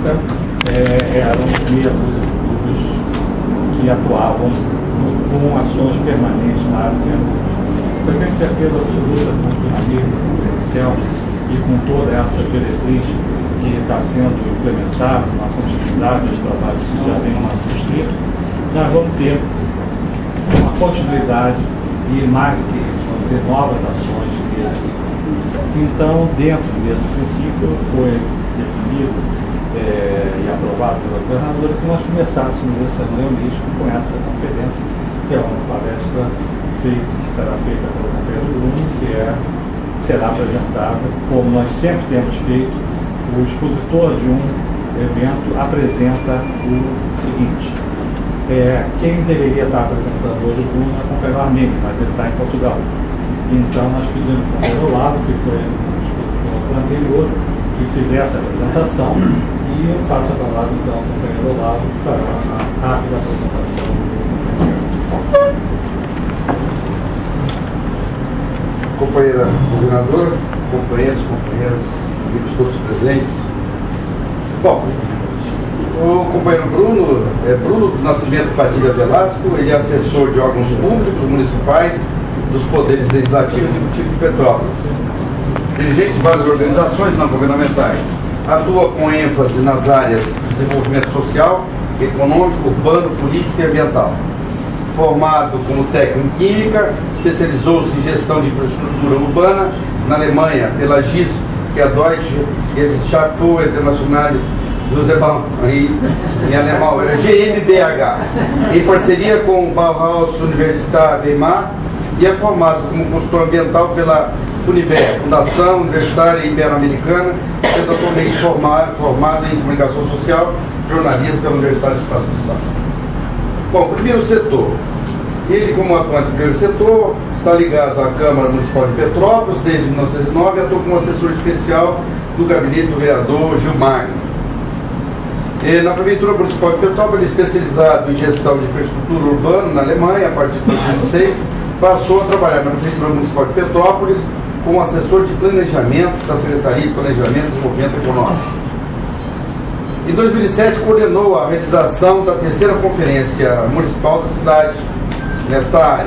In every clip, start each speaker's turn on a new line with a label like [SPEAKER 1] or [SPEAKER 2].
[SPEAKER 1] época eram meia dúzia de clubes que atuavam com ações permanentes na área do meio ambiente. Eu tenho certeza absoluta com o pioneiro e com toda essa diretriz que está sendo implementada, uma continuidade dos trabalhos que já vem sendo feitos, nós vamos ter uma continuidade e mais do que isso, vamos ter novas ações desse. Então, dentro desse princípio, foi definido e aprovado pela governadora que nós começássemos essa reunião com essa conferência, que é uma palestra que será feita pelo companheiro Bruno, que será apresentada, como nós sempre temos feito. O expositor de um evento apresenta o seguinte: quem deveria estar apresentando hoje o Bruno é o companheiro Armênio, mas ele está em Portugal. Então nós pedimos ao companheiro Olavo, que foi o expositor anterior, que fizesse a apresentação, e eu passo a palavra então ao companheiro Olavo para uma rápida apresentação do
[SPEAKER 2] companheira governadora, companheiras, amigos todos presentes. Bom, o companheiro Bruno é Bruno do Nascimento Padilha Velasco, ele é assessor de órgãos públicos municipais dos poderes legislativo e executivo de Petrópolis, dirigente de várias organizações não governamentais, atua com ênfase nas áreas de desenvolvimento social, econômico, urbano, político e ambiental. Formado como técnico em química, especializou-se em gestão de infraestrutura urbana na Alemanha pela GIS, que é a Deutsche Gesellschaft Internationale em alemão, GmbH, em parceria com o Bauhaus Universität Weimar, e é formado como consultor ambiental pela Uniber, Fundação Universitária Ibero-Americana, sendo atualmente formado em comunicação social, jornalismo pela Universidade de Estado de São. Bom, primeiro setor. Ele, como atuante do primeiro setor, está ligado à Câmara Municipal de Petrópolis desde 1909 e atua como assessor especial do gabinete do vereador Gil Magno. Na Prefeitura Municipal de Petrópolis, ele é especializado em gestão de infraestrutura urbana na Alemanha, a partir de 2006, passou a trabalhar na Prefeitura Municipal de Petrópolis como assessor de planejamento da Secretaria de Planejamento e Desenvolvimento Econômico. Em 2007, coordenou a realização da terceira Conferência Municipal da cidade, nesta área.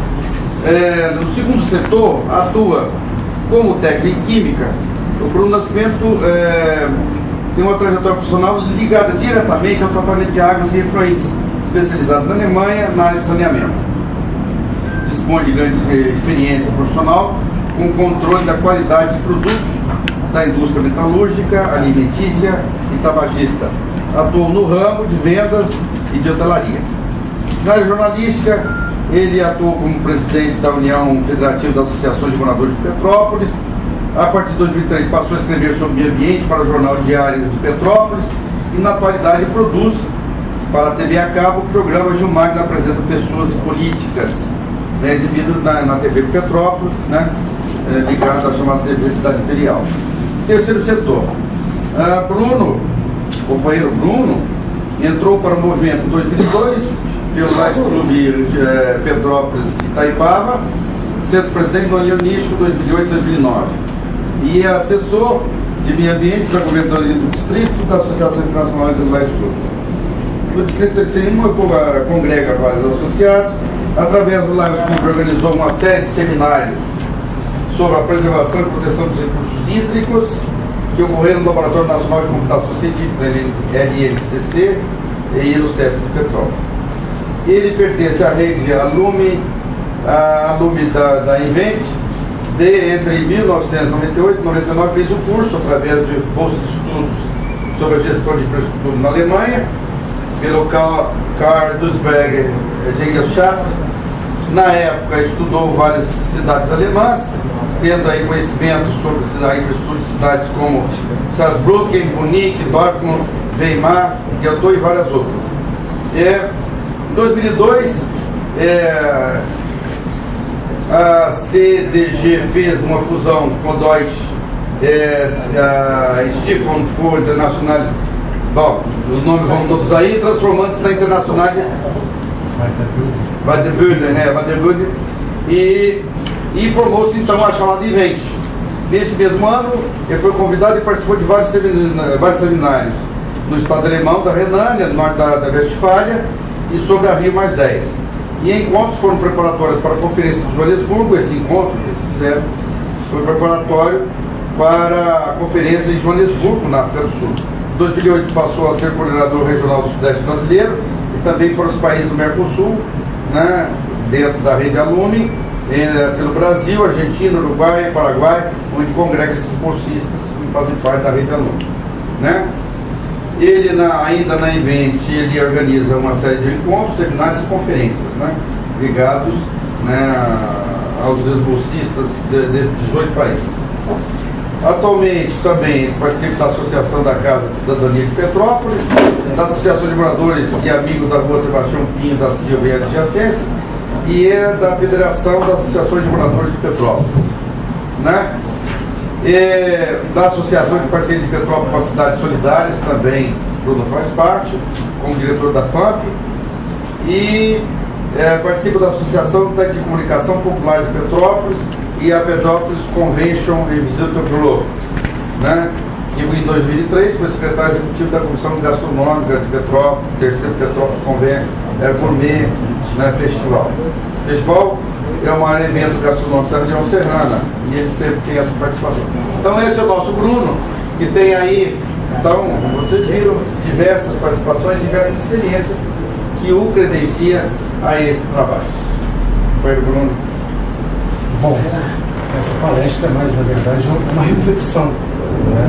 [SPEAKER 2] No segundo setor, atua como técnico em química. O Bruno Nascimento tem uma trajetória profissional ligada diretamente ao tratamento de águas e efluentes, especializado na Alemanha, na área de saneamento. Dispõe de grande experiência profissional com controle da qualidade de produtos da indústria metalúrgica, alimentícia e tabagista. Atuou no ramo de vendas e de hotelaria. Na área jornalística, ele atuou como presidente da União Federativa das Associações de Moradores de Petrópolis. A partir de 2003 passou a escrever sobre meio ambiente para o Jornal Diário de Petrópolis e na atualidade produz para a TV a cabo o programa Gil Magno apresenta pessoas e políticas, exibido na TV de Petrópolis, ligado à chamada TV Cidade Imperial. Terceiro setor. Bruno, companheiro Bruno, entrou para o movimento em 2002 pelo Light Clube Petrópolis Itaipava, sendo presidente do União Nístico 2008-2009 e é assessor de meio ambiente da governadoria do distrito da Associação Internacional de Light Clube. O distrito terceiro congrega vários associados. Através do Light Clube organizou uma série de seminários sobre a preservação e proteção dos recursos hídricos que ocorreram no Laboratório Nacional de Computação Científica, LNCC, e no SESC de Petrópolis. Ele pertence à rede Alume da Invent, entre 1998 e 1999 fez o curso através de bolsas de estudos sobre a gestão de infraestrutura na Alemanha, pelo Karl Duisberger Gesellschaft. Na época estudou várias cidades alemãs, tendo aí conhecimento sobre a infraestrutura de cidades como Saarbrücken, Munique, Dortmund, Weimar, Gieldau e várias outras. Em 2002, a CDG fez uma fusão com a Deutsche Stiftung für International. Bom, os nomes vão todos aí, transformando-se na Internacional Waterbude, e formou-se então a chamada Invent. Nesse mesmo ano, ele foi convidado e participou de vários seminários no estado alemão da Renânia, no norte da Westfália, e sobre a Rio +10. E encontros foram preparatórios para a Conferência de Joanesburgo. Esse encontro que eles fizeram foi preparatório para a Conferência em Joanesburgo, na África do Sul. Em 2008 passou a ser coordenador regional do Sudeste brasileiro e também para os países do Mercosul, né, dentro da rede Alume, pelo Brasil, Argentina, Uruguai, Paraguai, onde congrega esses bolsistas que fazem parte da rede Alume, né? Ele, ainda na Invent, ele organiza uma série de encontros, seminários e conferências, né, ligados, né, aos ex-bolsistas de 18 países. Atualmente também participa da Associação da Casa de Cidadania de Petrópolis, da Associação de Moradores e Amigos da Rua Sebastião Pinho da Silva e Adjacência, e é da Federação das Associações de Moradores de Petrópolis, né? Da Associação de Parceiros de Petrópolis para Cidades Solidárias, também Bruno faz parte, como diretor da FAMP, e participa da Associação de Comunicação Popular de Petrópolis e a Petrópolis Convention and Visitor Club, né? E em 2003 foi secretário executivo da Comissão Gastronômica de Petrópolis, terceiro Petrópolis Gourmet, né, Festival. O festival é um evento gastronômico da região serrana e ele sempre tem essa participação. Então esse é o nosso Bruno, que tem aí, então, vocês viram diversas participações, diversas experiências que o credencia a esse trabalho. Foi, Bruno?
[SPEAKER 3] Bom, essa palestra é mais, na verdade, uma reflexão, né?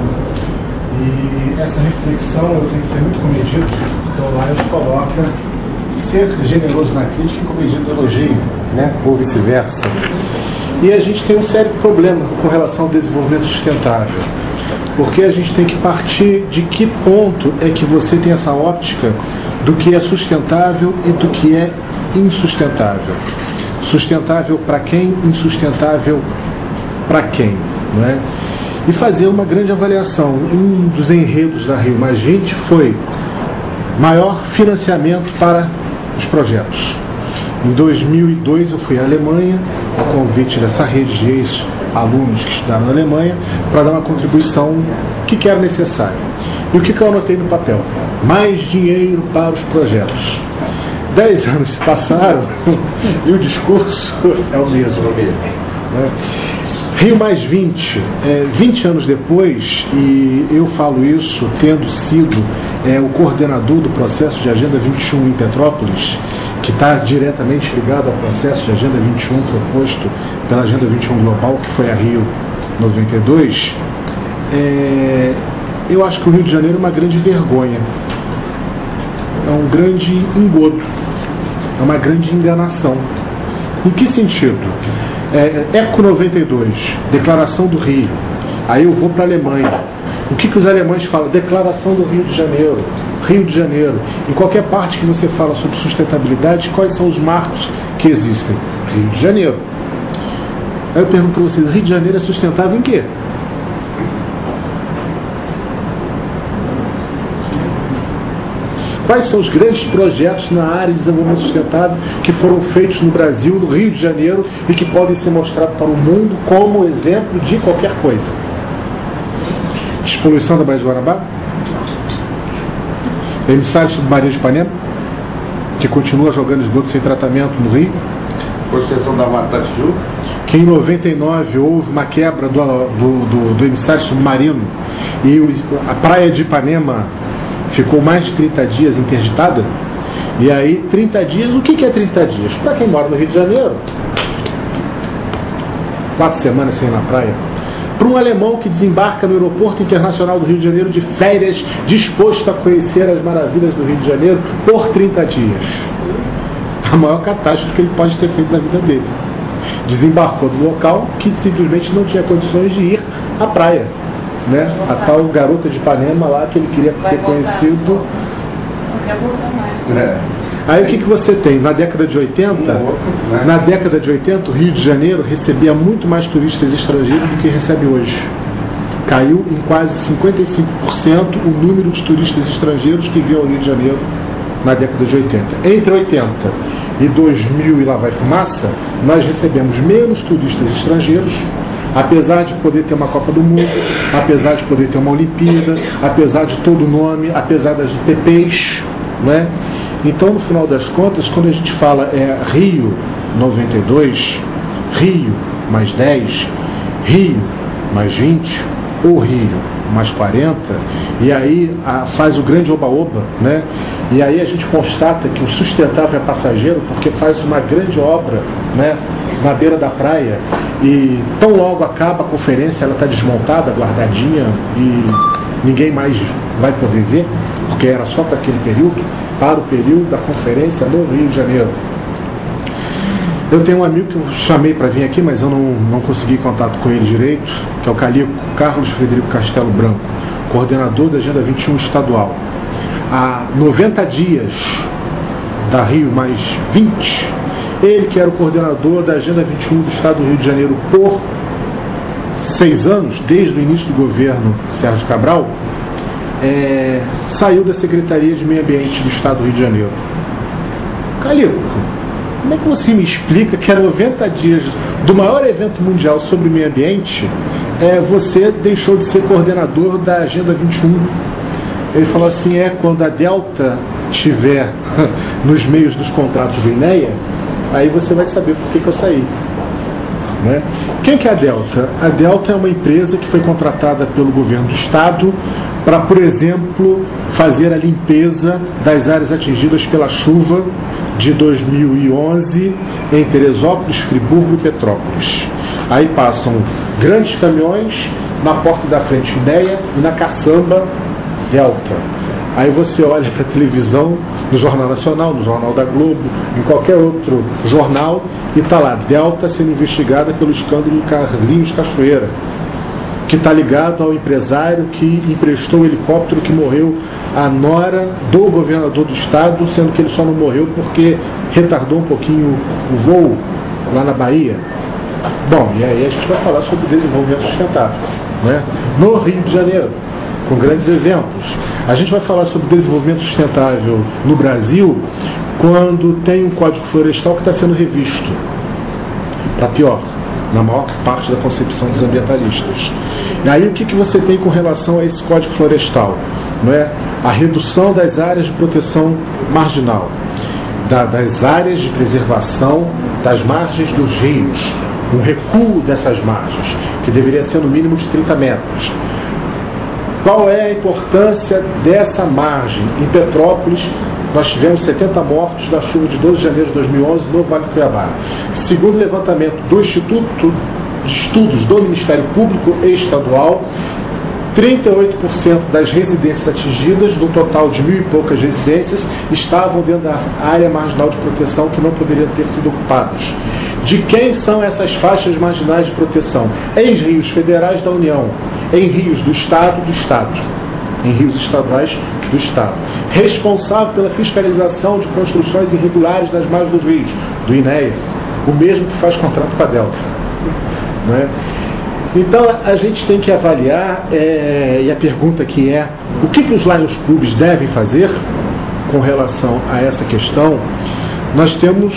[SPEAKER 3] E essa reflexão eu tenho que ser muito comedido. Então lá eu coloca ser generoso na crítica e comedido no elogio, né? Ou vice-versa. E a gente tem um sério problema com relação ao desenvolvimento sustentável, porque a gente tem que partir de que ponto é que você tem essa óptica do que é sustentável e do que é insustentável. Sustentável para quem, insustentável para quem, não é? E fazer uma grande avaliação. Um dos enredos da Rio +20 foi maior financiamento para os projetos. Em 2002 eu fui à Alemanha, a convite dessa rede de ex-alunos que estudaram na Alemanha, para dar uma contribuição que era necessária. E o que eu anotei no papel? Mais dinheiro para os projetos. 10 anos se passaram e o discurso é o mesmo. Né? Rio +20, 20 anos depois, e eu falo isso tendo sido o coordenador do processo de Agenda 21 em Petrópolis, que está diretamente ligado ao processo de Agenda 21 proposto pela Agenda 21 Global, que foi a Rio 92, eu acho que o Rio de Janeiro é uma grande vergonha, é um grande engodo, é uma grande enganação. Em que sentido? Eco 92, Declaração do Rio. Aí eu vou para a Alemanha. O que os alemães falam? Declaração do Rio de Janeiro. Rio de Janeiro. Em qualquer parte que você fala sobre sustentabilidade, quais são os marcos que existem? Rio de Janeiro. Aí eu pergunto para vocês, Rio de Janeiro é sustentável em quê? Quais são os grandes projetos na área de desenvolvimento sustentável que foram feitos no Brasil, no Rio de Janeiro, e que podem ser mostrados para o mundo como exemplo de qualquer coisa? Despoluição da Baía de Guanabara? Emissário submarino de Ipanema, que continua jogando esgoto sem tratamento no Rio?
[SPEAKER 2] Proteção da Mata da Tijuca.
[SPEAKER 3] Que em 99 houve uma quebra do emissário submarino e a praia de Ipanema ficou mais de 30 dias interditada. E aí, 30 dias, o que é 30 dias? Para quem mora no Rio de Janeiro, 4 semanas sem ir na praia. Para um alemão que desembarca no aeroporto internacional do Rio de Janeiro de férias, disposto a conhecer as maravilhas do Rio de Janeiro por 30 dias. A maior catástrofe que ele pode ter feito na vida dele. Desembarcou do local que simplesmente não tinha condições de ir à praia, né? A tal garota de Ipanema lá que ele queria ter conhecido. Aí o que você tem? Na década de 80, na década de 80, o Rio de Janeiro recebia muito mais turistas estrangeiros do que recebe hoje. Caiu em quase 55% o número de turistas estrangeiros que vinham ao Rio de Janeiro na década de 80. Entre 80 e 2000 e lá vai fumaça, nós recebemos menos turistas estrangeiros, Apesar de poder ter uma Copa do Mundo, apesar de poder ter uma Olimpíada, apesar de todo o nome, apesar das UTPs, né? Então, no final das contas, quando a gente fala Rio 92, Rio mais 10, Rio mais 20, ou Rio mais 40, e aí faz o grande oba-oba, né? E aí a gente constata que o sustentável é passageiro porque faz uma grande obra, né, na beira da praia, e tão logo acaba a conferência, ela está desmontada, guardadinha, e ninguém mais vai poder ver, porque era só para aquele período, para o período da conferência no Rio de Janeiro. Eu tenho um amigo que eu chamei para vir aqui, mas eu não consegui contato com ele direito, que é o Calico, Carlos Frederico Castelo Branco, coordenador da Agenda 21 estadual. Há 90 dias da Rio mais 20, ele que era o coordenador da Agenda 21 do Estado do Rio de Janeiro por 6 anos, desde o início do governo Sérgio Cabral, saiu da Secretaria de Meio Ambiente do Estado do Rio de Janeiro. Calico, como é que você me explica que há 90 dias do maior evento mundial sobre o meio ambiente, você deixou de ser coordenador da Agenda 21? Ele falou assim, quando a Delta estiver nos meios dos contratos do INEA, aí você vai saber por que eu saí. Né? Quem que é a Delta? A Delta é uma empresa que foi contratada pelo governo do Estado para, por exemplo, fazer a limpeza das áreas atingidas pela chuva de 2011 em Teresópolis, Friburgo e Petrópolis. Aí passam grandes caminhões na porta da frente INEA e na caçamba Delta. Aí você olha para a televisão, no Jornal Nacional, no Jornal da Globo, em qualquer outro jornal, e está lá, Delta sendo investigada pelo escândalo do Carlinhos Cachoeira, que está ligado ao empresário que emprestou o helicóptero que morreu a nora do governador do estado, sendo que ele só não morreu porque retardou um pouquinho o voo lá na Bahia. Bom, e aí a gente vai falar sobre desenvolvimento sustentável, né? No Rio de Janeiro, com grandes exemplos. A gente vai falar sobre desenvolvimento sustentável no Brasil quando tem um Código Florestal que está sendo revisto para pior, na maior parte da concepção dos ambientalistas. E aí o que você tem com relação a esse Código Florestal? Não é? A redução das áreas de proteção marginal, das áreas de preservação das margens dos rios, um recuo dessas margens, que deveria ser no mínimo de 30 metros. Qual é a importância dessa margem? Em Petrópolis, nós tivemos 70 mortos da chuva de 12 de janeiro de 2011 no Vale do Cuiabá. Segundo o levantamento do Instituto de Estudos do Ministério Público Estadual, 38% das residências atingidas, do total de 1.000 e poucas residências, estavam dentro da área marginal de proteção que não poderiam ter sido ocupadas. De quem são essas faixas marginais de proteção? Em rios federais da União, em rios do Estado, em rios estaduais do Estado. Responsável pela fiscalização de construções irregulares nas margens dos rios, do INEA, o mesmo que faz contrato com a Delta. Né? Então a gente tem que avaliar, e a pergunta que é, o que os Lions Clubs devem fazer com relação a essa questão? Nós temos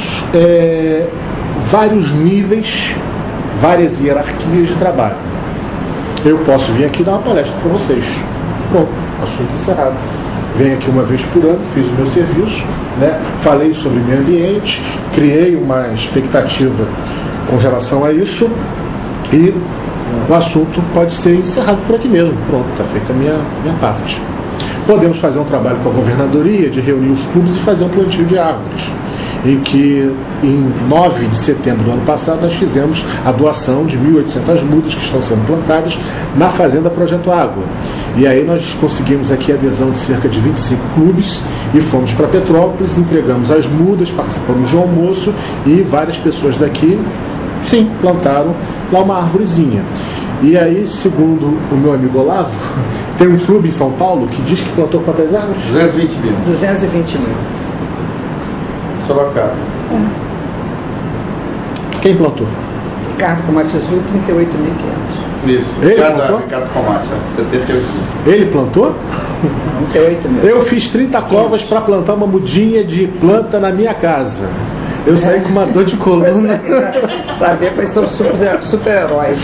[SPEAKER 3] vários níveis, várias hierarquias de trabalho. Eu posso vir aqui dar uma palestra para vocês. Pronto, assunto encerrado. Venho aqui uma vez por ano, fiz o meu serviço, né? Falei sobre meio ambiente, criei uma expectativa com relação a isso e o assunto pode ser encerrado por aqui mesmo. Pronto, está feita a minha parte. Podemos fazer um trabalho com a governadoria de reunir os clubes e fazer um plantio de árvores, em que em 9 de setembro do ano passado nós fizemos a doação de 1.800 mudas que estão sendo plantadas na Fazenda Projeto Água. E aí nós conseguimos aqui a adesão de cerca de 25 clubes e fomos para Petrópolis, entregamos as mudas, participamos de um almoço e várias pessoas daqui, sim, plantaram lá uma árvorezinha. E aí, segundo o meu amigo Olavo, tem um clube em São Paulo que diz que plantou quantas árvores?
[SPEAKER 2] 220 mil.
[SPEAKER 4] 220 mil.
[SPEAKER 2] Sorocaba.
[SPEAKER 3] Quem plantou?
[SPEAKER 4] Ricardo Comate Azul, 38.500.
[SPEAKER 2] Isso.
[SPEAKER 3] Ele
[SPEAKER 2] Ricardo
[SPEAKER 3] plantou?
[SPEAKER 2] Comate, 78 mil.
[SPEAKER 3] Ele plantou?
[SPEAKER 4] 38 mil.
[SPEAKER 3] Eu fiz 30 covas para plantar uma mudinha de planta na minha casa. Eu saí com uma dor de coluna.
[SPEAKER 4] Saber quais são os super-heróis.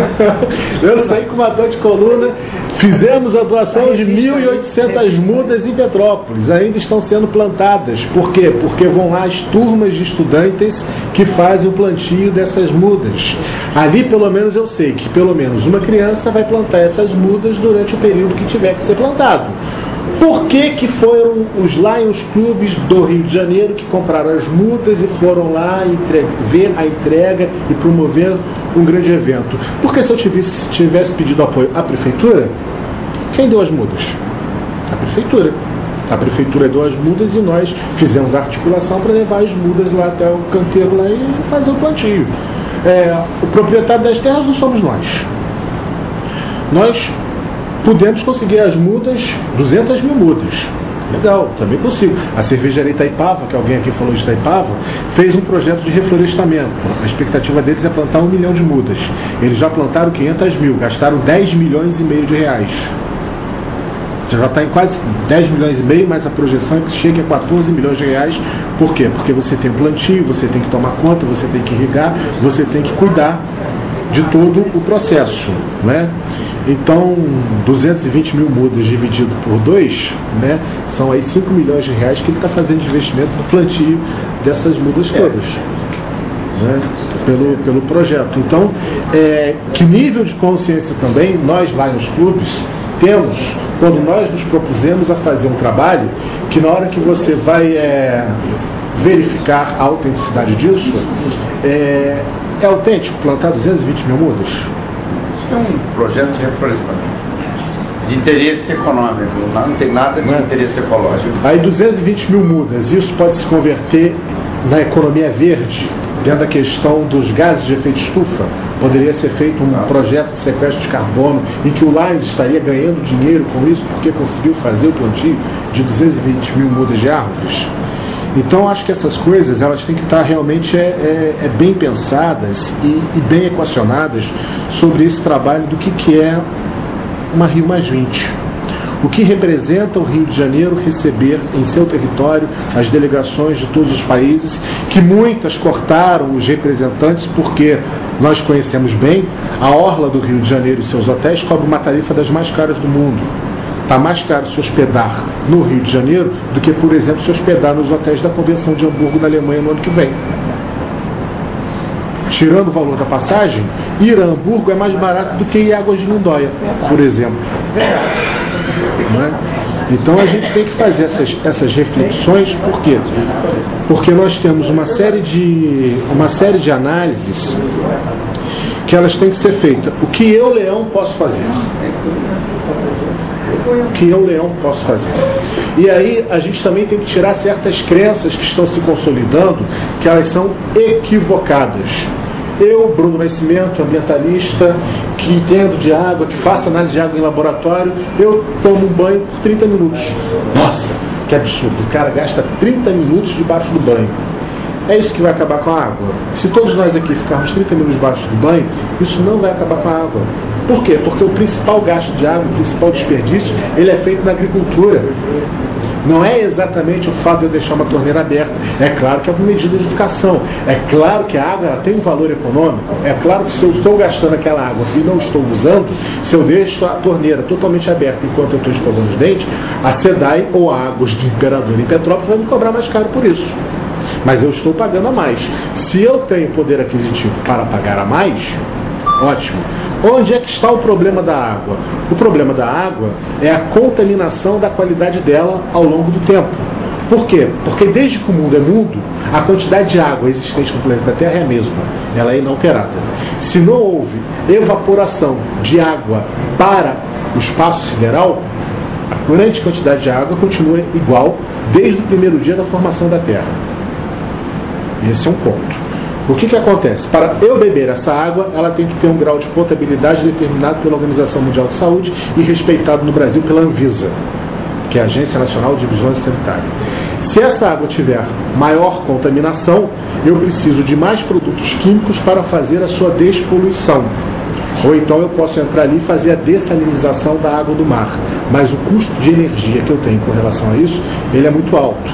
[SPEAKER 3] Eu saí com uma dor de coluna. Fizemos a doação de 1.800 mudas em Petrópolis. Ainda estão sendo plantadas. Por quê? Porque vão lá as turmas de estudantes que fazem o plantio dessas mudas. Ali, pelo menos, eu sei que pelo menos uma criança vai plantar essas mudas durante o período que tiver que ser plantado. Por que foram os Lions Clubs do Rio de Janeiro que compraram as mudas e foram lá ver a entrega e promover um grande evento? Porque se eu tivesse pedido apoio à prefeitura, quem deu as mudas? A prefeitura. A prefeitura deu as mudas e nós fizemos a articulação para levar as mudas lá até o canteiro lá e fazer o plantio. O proprietário das terras não somos nós. Nós podemos conseguir as mudas, 200 mil mudas. Legal, também consigo. A cervejaria Itaipava, que alguém aqui falou de Itaipava, fez um projeto de reflorestamento. A expectativa deles é plantar 1 milhão de mudas. Eles já plantaram 500 mil, gastaram 10 milhões e meio de reais. Você já está em quase 10 milhões e meio, mas a projeção é que chegue a 14 milhões de reais. Por quê? Porque você tem plantio, você tem que tomar conta, você tem que irrigar, você tem que cuidar de todo o processo, né? Então, 220 mil mudas dividido por 2, né, são aí 5 milhões de reais que ele está fazendo de investimento no plantio dessas mudas todas, né, pelo projeto. Então, que nível de consciência também nós lá nos clubes temos quando nós nos propusemos a fazer um trabalho que na hora que você vai verificar a autenticidade disso, é autêntico plantar 220 mil mudas?
[SPEAKER 2] Isso é um projeto de reflorestamento de interesse econômico, não tem nada de interesse ecológico.
[SPEAKER 3] Aí 220 mil mudas, isso pode se converter na economia verde, dentro da questão dos gases de efeito estufa. Poderia ser feito um projeto de sequestro de carbono em que o Lions estaria ganhando dinheiro com isso porque conseguiu fazer o plantio de 220 mil mudas de árvores. Então acho que essas coisas elas têm que estar realmente bem pensadas e bem equacionadas sobre esse trabalho do que é uma Rio+20. O que representa o Rio de Janeiro receber em seu território as delegações de todos os países, que muitas cortaram os representantes porque nós conhecemos bem, a orla do Rio de Janeiro e seus hotéis cobre uma tarifa das mais caras do mundo. Está mais caro se hospedar no Rio de Janeiro do que, por exemplo, se hospedar nos hotéis da Convenção de Hamburgo, na Alemanha, no ano que vem. Tirando o valor da passagem, ir a Hamburgo é mais barato do que ir a Águas de Lindóia, por exemplo. Não é? Então a gente tem que fazer essas reflexões. Por quê? Porque nós temos uma série de análises que elas têm que ser feitas. O que eu, Leão, posso fazer? O que eu, Leão, posso fazer? E aí a gente também tem que tirar certas crenças que estão se consolidando, que elas são equivocadas. Eu, Bruno Nascimento, ambientalista, que entendo de água, que faço análise de água em laboratório, eu tomo um banho por 30 minutos. Nossa, que absurdo, o cara gasta 30 minutos debaixo do banho. É isso que vai acabar com a água? Se todos nós aqui ficarmos 30 minutos debaixo do banho, isso não vai acabar com a água. Por quê? Porque o principal gasto de água, o principal desperdício, ele é feito na agricultura. Não é exatamente o fato de eu deixar uma torneira aberta. É claro que é uma medida de educação. É claro que a água ela tem um valor econômico. É claro que se eu estou gastando aquela água e não estou usando, se eu deixo a torneira totalmente aberta enquanto eu estou escovando os dentes, a SEDAI ou a Águas do Imperador em Petrópolis vai me cobrar mais caro por isso. Mas eu estou pagando a mais. Se eu tenho poder aquisitivo para pagar a mais, ótimo. Onde é que está o problema da água? O problema da água é a contaminação da qualidade dela ao longo do tempo. Por quê? Porque desde que o mundo é mundo, a quantidade de água existente no planeta Terra é a mesma. Ela é inalterada. Se não houve evaporação de água para o espaço sideral, a grande quantidade de água continua igual desde o primeiro dia da formação da Terra. Esse é um ponto. O que acontece? Para eu beber essa água, ela tem que ter um grau de potabilidade determinado pela Organização Mundial de Saúde e respeitado no Brasil pela Anvisa, que é a Agência Nacional de Vigilância Sanitária. Se essa água tiver maior contaminação, eu preciso de mais produtos químicos para fazer a sua despoluição. Ou então eu posso entrar ali e fazer a dessalinização da água do mar. Mas o custo de energia que eu tenho com relação a isso, ele é muito alto.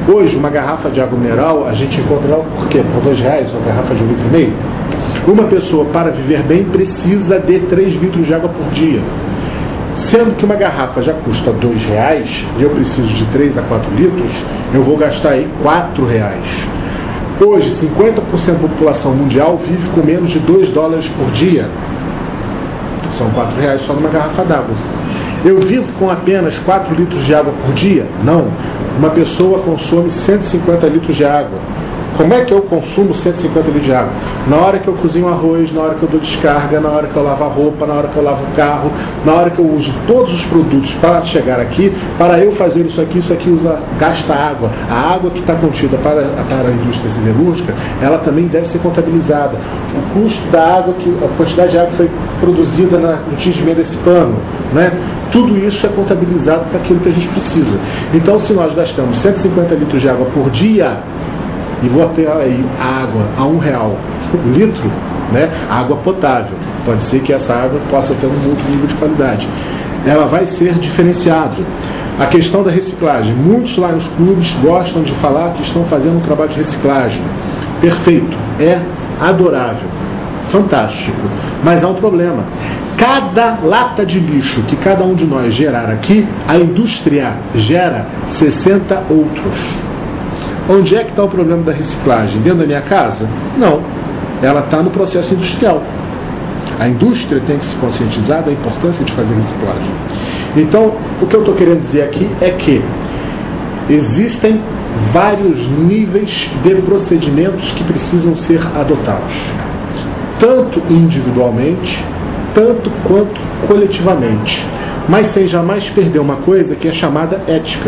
[SPEAKER 3] Hoje, uma garrafa de água mineral, a gente encontra ela por quê? Por R$2, uma garrafa de 1,5 litro. Uma pessoa, para viver bem, precisa de 3 litros de água por dia. Sendo que uma garrafa já custa R$2 e eu preciso de 3 a 4 litros, eu vou gastar aí R$4. Hoje, 50% da população mundial vive com menos de $2 por dia. São R$4 só numa garrafa d'água. Eu vivo com apenas 4 litros de água por dia? Não. Uma pessoa consome 150 litros de água. Como é que eu consumo 150 litros de água? Na hora que eu cozinho arroz, na hora que eu dou descarga, na hora que eu lavo a roupa, na hora que eu lavo o carro, na hora que eu uso todos os produtos para chegar aqui, para eu fazer isso aqui gasta água. A água que está contida para a indústria siderúrgica, ela também deve ser contabilizada. O custo da água, a quantidade de água que foi produzida no tingimento desse pano, né? Tudo isso é contabilizado para aquilo que a gente precisa. Então, se nós gastamos 150 litros de água por dia, e vou ter aí água a R$1 o litro, né? Água potável. Pode ser que essa água possa ter um outro nível de qualidade. Ela vai ser diferenciada. A questão da reciclagem. Muitos lá nos clubes gostam de falar que estão fazendo um trabalho de reciclagem. Perfeito. É adorável. Fantástico. Mas há um problema. Cada lata de lixo que cada um de nós gerar aqui, a indústria gera 60 outros. Onde é que está o problema da reciclagem? Dentro da minha casa? Não. Ela está no processo industrial. A indústria tem que se conscientizar da importância de fazer reciclagem. Então, o que eu estou querendo dizer aqui é que existem vários níveis de procedimentos que precisam ser adotados. Tanto individualmente, tanto quanto coletivamente. Mas sem jamais perder uma coisa que é chamada ética.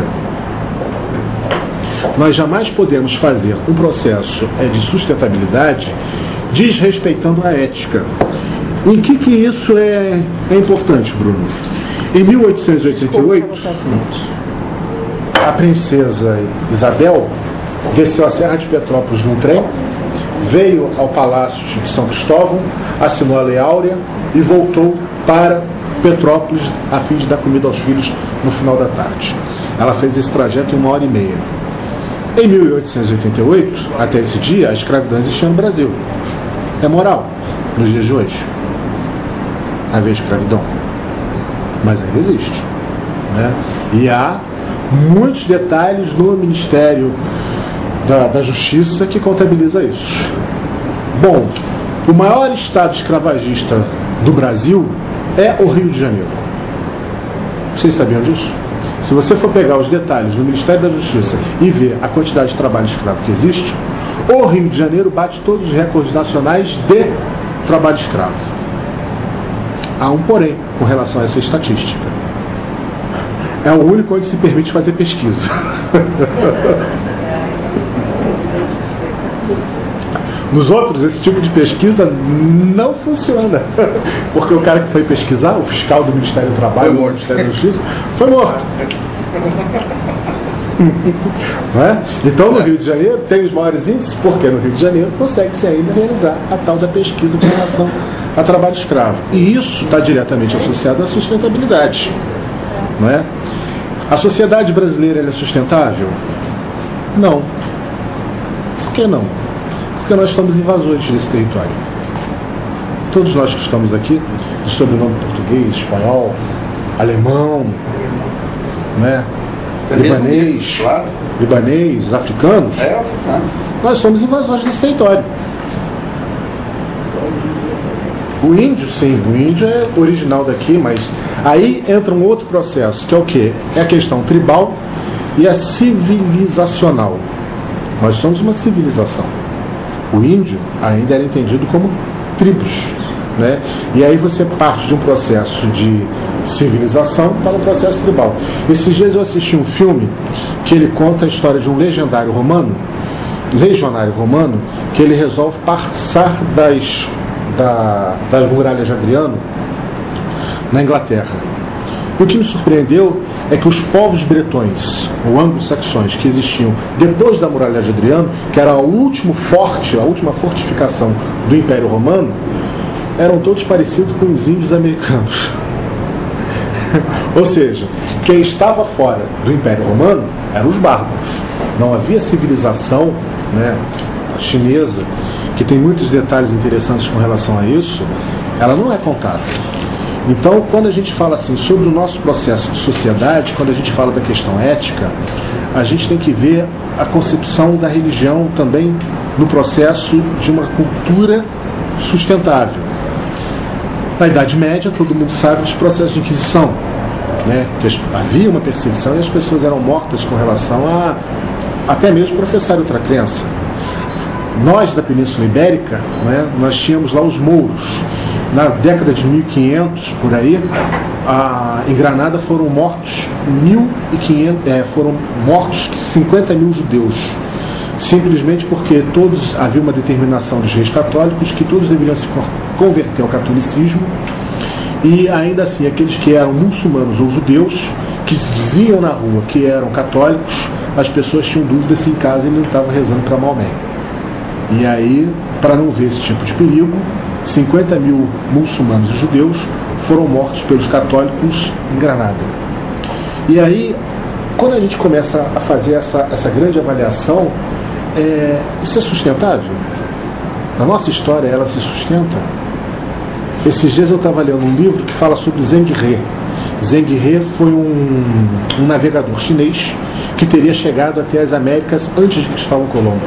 [SPEAKER 3] Nós jamais podemos fazer um processo de sustentabilidade desrespeitando a ética. Em que isso é importante, Bruno? Em 1888, a princesa Isabel desceu a Serra de Petrópolis num trem, veio ao Palácio de São Cristóvão, assinou a Lei Áurea e voltou para Petrópolis a fim de dar comida aos filhos no final da tarde. Ela fez esse trajeto em 1h30. Em 1888, até esse dia, a escravidão existia no Brasil. É moral nos dias de hoje haver escravidão, mas ainda existe, né? E há muitos detalhes no Ministério da Justiça que contabiliza isso. Bom, o maior estado escravagista do Brasil é o Rio de Janeiro. Vocês sabiam disso? Se você for pegar os detalhes no Ministério da Justiça e ver a quantidade de trabalho escravo que existe, o Rio de Janeiro bate todos os recordes nacionais de trabalho escravo. Há um porém com relação a essa estatística. É o único onde se permite fazer pesquisa. Nos outros, esse tipo de pesquisa não funciona. Porque o cara que foi pesquisar, o fiscal do Ministério do Trabalho, do Ministério da Justiça, foi morto. Não é? Então, no Rio de Janeiro, tem os maiores índices, porque no Rio de Janeiro consegue-se ainda realizar a tal da pesquisa com relação a trabalho escravo. E isso está diretamente associado à sustentabilidade. Não é? A sociedade brasileira é sustentável? Não. Por que não? Porque nós somos invasores desse território. Todos nós que estamos aqui, de sobrenome português, espanhol, alemão, né? Libanês, claro. Libanês, africanos, nós somos invasores desse território. O índio, sim, o índio é original daqui, mas aí entra um outro processo, que é o quê? É a questão tribal e a civilizacional. Nós somos uma civilização. O índio ainda era entendido como tribos, né? E aí você parte de um processo de civilização para um processo tribal. Esses dias eu assisti um filme que ele conta a história de um legionário romano, que ele resolve passar das muralhas de Adriano na Inglaterra. E o que me surpreendeu é que os povos bretões, ou anglo-saxões, que existiam depois da muralha de Adriano, que era o último forte, a última fortificação do Império Romano, eram todos parecidos com os índios americanos. Ou seja, quem estava fora do Império Romano eram os bárbaros. não havia civilização, né, chinesa, que tem muitos detalhes interessantes com relação a isso, ela não é contada. Então, quando a gente fala assim sobre o nosso processo de sociedade, quando a gente fala da questão ética, a gente tem que ver a concepção da religião também no processo de uma cultura sustentável. Na Idade Média, todo mundo sabe dos processos de Inquisição, né? Que havia uma perseguição e as pessoas eram mortas com relação a até mesmo professar outra crença. Nós, da Península Ibérica, né, nós tínhamos lá os mouros. Na década de 1500, por aí, em Granada foram mortos 50 mil judeus. Simplesmente porque havia uma determinação dos reis católicos que todos deveriam se converter ao catolicismo, e ainda assim aqueles que eram muçulmanos ou judeus, que se diziam na rua que eram católicos, as pessoas tinham dúvida se em casa ele não estava rezando para Maomé. E aí, para não ver esse tipo de perigo, 50 mil muçulmanos e judeus foram mortos pelos católicos em Granada. E aí, quando a gente começa a fazer essa grande avaliação, isso é sustentável? Na nossa história, ela se sustenta? Esses dias eu estava lendo um livro que fala sobre Zheng He. Zheng He foi um navegador chinês que teria chegado até as Américas antes de Cristóvão Colombo.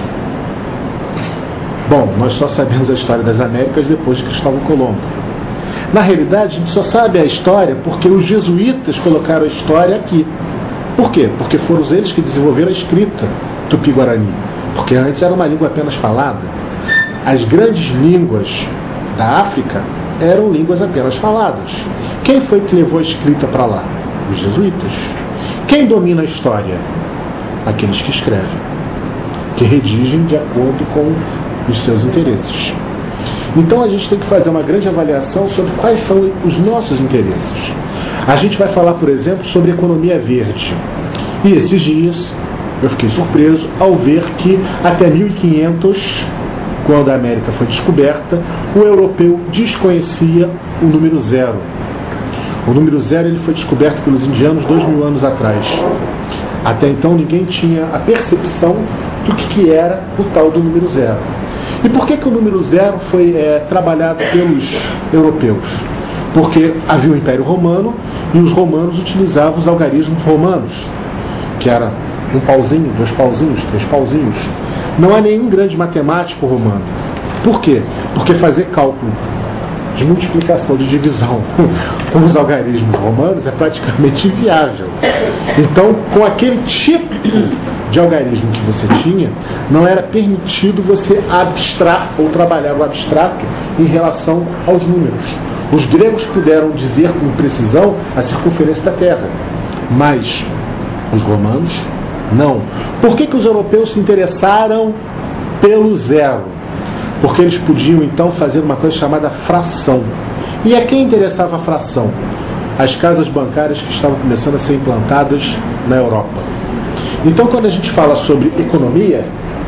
[SPEAKER 3] Bom, nós só sabemos a história das Américas depois de Cristóvão Colombo. Na realidade, a gente só sabe a história porque os jesuítas colocaram a história aqui. Por quê? Porque foram eles que desenvolveram a escrita tupi-guarani. Porque antes era uma língua apenas falada. As grandes línguas da África eram línguas apenas faladas. Quem foi que levou a escrita para lá? Os jesuítas. Quem domina a história? Aqueles que escrevem, que redigem de acordo com os seus interesses. Então a gente tem que fazer uma grande avaliação sobre quais são os nossos interesses. A gente vai falar, por exemplo, sobre economia verde. E esses dias eu fiquei surpreso ao ver que até 1500, quando a América foi descoberta, o europeu desconhecia o número zero. O número zero ele foi descoberto pelos indianos 2000 anos atrás. Até então ninguém tinha a percepção do que era o tal do número zero. E por que o número zero foi trabalhado pelos europeus? Porque havia o Império Romano e os romanos utilizavam os algarismos romanos, que era um pauzinho, 2 pauzinhos, 3 pauzinhos. Não há nenhum grande matemático romano. Por quê? Porque fazer cálculo de multiplicação, de divisão com os algarismos romanos é praticamente inviável. Então, com aquele tipo de algarismo que você tinha, não era permitido você abstrair ou trabalhar o abstrato em relação aos números. Os gregos puderam dizer com precisão a circunferência da Terra, mas os romanos não. Por que os europeus se interessaram pelo zero? Porque eles podiam então fazer uma coisa chamada fração. E a quem interessava a fração? As casas bancárias que estavam começando a ser implantadas na Europa. Então, quando a gente fala sobre economia,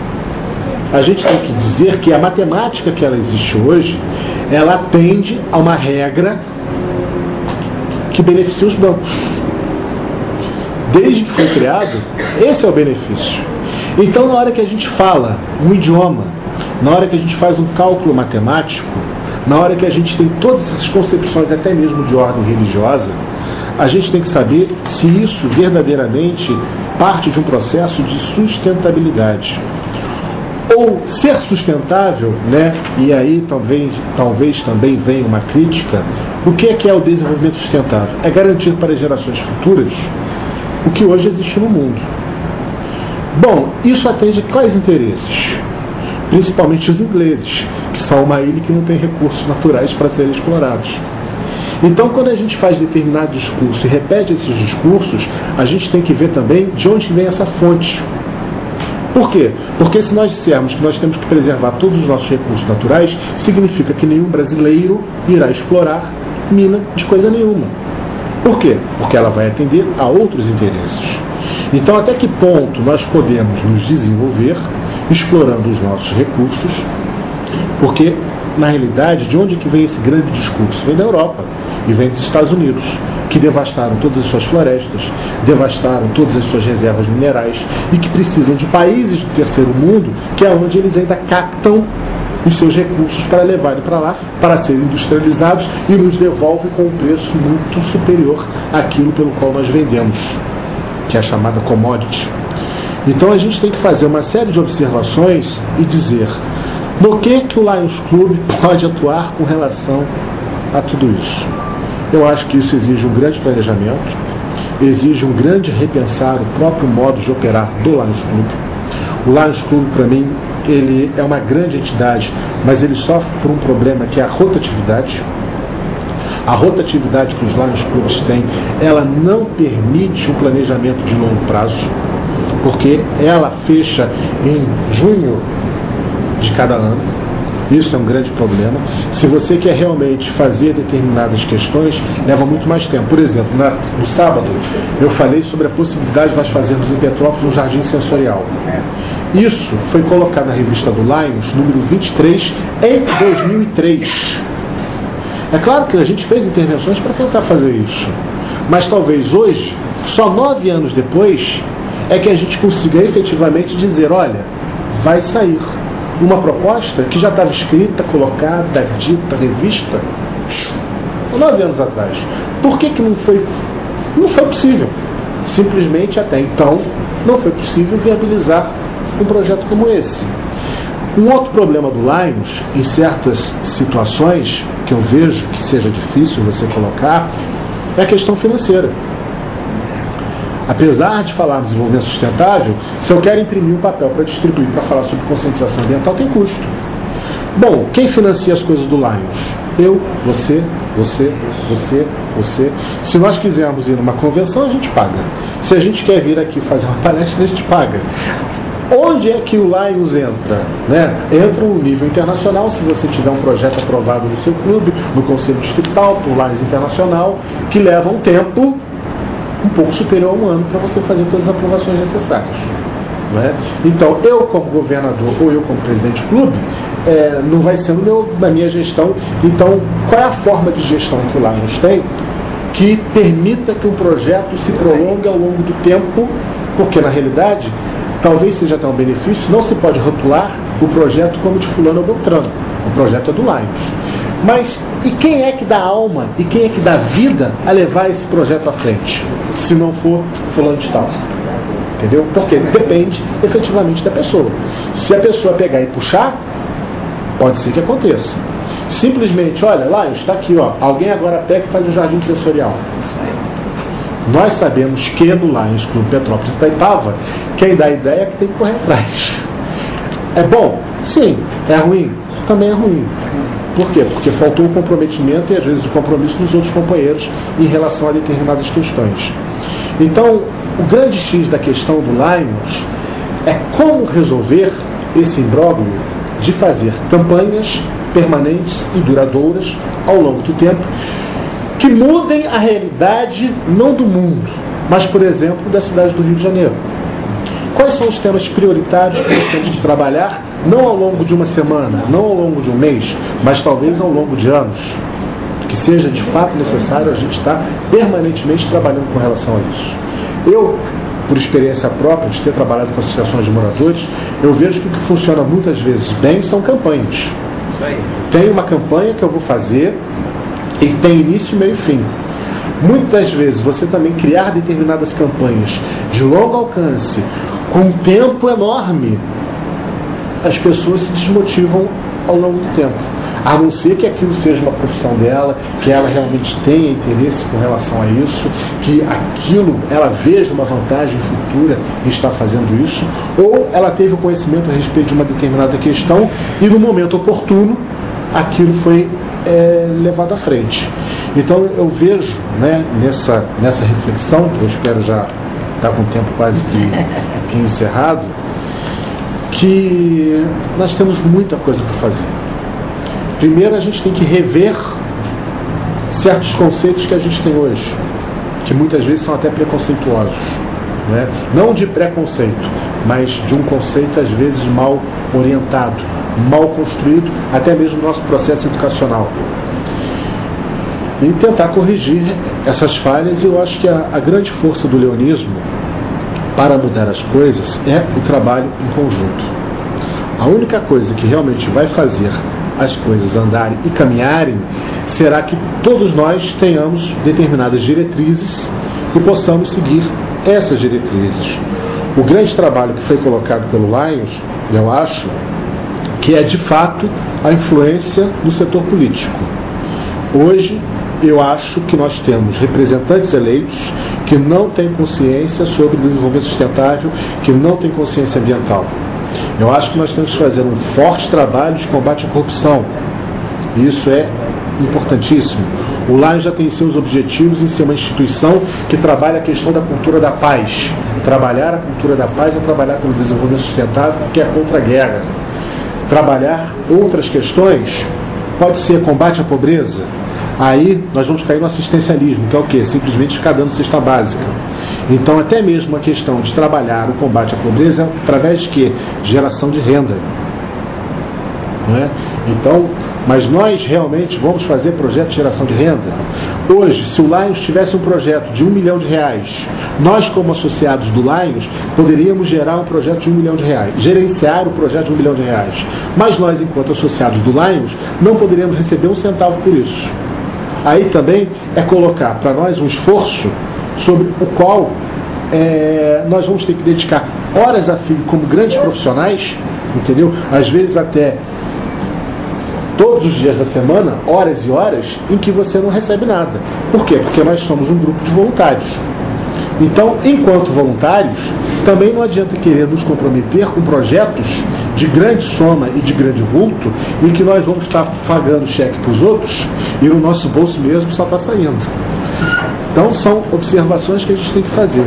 [SPEAKER 3] a gente tem que dizer que a matemática que ela existe hoje, ela atende a uma regra que beneficia os bancos. Desde que foi criado, esse é o benefício. Então, na hora que a gente fala um idioma, na hora que a gente faz um cálculo matemático, na hora que a gente tem todas essas concepções, até mesmo de ordem religiosa, a gente tem que saber se isso verdadeiramente parte de um processo de sustentabilidade. Ou ser sustentável, né? E aí talvez também venha uma crítica. O que é o desenvolvimento sustentável? É garantir para as gerações futuras o que hoje existe no mundo. Bom, isso atende quais interesses? Principalmente os ingleses, que são uma ilha que não tem recursos naturais para serem explorados. Então, quando a gente faz determinado discurso e repete esses discursos, a gente tem que ver também de onde vem essa fonte. Por quê? Porque se nós dissermos que nós temos que preservar todos os nossos recursos naturais, significa que nenhum brasileiro irá explorar mina de coisa nenhuma. Por quê? Porque ela vai atender a outros interesses. Então, até que ponto nós podemos nos desenvolver explorando os nossos recursos? Porque na realidade, de onde que vem esse grande discurso? Vem da Europa e vem dos Estados Unidos, que devastaram todas as suas florestas, devastaram todas as suas reservas minerais e que precisam de países do terceiro mundo, que é onde eles ainda captam os seus recursos para levarem para lá, para serem industrializados, e nos devolve com um preço muito superior àquilo pelo qual nós vendemos, que é a chamada commodity. Então a gente tem que fazer uma série de observações e dizer no que o Lions Club pode atuar com relação a tudo isso. Eu acho que isso exige um grande planejamento, exige um grande repensar o próprio modo de operar do Lions Club. O Lions Club, para mim, ele é uma grande entidade, mas ele sofre por um problema que é a rotatividade. A rotatividade que os Lions Clubs têm, ela não permite um planejamento de longo prazo, porque ela fecha em junho de cada ano. Isso é um grande problema. Se você quer realmente fazer determinadas questões, leva muito mais tempo. Por exemplo, no sábado, eu falei sobre a possibilidade de nós fazermos em Petrópolis um jardim sensorial. Isso foi colocado na revista do Lions, número 23, em 2003. É claro que a gente fez intervenções para tentar fazer isso. Mas talvez hoje, só 9 anos depois, é que a gente consiga efetivamente dizer, olha, vai sair uma proposta que já estava escrita, colocada, dita, revista 9 anos atrás. Por que não foi? Não foi possível. Simplesmente até então não foi possível viabilizar um projeto como esse. Um outro problema do Lions, em certas situações que eu vejo que seja difícil você colocar, é a questão financeira. Apesar de falar de desenvolvimento sustentável, se eu quero imprimir um papel para distribuir, para falar sobre conscientização ambiental, tem custo. Bom, quem financia as coisas do Lions? Eu, você. Se nós quisermos ir numa convenção, a gente paga. Se a gente quer vir aqui fazer uma palestra, a gente paga. Onde é que o Lions entra? Entra no nível internacional, se você tiver um projeto aprovado no seu clube, no Conselho Distrital, por Lions Internacional, que leva um tempo um pouco superior a um ano para você fazer todas as aprovações necessárias. Então, eu como governador ou eu como presidente do clube, não vai ser na minha gestão. Então, qual é a forma de gestão que o Lions tem que permita que um projeto se prolongue ao longo do tempo? Porque, na realidade, talvez seja até um benefício, não se pode rotular o projeto como de fulano ou beltrano. O projeto é do Lions. Mas, e quem é que dá alma, e quem é que dá vida a levar esse projeto à frente? Se não for fulano de tal. Entendeu? Porque depende efetivamente da pessoa. Se a pessoa pegar e puxar, pode ser que aconteça. Simplesmente, olha, Lions, está aqui, alguém agora pega e faz um jardim sensorial. Nós sabemos que no Lions Clube Petrópolis Itaipava, quem dá a ideia é que tem que correr atrás. É bom? Sim. É ruim? Também é ruim. Por quê? Porque faltou o comprometimento e às vezes o compromisso dos outros companheiros em relação a determinadas questões. Então, o grande X da questão do Lions é como resolver esse imbróglio de fazer campanhas permanentes e duradouras ao longo do tempo que mudem a realidade não do mundo, mas, por exemplo, da cidade do Rio de Janeiro. Quais são os temas prioritários que nós temos que trabalhar, não ao longo de uma semana, não ao longo de um mês, mas talvez ao longo de anos? Que seja de fato necessário a gente estar permanentemente trabalhando com relação a isso. Eu, por experiência própria de ter trabalhado com associações de moradores, eu vejo que o que funciona muitas vezes bem são campanhas. Tem uma campanha que eu vou fazer e tem início, meio e fim. Muitas vezes você também criar determinadas campanhas de longo alcance, com um tempo enorme, as pessoas se desmotivam ao longo do tempo. A não ser que aquilo seja uma profissão dela, que ela realmente tenha interesse com relação a isso, que aquilo, ela veja uma vantagem futura em estar fazendo isso, ou ela teve o conhecimento a respeito de uma determinada questão e no momento oportuno aquilo foi levado à frente. Então eu vejo nessa reflexão, que eu espero já estar com o tempo quase que encerrado, que nós temos muita coisa para fazer. Primeiro, a gente tem que rever certos conceitos que a gente tem hoje, que muitas vezes são até preconceituosos. Não de preconceito, mas de um conceito às vezes mal orientado, mal construído, até mesmo no nosso processo educacional. E tentar corrigir essas falhas. E eu acho que a grande força do leonismo para mudar as coisas é o trabalho em conjunto. A única coisa que realmente vai fazer as coisas andarem e caminharem será que todos nós tenhamos determinadas diretrizes e possamos seguir essas diretrizes. O grande trabalho que foi colocado pelo Lions, eu acho, que é de fato a influência no setor político. Hoje, eu acho que nós temos representantes eleitos que não têm consciência sobre o desenvolvimento sustentável, que não têm consciência ambiental. Eu acho que nós temos que fazer um forte trabalho de combate à corrupção. E isso é importantíssimo. O Lions já tem seus objetivos em ser uma instituição que trabalha a questão da cultura da paz. Trabalhar a cultura da paz é trabalhar pelo desenvolvimento sustentável, que é contra a guerra. Trabalhar outras questões pode ser combate à pobreza. Aí nós vamos cair no assistencialismo, que é o quê? Simplesmente ficar dando cesta básica. Então, até mesmo a questão de trabalhar o combate à pobreza através de quê? Geração de renda. Não é? Então, mas nós realmente vamos fazer projeto de geração de renda? Hoje, se o Lions tivesse um projeto de R$1 milhão, nós, como associados do Lions, poderíamos gerar um projeto de R$1 milhão, gerenciar o projeto de R$1 milhão. Mas nós, enquanto associados do Lions, não poderíamos receber um centavo por isso. Aí também é colocar para nós um esforço sobre o qual nós vamos ter que dedicar horas a fio como grandes profissionais, entendeu? Às vezes até todos os dias da semana, horas e horas, em que você não recebe nada. Por quê? Porque nós somos um grupo de voluntários. Então, enquanto voluntários, também não adianta querer nos comprometer com projetos de grande soma e de grande vulto, em que nós vamos estar pagando cheque para os outros e o nosso bolso mesmo só está saindo. Então, são observações que a gente tem que fazer.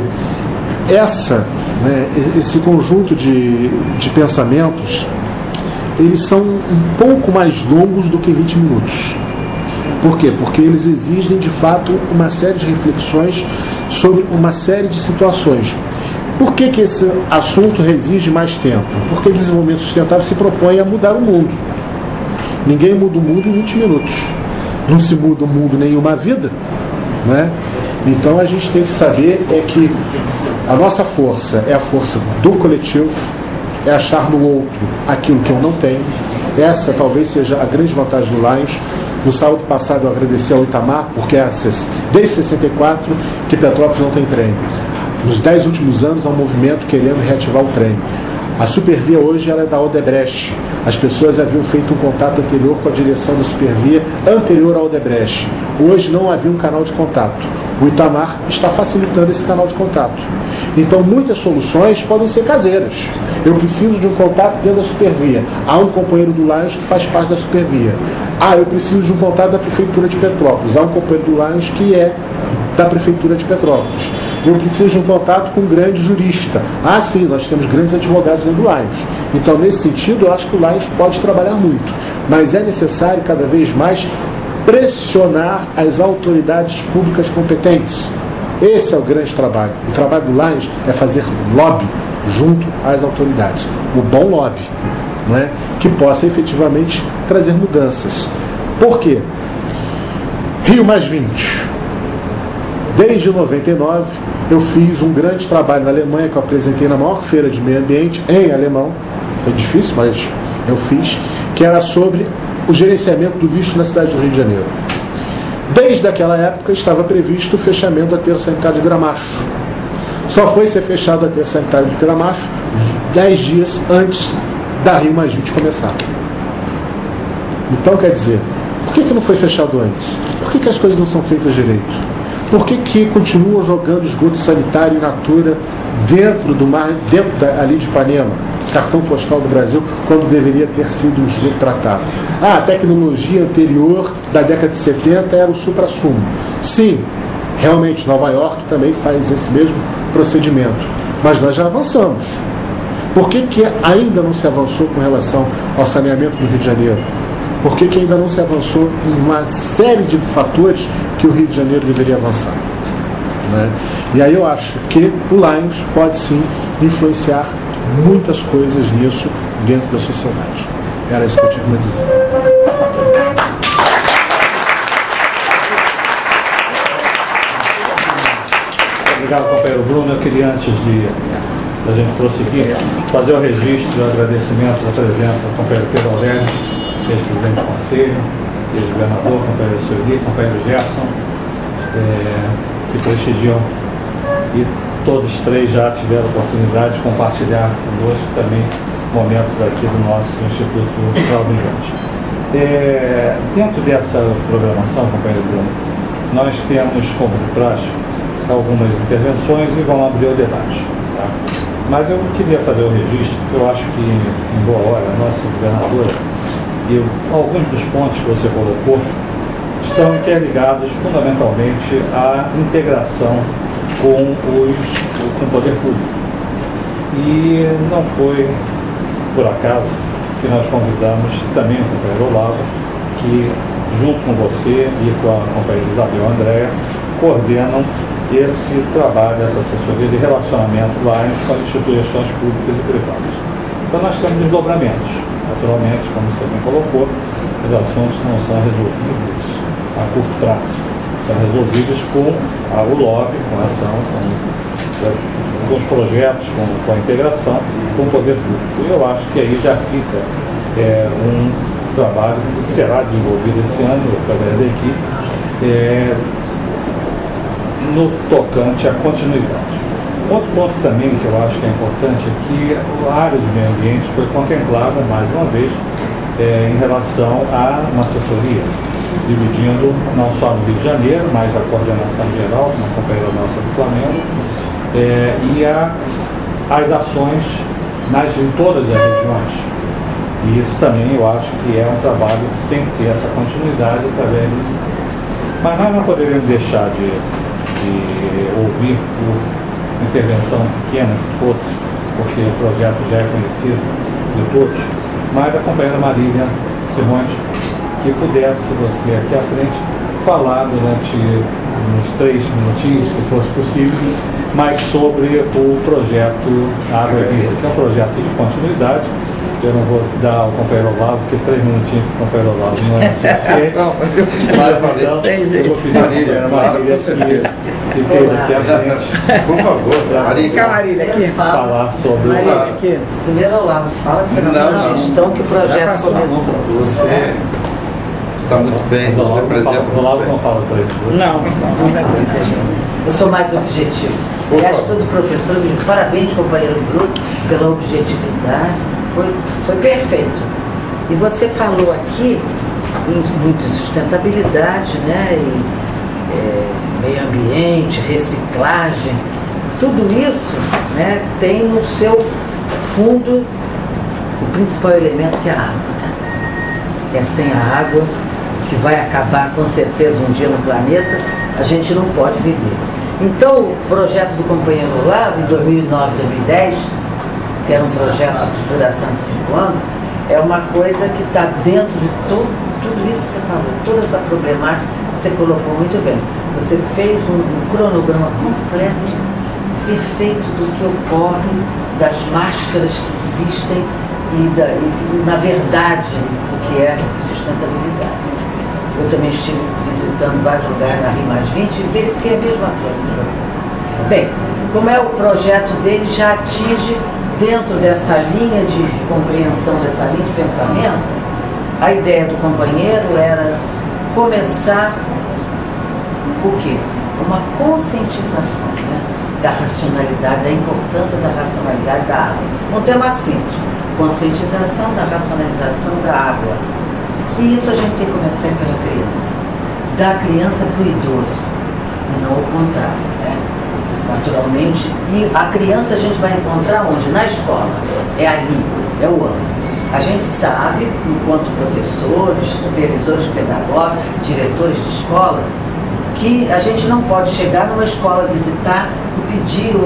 [SPEAKER 3] Esse conjunto de pensamentos, eles são um pouco mais longos do que 20 minutos. Por quê? Porque eles exigem, de fato, uma série de reflexões sobre uma série de situações. Por que esse assunto exige mais tempo? Porque o desenvolvimento sustentável se propõe a mudar o mundo. Ninguém muda o mundo em 20 minutos. Não se muda o mundo nem uma vida, né? Então a gente tem que saber que a nossa força é a força do coletivo, é achar no outro aquilo que eu não tenho. Essa talvez seja a grande vantagem do Lions. No sábado passado eu agradeci ao Itamar, porque desde 64 que Petrópolis não tem trem. Nos 10 últimos anos há um movimento querendo reativar o trem. A Supervia hoje ela é da Odebrecht. As pessoas haviam feito um contato anterior com a direção da Supervia anterior à Odebrecht. Hoje não havia um canal de contato. O Itamar está facilitando esse canal de contato. Então muitas soluções podem ser caseiras. Eu preciso de um contato dentro da Supervia. Há um companheiro do Lions que faz parte da Supervia. Eu preciso de um contato da Prefeitura de Petrópolis. Há um companheiro do Lions que é da Prefeitura de Petrópolis. Eu preciso de um contato com um grande jurista. Sim, nós temos grandes advogados dentro do Lions. Então, nesse sentido, eu acho que o Lions pode trabalhar muito. Mas é necessário, cada vez mais, pressionar as autoridades públicas competentes. Esse é o grande trabalho. O trabalho do Lions é fazer lobby junto às autoridades. O bom lobby, não é? Que possa efetivamente trazer mudanças. Por quê? Rio Mais 20. Desde 99, eu fiz um grande trabalho na Alemanha, que eu apresentei na maior feira de meio ambiente, em alemão. Foi difícil, mas eu fiz, que era sobre o gerenciamento do lixo na cidade do Rio de Janeiro. Desde aquela época estava previsto o fechamento do aterro sanitário de Gramacho. Só foi ser fechado o aterro sanitário de Gramacho 10 dias antes da Rio Mais 20 começar. Então, quer dizer, por que não foi fechado antes? Por que as coisas não são feitas direito? Por que continuam jogando esgoto sanitário in natura dentro do mar, ali de Ipanema, cartão postal do Brasil, quando deveria ter sido um esgoto tratado? A tecnologia anterior da década de 70 era o supra-sumo. Sim, realmente Nova York também faz esse mesmo procedimento. Mas nós já avançamos. Por que ainda não se avançou com relação ao saneamento do Rio de Janeiro? Por que ainda não se avançou em uma série de fatores que o Rio de Janeiro deveria avançar? Né? E aí eu acho que o Lions pode sim influenciar muitas coisas nisso dentro da sociedade. Era isso que eu tinha para dizer.
[SPEAKER 1] Obrigado, companheiro Bruno. Eu queria, antes de a gente prosseguir, fazer o registro do agradecimento da presença do companheiro Pedro Aurélio, ex-presidente do Conselho, ex-governador, companheiro Sueli, companheiro Gerson, que prestigiam, e todos três já tiveram a oportunidade de compartilhar conosco também momentos aqui do nosso Instituto Claudio. Dentro dessa programação, companheiro Bruno, nós temos como praxe algumas intervenções e vamos abrir o debate. Tá? Mas eu queria fazer o registro, porque eu acho que, em boa hora, a nossa governadora e alguns dos pontos que você colocou estão interligados fundamentalmente à integração com o poder público. E não foi por acaso que nós convidamos também o companheiro Olavo, que junto com você e com a companheira Isabel Andréa coordenam esse trabalho, essa assessoria de relacionamento lá com as instituições públicas e privadas. Então nós temos desdobramentos. Naturalmente, como você bem colocou, os assuntos não são resolvidos a curto prazo. São resolvidos com o lobby, com a ação, com os projetos, com a integração com o poder público. E eu acho que aí já fica um trabalho que será desenvolvido esse ano, através da equipe, no tocante à continuidade. Outro ponto também que eu acho que é importante é que a área de meio ambiente foi contemplada, mais uma vez, em relação a uma assessoria, dividindo não só no Rio de Janeiro, mas a coordenação geral, uma companheira nossa do Flamengo, e as ações em todas as regiões. E isso também eu acho que é um trabalho que tem que ter essa continuidade através disso. Mas nós não poderíamos deixar de ouvir por intervenção pequena que fosse, porque o projeto já é conhecido de todos, mas a companheira Marília Simões, que pudesse você aqui à frente falar durante uns 3 minutinhos, se fosse possível, mais sobre o projeto Água e Vida, que é um projeto de continuidade. Eu não vou dar ao companheiro Olavo, porque 3 minutinhos para o companheiro Olavo não é suficiente. Mas então, eu vou pedir a companheira Marília que esteja aqui à frente.
[SPEAKER 2] Por favor,
[SPEAKER 4] Fica a Marília aqui.
[SPEAKER 1] Falar sobre
[SPEAKER 4] Marília aqui.
[SPEAKER 5] Primeiro, Olavo, fala que na gestão que o projeto começou.
[SPEAKER 2] Você está muito bem, você
[SPEAKER 1] o Olavo não fala para ele.
[SPEAKER 4] Não vai proteger.
[SPEAKER 5] Eu sou mais objetivo. Aliás, todo professor, parabéns, companheiro Bruno, pela objetividade. Foi perfeito. E você falou aqui muito de sustentabilidade, né? E meio ambiente, reciclagem. Tudo isso, né, tem no seu fundo o principal elemento, que é a água. Né? É sem a água, que vai acabar com certeza um dia no planeta, a gente não pode viver. Então, o projeto do companheiro Olavo, em 2009, 2010, que era um projeto de duração de 5 anos, é uma coisa que está dentro de tudo isso que você falou, toda essa problemática, você colocou muito bem. Você fez um cronograma completo, perfeito do que ocorre, das máscaras que existem e na verdade, o que é sustentabilidade. Eu também estive visitando vários lugares na Rio+20 e verifiquei a mesma coisa. Bem, como é o projeto dele, já atinge, dentro dessa linha de compreensão, dessa linha de pensamento, a ideia do companheiro era começar o quê? Uma conscientização, né, da racionalidade, da importância da racionalidade da água. Um tema simples, conscientização da racionalização da água. E isso a gente tem que começar pela criança. Da criança para o idoso, e não o contrário, né? Naturalmente. E a criança a gente vai encontrar onde? Na escola. É ali, é o ano. A gente sabe, enquanto professores, supervisores pedagógicos, diretores de escola, que a gente não pode chegar numa escola, visitar e pedir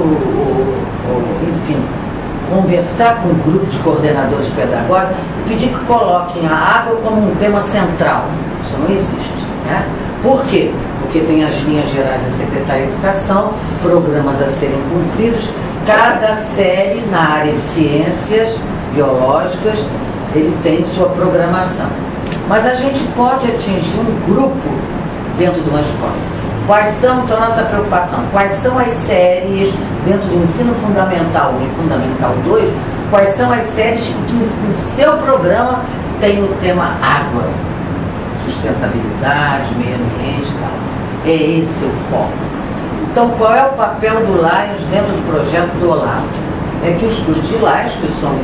[SPEAKER 5] enfim, conversar com um grupo de coordenadores pedagógicos e pedir que coloquem a água como um tema central. Isso não existe, né? Por quê? Porque tem as linhas gerais da Secretaria de Educação, programas a serem cumpridos, cada série na área de ciências biológicas ele tem sua programação. Mas a gente pode atingir um grupo dentro de uma escola. Quais são, então, a nossa preocupação? Quais são as séries dentro do ensino fundamental e fundamental 2, quais são as séries que no seu programa tem o tema água, sustentabilidade, meio ambiente e tal. É esse o foco. Então, qual é o papel do Lions dentro do projeto do Olavo? É que os cursos de Lions, que somos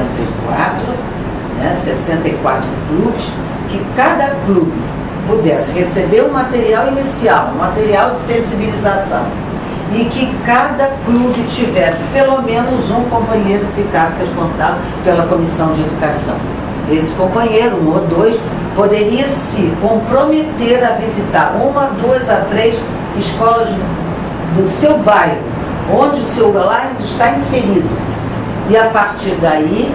[SPEAKER 5] 64 clubes, que cada clube pudesse receber um material inicial, um material de sensibilização, e que cada clube tivesse pelo menos um companheiro que ficasse responsável pela comissão de educação. Esse companheiro, um ou dois, poderia se comprometer a visitar 1, 2 a 3 escolas do seu bairro, onde o seu Lions está inserido. E a partir daí,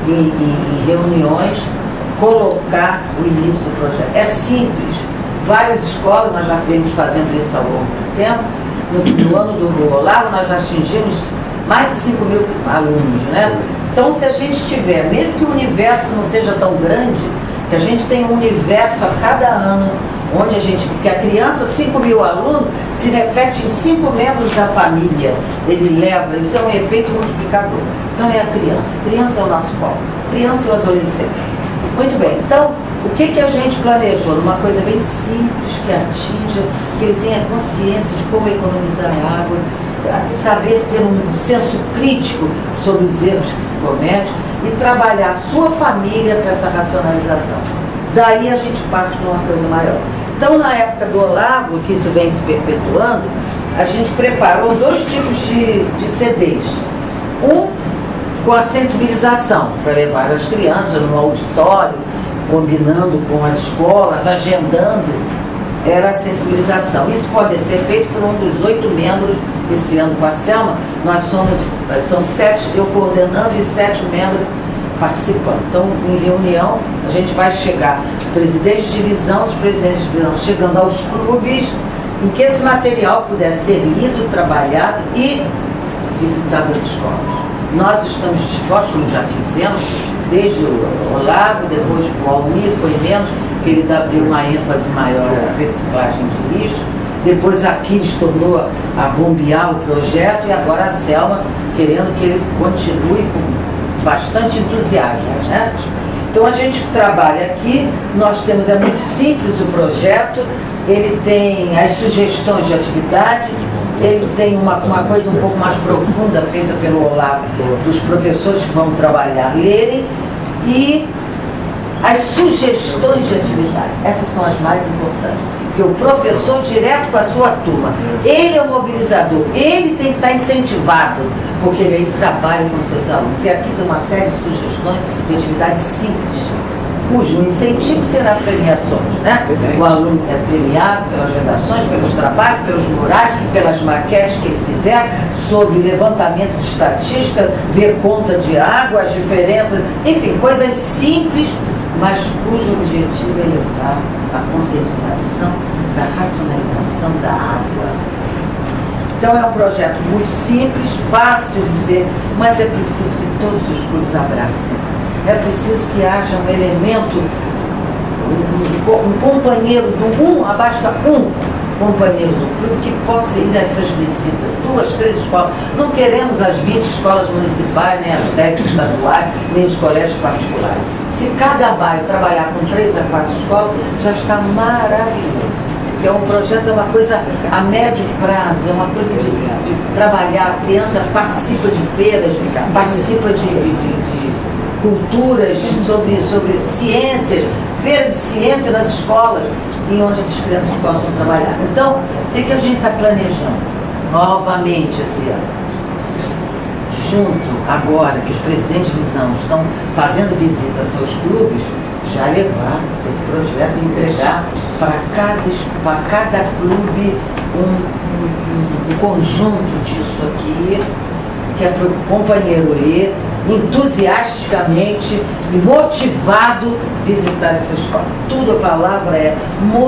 [SPEAKER 5] em reuniões, colocar o início do projeto. É simples. Várias escolas, nós já vemos fazendo isso ao longo do tempo. No ano do Olavo, nós já atingimos mais de 5 mil alunos, né? Então, se a gente tiver, mesmo que o universo não seja tão grande, que a gente tenha um universo a cada ano, onde que a criança, 5 mil alunos, se repete em 5 membros da família. Ele leva, isso é um efeito multiplicador. Então é a criança. Criança é o nosso foco. Criança e o adolescente. Muito bem, então, o que a gente planejou? Uma coisa bem simples, que atinja, que ele tenha consciência de como economizar água, saber ter um senso crítico sobre os erros que se cometem e trabalhar a sua família para essa racionalização. Daí a gente parte para uma coisa maior. Então, na época do Olavo, que isso vem se perpetuando, a gente preparou 2 tipos de CDs. Um com a sensibilização, para levar as crianças no auditório, combinando com as escolas, agendando, era a sensibilização. Isso pode ser feito por um dos 8 membros, esse ano com a Selma, são 7, eu coordenando e 7 membros participando. Então, em reunião, a gente vai chegar, presidente de divisão, os presidentes de divisão, chegando aos clubes, em que esse material pudesse ser lido, trabalhado e visitado as escolas. Nós estamos dispostos, como já fizemos, desde o Olavo, depois o Almir, foi menos, que ele deu uma ênfase maior à reciclagem de lixo, depois a Aquiles tornou a bombear o projeto e agora a Selma querendo que ele continue com bastante entusiasmo, né? Então a gente trabalha aqui, nós temos, é muito simples o projeto, ele tem as sugestões de atividade, ele tem uma coisa um pouco mais profunda feita pelo Olavo, dos professores que vão trabalhar lerem, e as sugestões de atividade, essas são as mais importantes, porque o professor direto com a sua turma, ele é o mobilizador, ele tem que estar incentivado, porque ele trabalha com seus alunos, e aqui tem uma série de sugestões de atividades simples, cujo incentivo será premiações, né? O aluno é premiado pelas redações, pelos trabalhos, pelos murais, pelas maquetes que ele fizer, sobre levantamento de estatística, ver conta de água, as diferenças, enfim, coisas simples, mas cujo objetivo é levar a conscientização da racionalização da água. Então é um projeto muito simples, fácil de ser, mas é preciso que todos os clubes abracem. É preciso que haja um elemento, um companheiro basta um companheiro do clube que possa ir a essas visitas, 2, 3 escolas. Não queremos as 20 escolas municipais, nem as 10 estaduais, nem os colégios particulares. Se cada bairro trabalhar com 3 a 4 escolas, já está maravilhoso. Porque um projeto é uma coisa a médio prazo, é uma coisa de trabalhar. A criança participa de feiras, participa de culturas sobre ciências, feiras de ciência nas escolas, em onde as crianças possam trabalhar. Então, o que a gente está planejando? Novamente esse ano. Junto, agora que os presidentes de divisão estão fazendo visita aos seus clubes, já levar esse projeto e entregar para cada clube um conjunto disso aqui, que é para o companheiro ler, entusiasticamente e motivado visitar essa escola. Tudo a palavra é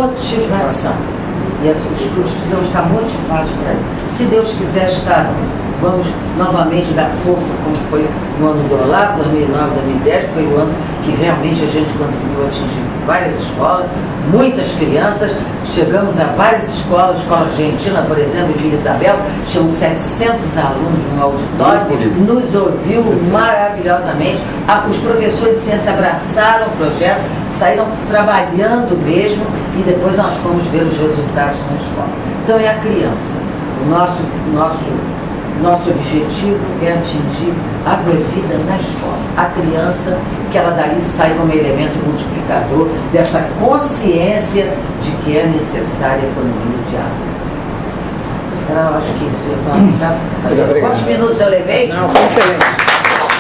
[SPEAKER 5] motivação. E os clubes precisam estar motivados para isso. Se Deus quiser, estarão. vamos novamente dar força, como foi no ano do Olá, 2009, 2010, foi o ano que realmente a gente conseguiu atingir várias escolas, muitas crianças, chegamos a várias escolas, a escola argentina, por exemplo, em Vila Isabel, tinham 700 alunos no auditório, nos ouviu maravilhosamente, os professores de ciência abraçaram o projeto, saíram trabalhando mesmo e depois nós fomos ver os resultados na escola. Então é a criança. O nosso objetivo é atingir a vida na escola. A criança, que ela dali sai como elemento multiplicador dessa consciência de que é necessária a economia de água. Então, eu acho que isso é quantos minutos eu levei?
[SPEAKER 4] Não, foi excelente.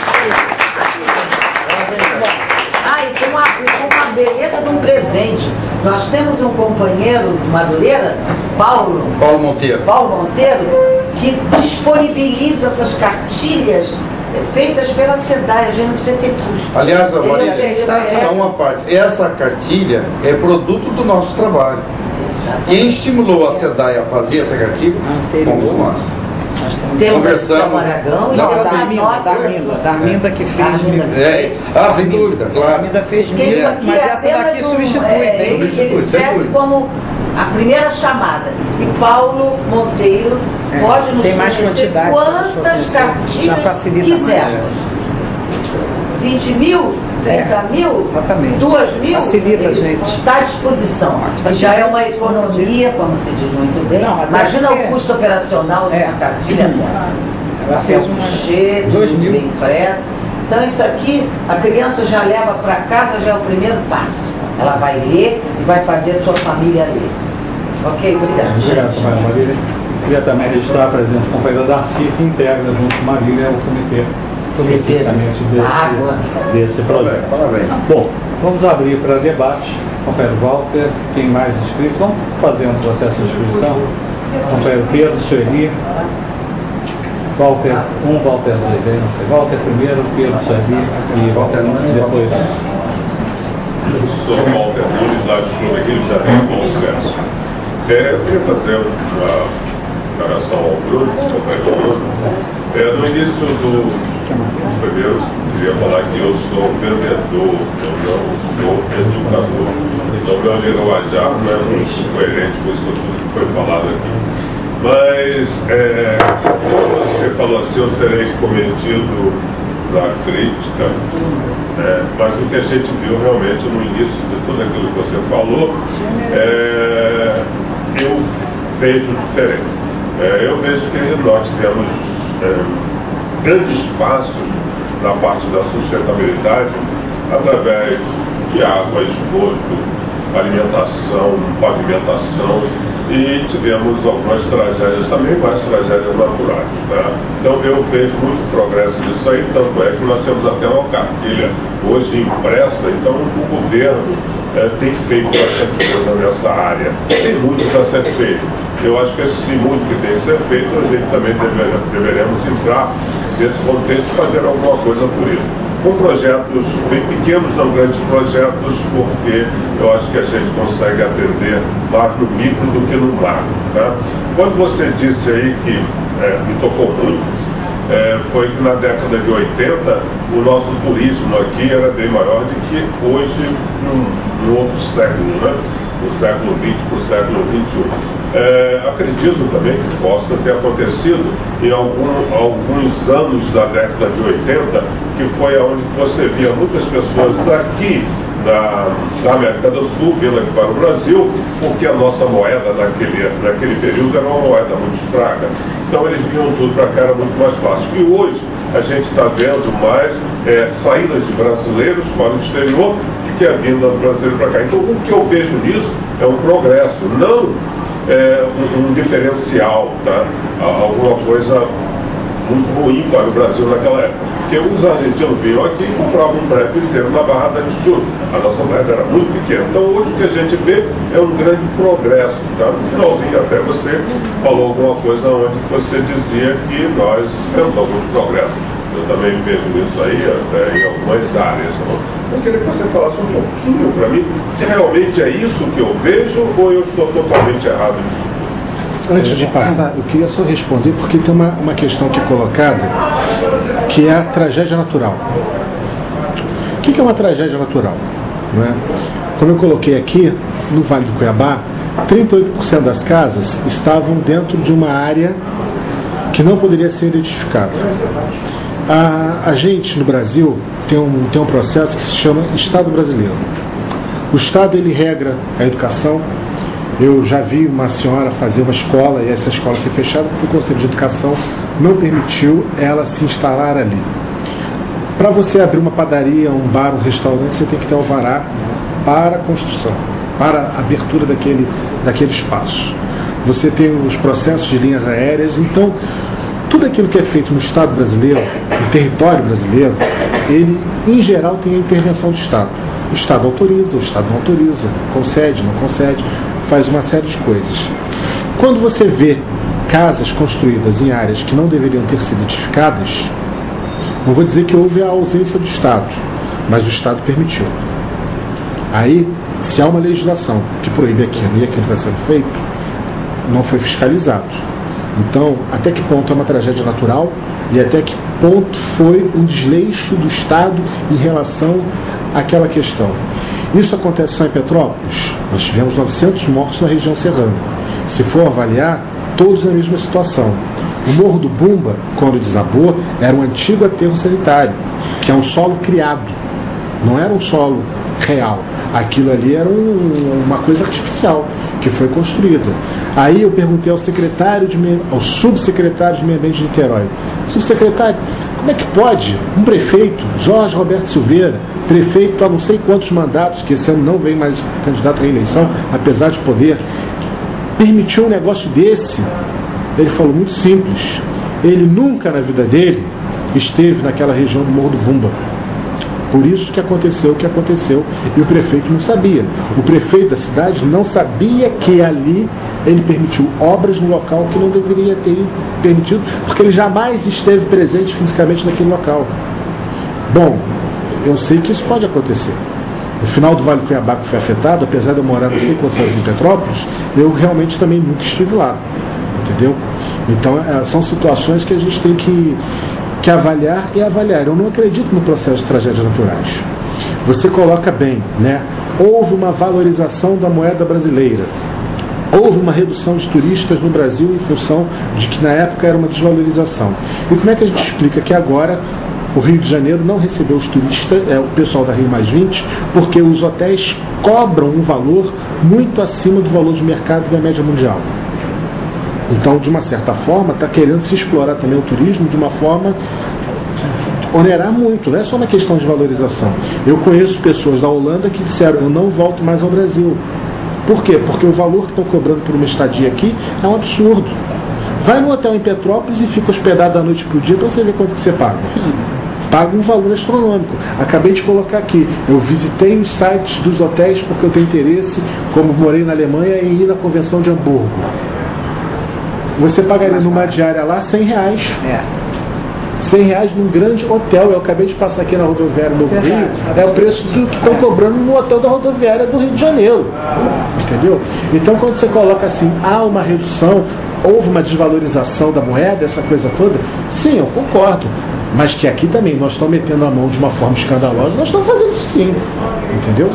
[SPEAKER 5] E com uma beleza de um presente. Nós temos um companheiro de Madureira, Paulo Monteiro, que disponibiliza essas cartilhas feitas pela SEDAI, a gente não precisa ter custo.
[SPEAKER 2] Aliás, Maria, só uma parte. Essa cartilha é produto do nosso trabalho. Quem estimulou a SEDAI a fazer essa cartilha fomos nós.
[SPEAKER 5] Conversamos. Aragão e
[SPEAKER 4] da Minda que fez
[SPEAKER 2] sem dúvida, claro.
[SPEAKER 4] A Minda fez mil, mas essa daqui substitui.
[SPEAKER 5] Serve como a primeira chamada. E Paulo Monteiro pode nos fornecer quantas cartilhas quisermos. 20 mil? 30 mil?
[SPEAKER 4] Exatamente.
[SPEAKER 5] 2 mil?
[SPEAKER 4] Facilita, gente.
[SPEAKER 5] Está à disposição. Já é uma economia, como se diz muito bem.
[SPEAKER 4] Não,
[SPEAKER 5] imagina o custo operacional de uma cartilha.
[SPEAKER 4] Ela fez
[SPEAKER 5] cheio,
[SPEAKER 4] 2 mil.
[SPEAKER 5] impresso. Então isso aqui, a criança já leva para casa, já é o primeiro passo. Ela vai ler e vai fazer a sua família ler. Ok? Obrigado.
[SPEAKER 1] Obrigado, companheira Marília. Queria também registrar a presença da companheira Darcy, que integra junto com Marília o comitê especificamente desse projeto.
[SPEAKER 2] Parabéns.
[SPEAKER 1] Bom, vamos abrir para debate. Companheiro Walter, quem mais inscrito? Vamos fazer um processo de inscrição. Companheiro Pedro, Sueli. Walter 1, Walter 2, não sei. Walter primeiro, Pedro, Sueli e Walter depois.
[SPEAKER 6] Eu sou Walter Nunes, lá de Clube Rio de Janeiro, Bom Sucesso. Eu queria fazer uma declaração ao Bruno, companheiro Bruno. No início dos primeiros, queria falar que eu sou vendedor, eu não sou educador. Então, meu linguajar não é muito coerente com isso tudo que foi falado aqui. Mas, como você falou assim, eu serei cometido da crítica, mas o que a gente viu realmente no início de tudo aquilo que você falou, eu vejo diferente. Eu vejo que nós temos grandes passos na parte da sustentabilidade através de água, esgoto, alimentação, pavimentação e tivemos algumas tragédias também, mais tragédias naturais. Né? Então eu vejo muito progresso nisso aí, tanto é que nós temos até uma cartilha hoje impressa, então o governo tem feito bastante coisa nessa área. Tem muito para ser feito. Eu acho que esse muito que tem que ser feito, a gente também deveremos entrar nesse contexto e fazer alguma coisa por isso. Com projetos bem pequenos, não grandes projetos, porque eu acho que a gente consegue atender mais no micro do que no macro. Tá? Quando você disse aí que me tocou muito, foi que na década de 80 o nosso turismo aqui era bem maior do que hoje no outro século, né? Do século XX para o século XXI. Acredito também que possa ter acontecido em alguns anos da década de 80, que foi onde você via muitas pessoas daqui da América do Sul vindo aqui para o Brasil, porque a nossa moeda naquele período era uma moeda muito fraca. Então eles vinham tudo para cá, era muito mais fácil. E hoje a gente está vendo mais saídas de brasileiros para o exterior do que a vinda do brasileiro para cá. Então o que eu vejo nisso é um progresso, não um diferencial, tá? Alguma coisa muito ruim para o Brasil naquela época. Porque os argentinos vinham aqui e compravam um prédio inteiro na Barra da Tijuca. A nossa moeda era muito pequena. Então hoje o que a gente vê é um grande progresso. Tá? No finalzinho até você falou alguma coisa onde você dizia que nós temos algum progresso. Eu também vejo isso aí até em algumas áreas. Eu queria que você falasse um pouquinho para mim se realmente é isso que eu vejo ou eu estou totalmente errado nisso.
[SPEAKER 3] Antes de passar, eu queria só responder, porque tem uma questão que é colocada, que é a tragédia natural. O que é uma tragédia natural? Não é? Como eu coloquei aqui, no Vale do Cuiabá, 38% das casas estavam dentro de uma área que não poderia ser identificada. A gente, no Brasil, tem um processo que se chama Estado brasileiro. O Estado, ele regra a educação. Eu já vi uma senhora fazer uma escola e essa escola ser fechada porque o Conselho de Educação não permitiu ela se instalar ali. Para você abrir uma padaria, um bar, um restaurante, você tem que ter alvará para a construção, para a abertura daquele espaço. Você tem os processos de linhas aéreas. Então, tudo aquilo que é feito no Estado brasileiro, no território brasileiro, ele, em geral, tem a intervenção do Estado. O Estado autoriza, o Estado não autoriza, concede, não concede, faz uma série de coisas. Quando você vê casas construídas em áreas que não deveriam ter sido edificadas, não vou dizer que houve a ausência do Estado, mas o Estado permitiu. Aí, se há uma legislação que proíbe aquilo e aquilo está sendo feito, não foi fiscalizado. Então, até que ponto é uma tragédia natural e até que ponto foi um desleixo do Estado em relação àquela questão. Isso acontece só em Petrópolis. Nós tivemos 900 mortos na região serrana. Se for avaliar, todos na mesma situação. O Morro do Bumba, quando desabou, era um antigo aterro sanitário, que é um solo criado, não era um solo real. Aquilo ali era uma coisa artificial que foi construída. Aí eu perguntei ao subsecretário de Meio Ambiente de Niterói: subsecretário, como é que pode um prefeito, Jorge Roberto Silveira, prefeito há não sei quantos mandatos, que esse ano não vem mais candidato à reeleição, apesar de poder, permitiu um negócio desse? Ele falou: muito simples, ele nunca na vida dele esteve naquela região do Morro do Bumba. Por isso que aconteceu o que aconteceu, e o prefeito não sabia. O prefeito da cidade não sabia que ali ele permitiu obras no local que não deveria ter permitido, porque ele jamais esteve presente fisicamente naquele local. Bom, eu sei que isso pode acontecer. No final do Vale do Cuiabá, que foi afetado, apesar de eu morar não sei quantos anos em Petrópolis, eu realmente também nunca estive lá. Entendeu? Então, são situações que a gente tem que avaliar e avaliar. Eu não acredito no processo de tragédias naturais. Você coloca bem, né? Houve uma valorização da moeda brasileira. Houve uma redução de turistas no Brasil em função de que na época era uma desvalorização. E como é que a gente explica que agora o Rio de Janeiro não recebeu os turistas, o pessoal da Rio Mais 20, porque os hotéis cobram um valor muito acima do valor de mercado da média mundial? Então, de uma certa forma, está querendo se explorar também o turismo de uma forma onerar muito, não é só uma questão de valorização. Eu conheço pessoas da Holanda que disseram: eu não volto mais ao Brasil. Por quê? Porque o valor que estão cobrando por uma estadia aqui é um absurdo. Vai no hotel em Petrópolis e fica hospedado da noite para o dia para você ver quanto que você paga. Paga um valor astronômico. Acabei de colocar aqui, eu visitei os sites dos hotéis porque eu tenho interesse, como morei na Alemanha, em ir na convenção de Hamburgo. Você pagaria numa diária lá R$100. R$100 num grande hotel. Eu acabei de passar aqui na rodoviária do Rio. É o preço do que estão cobrando no hotel da rodoviária do Rio de Janeiro. Entendeu? Então, quando você coloca assim, há uma redução, houve uma desvalorização da moeda, essa coisa toda, sim, eu concordo. Mas que aqui também nós estamos metendo a mão de uma forma escandalosa, nós estamos fazendo isso sim. Entendeu?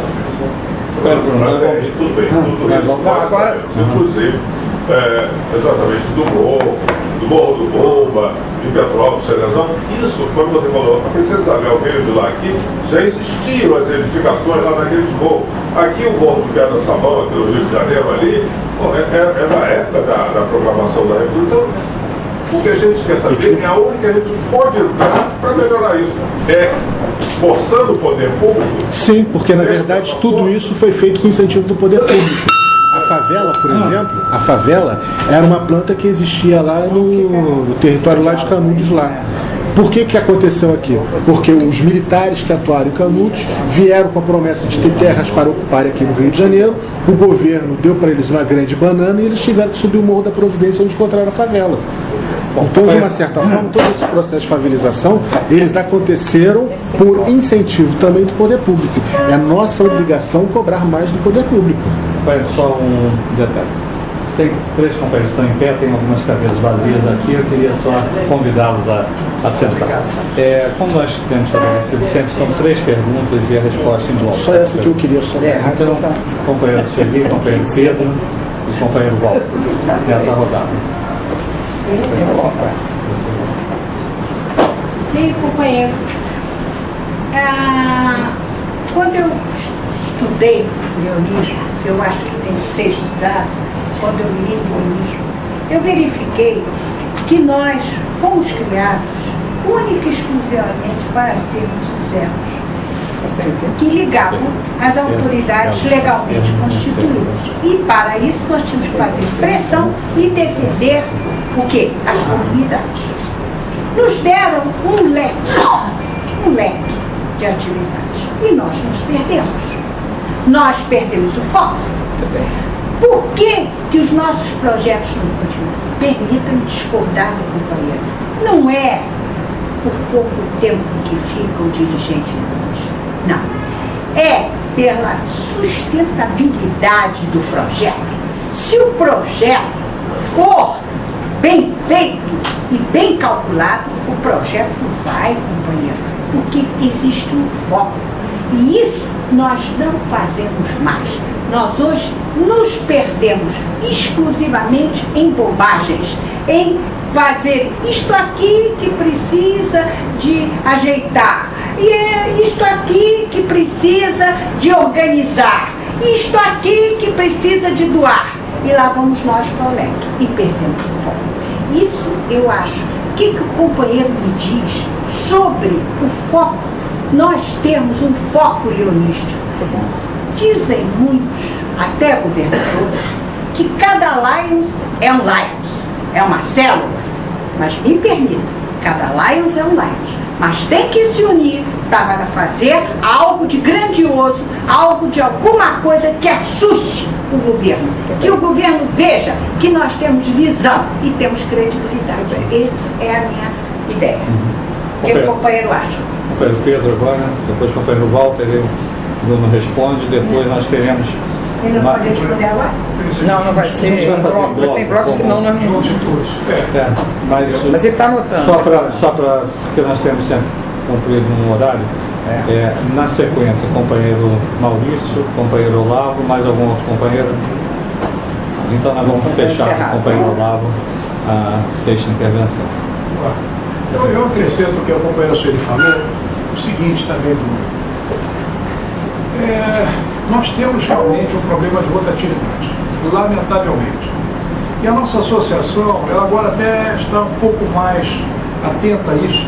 [SPEAKER 6] Tudo bem. Agora, inclusive, exatamente do Morro do Bumba, de Petrópolis, Cerezão. Isso, quando você falou, a Princesa Isabel veio de lá aqui, já existiam as edificações lá naqueles morros. Aqui o Morro de Pedra Sabão, aqui no Rio de Janeiro, ali, é da época da programação da República. O que a gente quer saber é aonde que a gente pode dar para melhorar isso. É forçando o poder público?
[SPEAKER 3] Sim, porque na verdade tudo isso foi feito com incentivo do poder público. A favela, por exemplo, a favela era uma planta que existia lá no território lá de Canudos lá. Por que aconteceu aqui? Porque os militares que atuaram em Canudos vieram com a promessa de ter terras para ocupar aqui no Rio de Janeiro, o governo deu para eles uma grande banana e eles tiveram que subir o Morro da Providência onde encontraram a favela. Então, de uma certa forma, todo esse processo de favelização, eles aconteceram por incentivo também do poder público. É nossa obrigação cobrar mais do poder público.
[SPEAKER 1] Só um detalhe. tem 3 companheiros que estão em pé, tem algumas cadeiras vazias aqui, eu queria só convidá-los a sentar. Como nós temos estabelecido sempre, são 3 perguntas e a resposta em bloco.
[SPEAKER 3] Só essa que eu queria saber.
[SPEAKER 1] Então, companheiro Xerri, companheiro Pedro e companheiro Walter, nessa rodada.
[SPEAKER 7] Sim, companheiro. Quando eu estudei leonismo, eu acho que tem que ser estudado, quando eu li leonismo, eu verifiquei que nós fomos criados única e exclusivamente para sermos os servos, que ligavam as autoridades legalmente constituídas. E para isso nós tínhamos que fazer pressão e defender o quê? As comunidades. Nos deram um leque de atividades. E nós nos perdemos. Nós perdemos o foco. Por que que os nossos projetos não continuam? Permita-me discordar do companheiro. Não é por pouco tempo que ficam dirigentes hoje. Não. É pela sustentabilidade do projeto. Se o projeto for bem feito e bem calculado, o projeto vai, companheiro, porque existe um foco. E isso nós não fazemos mais. Nós hoje nos perdemos exclusivamente em bobagens, em fazer isto aqui que precisa de ajeitar, e isto aqui que precisa de organizar, isto aqui que precisa de doar. E lá vamos nós para o leque e perdemos o foco. Isso eu acho. O que o companheiro me diz sobre o foco? Nós temos um foco leonístico. Dizem muitos, até governadores, que cada Lions é um Lions, é uma célula. Mas me permita, cada Lions é um Lions. Mas tem que se unir para fazer algo de grandioso, algo de alguma coisa que assuste o governo. Que o governo veja que nós temos visão e temos credibilidade. Essa é a minha ideia. O que o companheiro acha?
[SPEAKER 1] Companheiro Pedro agora, depois o companheiro Walter, ele não responde, depois nós teremos...
[SPEAKER 7] Ele não pode responder agora?
[SPEAKER 4] Não vai ser bloco, vai ser em bloco, senão nós não vamos de todos.
[SPEAKER 1] Mas
[SPEAKER 4] ele está anotando.
[SPEAKER 1] Só para porque nós temos sempre cumprido um horário, na sequência, companheiro Maurício, companheiro Olavo, mais algum outro companheiro? Então nós vamos fechar com o companheiro Olavo a 6ª intervenção.
[SPEAKER 3] Eu acrescento o que o companheiro Xerri falou, o seguinte também, nós temos realmente um problema de rotatividade, lamentavelmente. E a nossa associação, ela agora até está um pouco mais atenta a isso,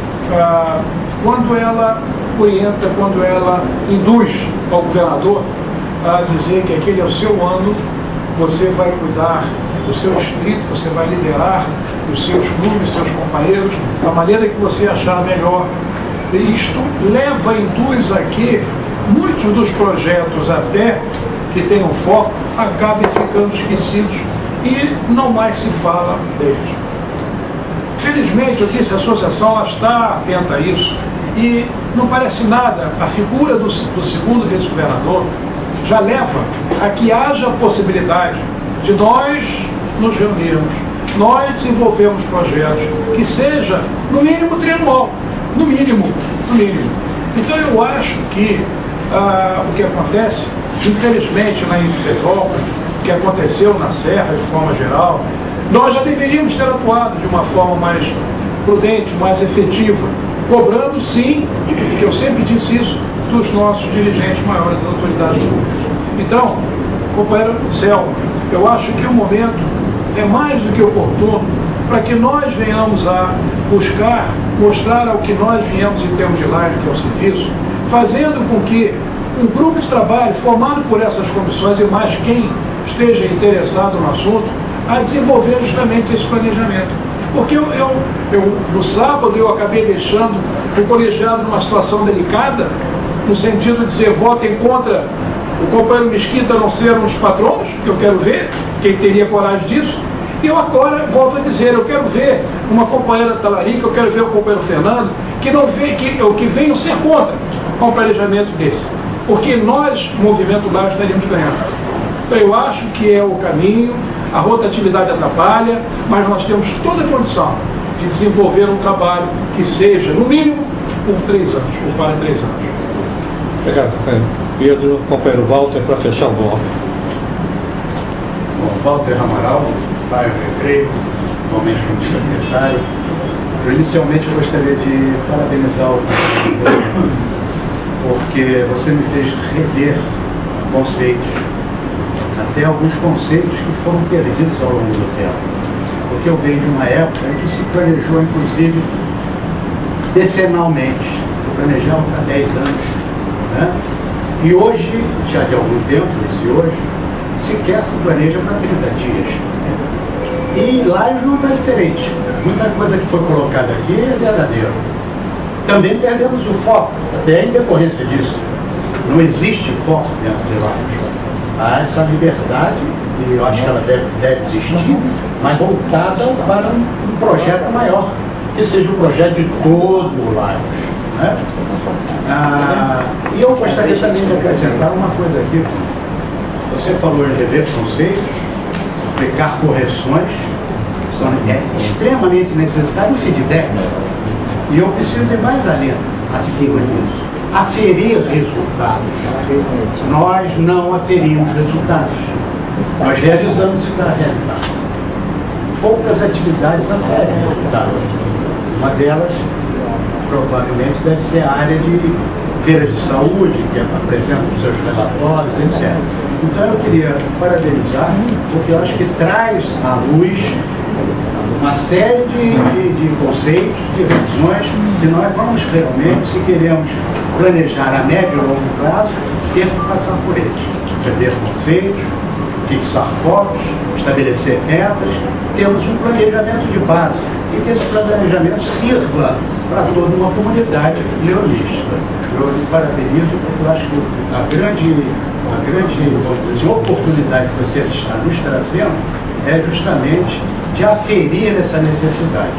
[SPEAKER 3] quando ela orienta, quando ela induz ao governador a dizer que aquele é o seu ano, você vai cuidar do seu distrito, você vai liderar os seus clubes, seus companheiros, da maneira que você achar melhor. E isto leva, induz a que muitos dos projetos até que têm um foco acabem ficando esquecidos e não mais se fala deles. Felizmente, eu disse, a associação ela está atenta a isso e não parece nada, a figura do segundo vice-governador já leva a que haja a possibilidade de nós nos reunirmos, nós desenvolvermos projetos que seja, no mínimo, trianual, no mínimo. Então eu acho que o que acontece, infelizmente, lá em Petrópolis, o que aconteceu na Serra, de forma geral, nós já deveríamos ter atuado de uma forma mais prudente, mais efetiva, cobrando, sim, que eu sempre disse isso, dos nossos dirigentes maiores, das autoridades públicas. Então, companheiro Selma, eu acho que o momento é mais do que oportuno para que nós venhamos a buscar, mostrar ao que nós viemos em termos de live, que é o serviço, fazendo com que um grupo de trabalho formado por essas comissões e mais quem esteja interessado no assunto, a desenvolver justamente esse planejamento. Porque no sábado eu acabei deixando o colegiado numa situação delicada, no sentido de dizer, votem contra o companheiro Mesquita não ser um dos patronos, que eu quero ver, quem teria coragem disso. E eu agora volto a dizer, eu quero ver uma companheira Talarica, eu quero ver o companheiro Fernando, que venham ser contra um planejamento desse. Porque nós, movimento lá, estaríamos ganhando. Então eu acho que é o caminho,
[SPEAKER 8] a rotatividade atrapalha, mas nós temos toda a condição de desenvolver um trabalho que seja, no mínimo, por 3 anos, ou para 3 anos.
[SPEAKER 1] Obrigado, companheiro. Pedro, companheiro Walter, para fechar o bloco.
[SPEAKER 9] Bom, Walter Amaral, pai do Recreio, atualmente como secretário. Inicialmente eu gostaria de parabenizar o professor, porque você me fez rever conceitos, até alguns conceitos que foram perdidos ao longo do tempo. Porque eu venho de uma época em que se planejou, inclusive, decenalmente, se planejava para 10 anos. Né? E hoje, já de algum tempo, esse hoje, sequer se planeja para 30 dias. E lá não está diferente. Muita coisa que foi colocada aqui é verdadeira. Também perdemos o foco, até em decorrência disso. Não existe foco dentro de lá. Há essa liberdade, e eu acho que ela deve existir, mas voltada para um projeto maior, que seja um projeto de todo o Lagos. Né? E eu gostaria também de acrescentar uma coisa aqui. Você falou em rever conceitos, aplicar correções, são extremamente necessário o feedback. E eu preciso ir mais além, acima disso. Aferir resultados. Nós não aferimos resultados. Nós realizamos e para realizar. Poucas atividades aferem resultados. Uma delas, provavelmente, deve ser a área de feiras de saúde, que apresenta os seus relatórios, etc. Então eu queria parabenizar, porque eu acho que traz à luz uma série de conceitos, de revisões, que nós vamos realmente, se queremos planejar a médio e longo prazo, ter que passar por eles. Rever conceitos, fixar focos, estabelecer metas, temos um planejamento de base e que esse planejamento sirva para toda uma comunidade leonista. Eu lhe parabenizo porque eu acho que a grande vamos dizer, oportunidade que você está nos trazendo é justamente de aferir essa necessidade.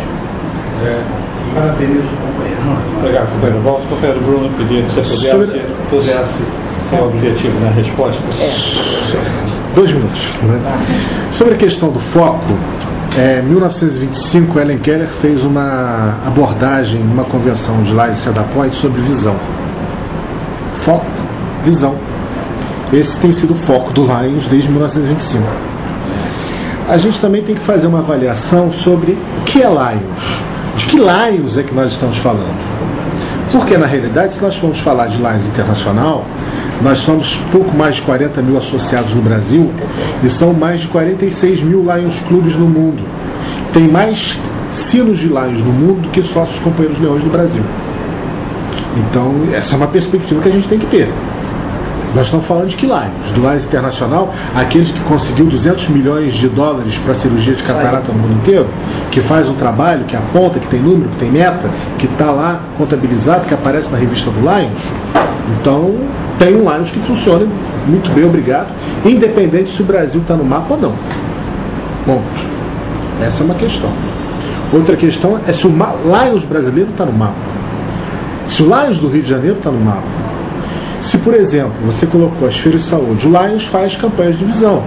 [SPEAKER 9] Parabenizo o companheiro.
[SPEAKER 1] Obrigado, companheiro. Volto, companheiro Bruno, pedindo que você pudesse ser objetivo na resposta.
[SPEAKER 3] 2 minutos. Né? Sobre a questão do foco, em 1925, Helen Keller fez uma abordagem numa convenção de Leiden e Cedapós sobre visão. Foco, visão. Esse tem sido o foco do Lions desde 1925. A gente também tem que fazer uma avaliação sobre o que é Lions. De que Lions é que nós estamos falando? Porque, na realidade, se nós formos falar de Lions internacional, nós somos pouco mais de 40 mil associados no Brasil e são mais de 46 mil Lions clubes no mundo. Tem mais sinos de Lions no mundo do que sócios companheiros leões do Brasil. Então, essa é uma perspectiva que a gente tem que ter. Nós estamos falando de que Lions? Do Lions Internacional, aqueles que conseguiu 200 milhões de dólares para cirurgia de catarata no mundo inteiro, que faz um trabalho, que aponta, que tem número, que tem meta, que está lá contabilizado, que aparece na revista do Lions. Então, tem um Lions que funciona muito bem, obrigado, independente se o Brasil está no mapa ou não. Ponto. Essa é uma questão. Outra questão é se o Lions brasileiro está no mapa. Se o Lions do Rio de Janeiro está no mapa. Se, por exemplo, você colocou as feiras de saúde, o Lions faz campanhas de visão.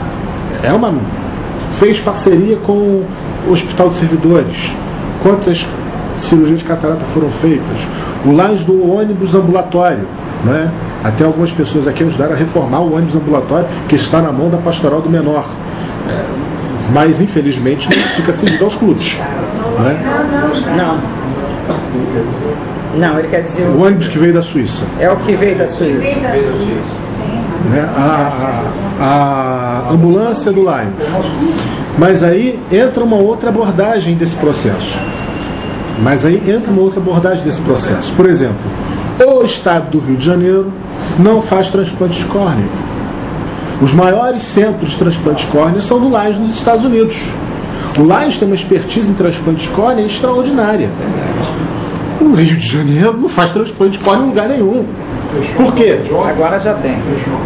[SPEAKER 3] Fez parceria com o Hospital de Servidores. Quantas cirurgias de catarata foram feitas? O Lions do ônibus ambulatório. Né? Até algumas pessoas aqui ajudaram a reformar o ônibus ambulatório que está na mão da Pastoral do Menor. Mas, infelizmente, não fica cedido aos clubes. Né?
[SPEAKER 4] Não, ele quer dizer...
[SPEAKER 3] O ônibus que veio da Suíça.
[SPEAKER 4] É o que veio da Suíça.
[SPEAKER 3] Né? A ambulância do Lions. Mas aí entra uma outra abordagem desse processo. Por exemplo, o estado do Rio de Janeiro não faz transplante de córnea. Os maiores centros de transplante de córnea são do Lions nos Estados Unidos. O Lions tem uma expertise em transplante de córnea extraordinária. O Rio de Janeiro não faz transplante de córnea em lugar nenhum. Por quê?
[SPEAKER 4] Agora já tem.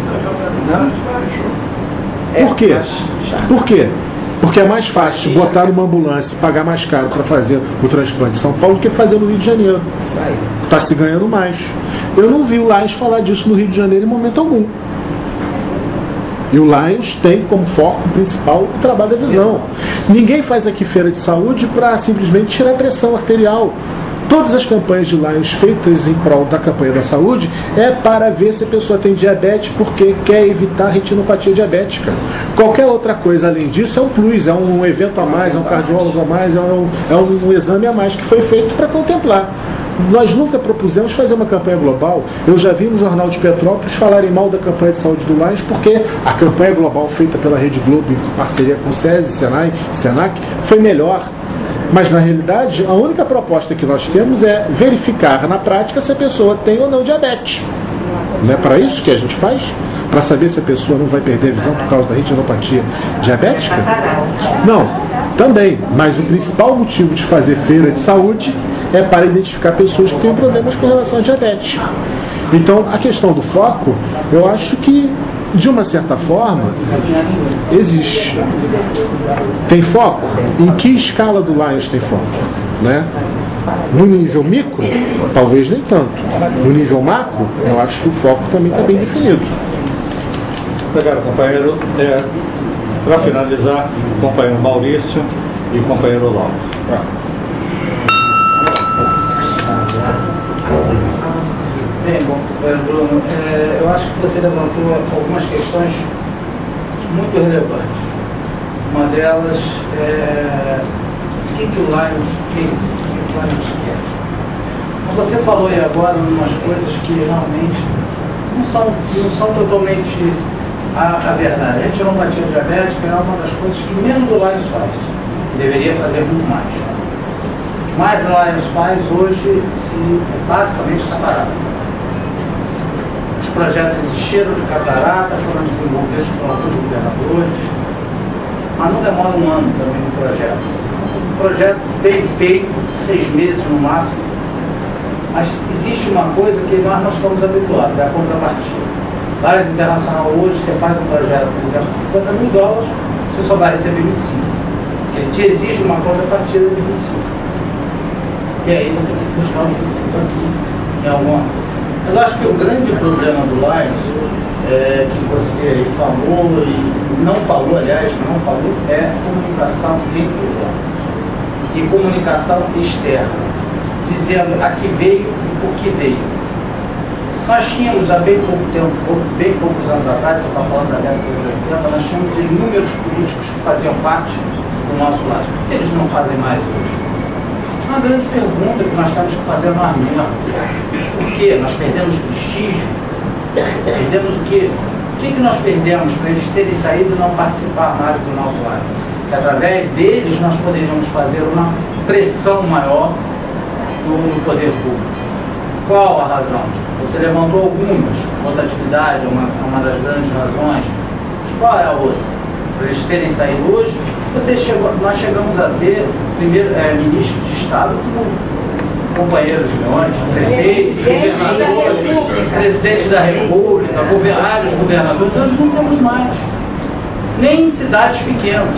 [SPEAKER 3] Por quê? Porque é mais fácil botar uma ambulância e pagar mais caro para fazer o transplante em São Paulo do que fazer no Rio de Janeiro. Está se ganhando mais. Eu não vi o Lions falar disso no Rio de Janeiro em momento algum. E o Lions tem como foco principal o trabalho da visão. Ninguém faz aqui feira de saúde para simplesmente tirar a pressão arterial. Todas as campanhas de Lions feitas em prol da campanha da saúde é para ver se a pessoa tem diabetes porque quer evitar retinopatia diabética. Qualquer outra coisa além disso é um plus, é um evento a mais, é um cardiólogo a mais, é um exame a mais que foi feito para contemplar. Nós nunca propusemos fazer uma campanha global. Eu já vi no Jornal de Petrópolis falarem mal da campanha de saúde do Lions porque a campanha global feita pela Rede Globo em parceria com o SESI, Senai, Senac foi melhor. Mas, na realidade, a única proposta que nós temos é verificar na prática se a pessoa tem ou não diabetes. Não é para isso que a gente faz? Para saber se a pessoa não vai perder a visão por causa da retinopatia diabética? Não, também. Mas o principal motivo de fazer feira de saúde é para identificar pessoas que têm problemas com relação a diabetes. Então, a questão do foco, eu acho que, de uma certa forma, existe. Tem foco? Em que escala do Lions tem foco? Né? No nível micro, talvez nem tanto. No nível macro, eu acho que o foco também está bem definido.
[SPEAKER 1] Obrigado, companheiro. Para finalizar, companheiro Maurício e companheiro Lauro.
[SPEAKER 2] Bem, bom, Bruno, eu acho que você levantou algumas questões muito relevantes. Uma delas é o que o Lions fez, o que o Lions quer. Você falou aí agora umas coisas que realmente não são totalmente a verdade. A retinopatia diabética é uma das coisas que menos o Lions faz. Deveria fazer muito mais. Mas o Lions faz hoje, basicamente, está parado. Os projetos existiram de catarata, foram desenvolvidos por alguns governadores, mas não demora um ano também no projeto. Um projeto bem feito, 6 meses no máximo, mas existe uma coisa que nós não estamos habituados, é a contrapartida. Lions Internacional hoje, você faz um projeto, por exemplo, $50 mil, você só vai receber 25. Ele te exige uma contrapartida de 25. E aí você tem que buscar os 25 aqui, em alguma coisa. Mas eu acho que o grande problema do Lions, que você falou e não falou, aliás, é comunicação entre os Lions. E comunicação externa, dizendo a que veio e por que veio. Nós tínhamos há bem poucos anos atrás, você está falando da década de 80, nós tínhamos inúmeros políticos que faziam parte do nosso lado. Por que eles não fazem mais hoje? Uma grande pergunta que nós temos que fazer nós mesmos. Por quê? Nós perdemos prestígio? Perdemos o quê? O que nós perdemos para eles terem saído e não participar mais do nosso lado? Que através deles nós poderíamos fazer uma pressão maior no poder público. Qual a razão? Você levantou algumas. Rotatividade é uma das grandes razões. Qual é a outra? Para eles terem saído hoje, nós chegamos a ver primeiro ministro de Estado como companheiros meus, prefeitos, governadores, presidente da República, vários governadores, nós não temos mais. Nem em cidades pequenas.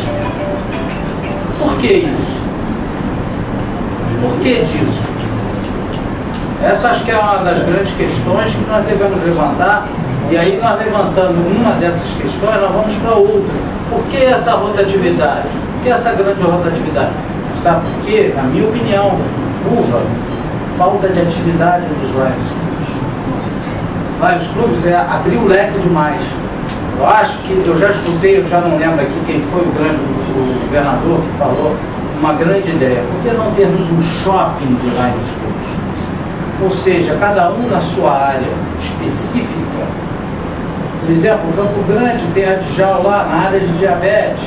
[SPEAKER 2] Por que isso? Por que disso? Essa acho que é uma das grandes questões que nós devemos levantar. E aí nós levantando uma dessas questões, nós vamos para outra. Por que essa rotatividade? Por que essa grande rotatividade? Sabe por quê? Na minha opinião, falta de atividade dos Lions Clubs. Lions Clubs é abrir o leque demais. Eu acho que, eu já escutei, eu já não lembro aqui quem foi o governador que falou, uma grande ideia. Por que não termos um shopping de Lions Clubs? Ou seja, cada um na sua área específica. Por exemplo, o Campo Grande tem a Djal lá na área de diabetes,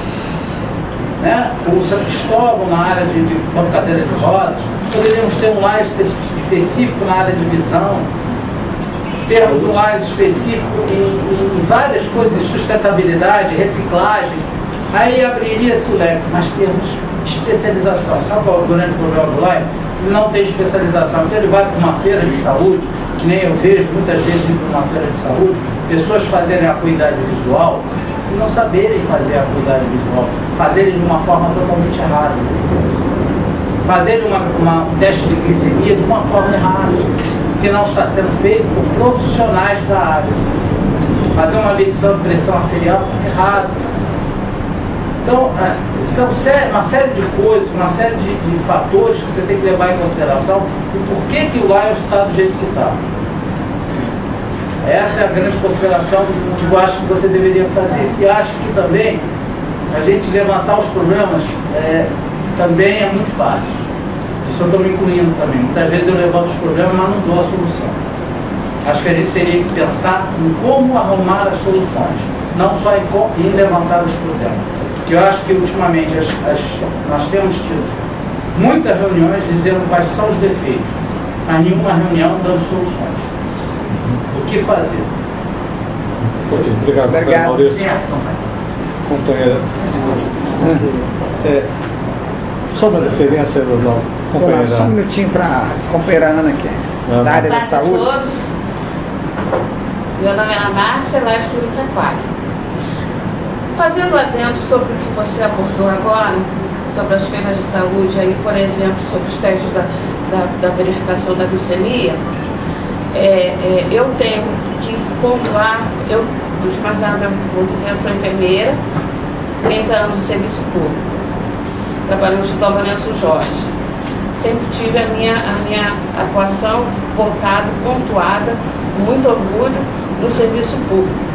[SPEAKER 2] né? O São Cristóvão na área de cadeira de rodas. Poderíamos ter um live específico na área de visão, termos um live específico em várias coisas, sustentabilidade, reciclagem. Aí abriria-se o leque, mas termos especialização. Sabe qual é o grande problema do live? Ele não tem especialização. Então ele vai para uma feira de saúde, que nem eu vejo muitas vezes ir para uma feira de saúde, pessoas fazerem a acuidade visual e não saberem fazer a acuidade visual, fazerem de uma forma totalmente errada, fazerem um teste de glicemia de uma forma errada, que não está sendo feito por profissionais da área.
[SPEAKER 10] fazer uma medição de pressão arterial errado. Então, são uma série de coisas, uma série de fatores que você tem que levar em consideração e por que o Lions está do jeito que está. Essa é a grande consideração que eu acho que você deveria fazer. E acho que também a gente levantar os problemas também é muito fácil. Isso eu estou me incluindo também. Muitas vezes eu levanto os problemas, mas não dou a solução. Acho que a gente teria que pensar em como arrumar as soluções, não só em levantar os problemas. Porque eu acho que ultimamente nós temos tido muitas reuniões dizendo quais são os defeitos, mas nenhuma reunião dando soluções. O que fazer?
[SPEAKER 1] Obrigado. Maurício. Companheira. Só uma referência, companheira.
[SPEAKER 4] Só um minutinho para a companheira Ana aqui, da área da saúde.
[SPEAKER 11] Boa tarde a todos. Meu nome é Ana Márcia, lá estou em Itaquara. Fazendo adendo sobre o que você abordou agora, sobre as feiras de saúde, aí, por exemplo, sobre os testes da verificação da glicemia, eu tenho que pontuar, de mais nada, vou dizer, eu sou enfermeira, 30 anos de serviço público, trabalho no Hospital Lourenço Jorge. Sempre tive a minha atuação voltada, pontuada, com muito orgulho, no serviço público.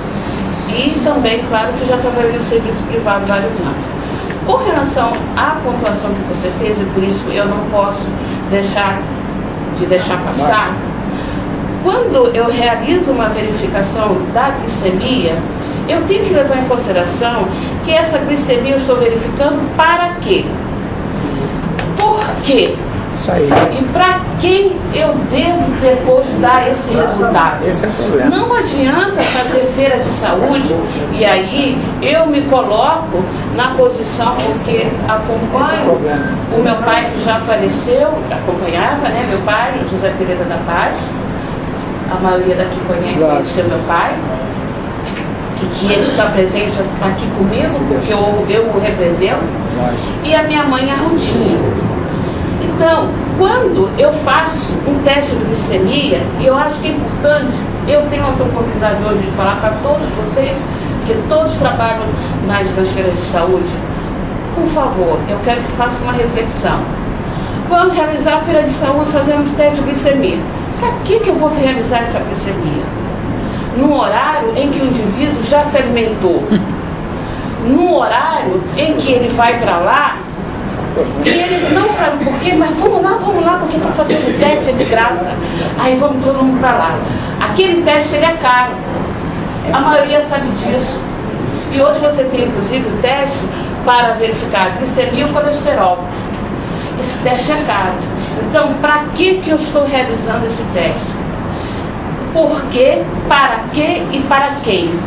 [SPEAKER 11] E também, claro, que já trabalhei no serviço privado vários anos. Com relação à pontuação que você fez, e por isso eu não posso deixar passar, quando eu realizo uma verificação da glicemia, eu tenho que levar em consideração que essa glicemia eu estou verificando para quê? Por quê?
[SPEAKER 4] Isso aí.
[SPEAKER 11] E para quem eu devo depois dar esse resultado?
[SPEAKER 4] Esse é o problema.
[SPEAKER 11] Não adianta fazer feira de saúde e aí eu me coloco na posição, porque acompanho o meu pai que já faleceu, acompanhava, né, meu pai, José Pereira da Paz, a maioria daqui conhece o meu pai, que ele está presente aqui comigo, porque eu o represento, e a minha mãe, a Rudinha. Então, quando eu faço um teste de glicemia, e eu acho que é importante, eu tenho essa oportunidade hoje de falar para todos vocês, que todos trabalham nas feiras de saúde, por favor, eu quero que façam uma reflexão. Vamos realizar a feira de saúde fazendo teste de glicemia. Para que eu vou realizar essa glicemia? Num horário em que o indivíduo já se alimentou, num horário em que ele vai para lá, e ele não sabe por quê, mas vamos lá, porque está fazendo o teste, é de graça. Aí vamos todo mundo para lá. Aquele teste ele é caro. A maioria sabe disso. E hoje você tem, inclusive, o teste para verificar a glicemia e o colesterol. Esse teste é caro. Então, para que eu estou realizando esse teste? Por quê, para quê e para quem?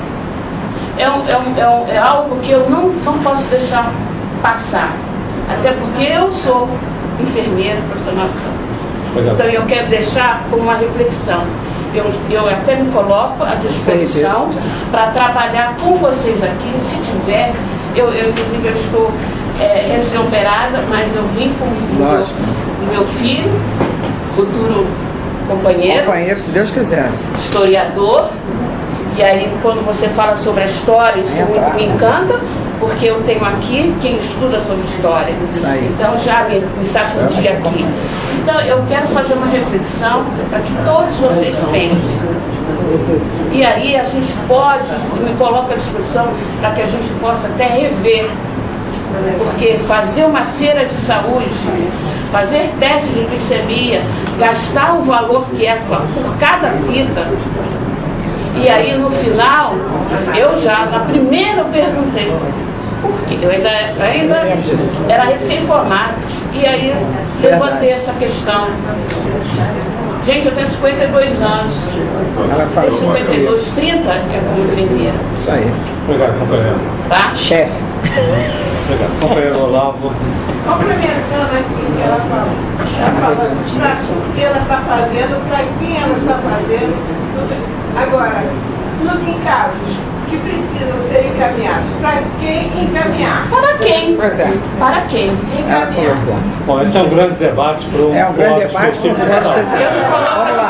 [SPEAKER 11] É algo que eu não posso deixar passar. Até porque eu sou enfermeira, profissional de saúde. Então eu quero deixar como uma reflexão. Eu até me coloco à disposição para trabalhar com vocês aqui, se tiver. Inclusive, eu estou recém-operada, mas eu vim com o meu filho, futuro companheiro,
[SPEAKER 4] se Deus quiser,
[SPEAKER 11] historiador. E aí, quando você fala sobre a história, isso muito me encanta, porque eu tenho aqui quem estuda sobre história. Então, já me sacudi aqui. Então, eu quero fazer uma reflexão para que todos vocês pensem. E aí, a gente pode, me coloco à disposição para que a gente possa até rever. Porque fazer uma feira de saúde, fazer teste de glicemia, gastar o valor que é por cada vida. E aí no final, na primeira eu perguntei, por quê? Eu ainda era recém-formada. E aí levantei essa questão. Gente, eu tenho 52 anos. Tenho 52, 30 é como enfermeira.
[SPEAKER 4] Isso aí.
[SPEAKER 1] Obrigado, companheiro.
[SPEAKER 11] Tá?
[SPEAKER 4] Chefe.
[SPEAKER 1] Obrigado. Companheiro Olavo.
[SPEAKER 12] Complementando aqui que ela falou. Ela fala o que ela está fazendo, para quem ela está fazendo. Agora, nos casos que precisam ser encaminhados, para quem encaminhar?
[SPEAKER 11] Para quem?
[SPEAKER 4] Pois é.
[SPEAKER 11] Para quem?
[SPEAKER 12] Encaminhar.
[SPEAKER 1] Bom, esse é um grande debate para um
[SPEAKER 4] grande debate.
[SPEAKER 11] Eu me coloco à disposição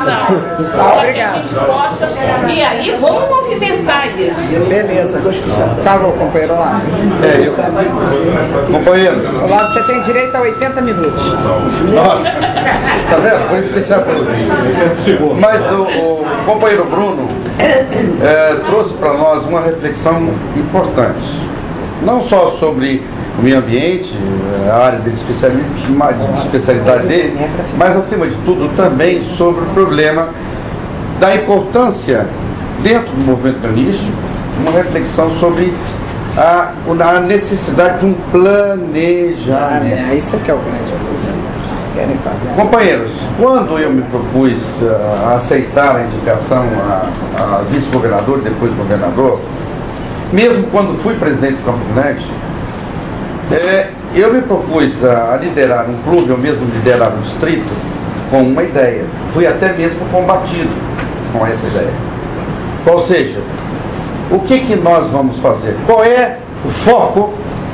[SPEAKER 11] para que a gente possa, e aí vamos movimentar isso.
[SPEAKER 4] Beleza. Falou, companheiro lá.
[SPEAKER 2] Companheiro.
[SPEAKER 4] Olá, você tem direito a 80 minutos.
[SPEAKER 2] Tá vendo? Vou deixar pelo fim. Mas o companheiro Bruno trouxe para nós uma reflexão importante. Não só sobre o meio ambiente, a área de especialidade dele, mas acima de tudo também sobre o problema da importância dentro do movimento feminista, uma reflexão sobre a necessidade de um planejamento.
[SPEAKER 4] Isso que é o grande problema.
[SPEAKER 2] Companheiros, quando eu me propus a aceitar a indicação a vice-governador, depois governador, mesmo quando fui presidente do Campo Grande, eu me propus a liderar um clube, ou mesmo liderar um distrito, com uma ideia. Fui até mesmo combatido com essa ideia. Ou seja, o que nós vamos fazer? Qual é o foco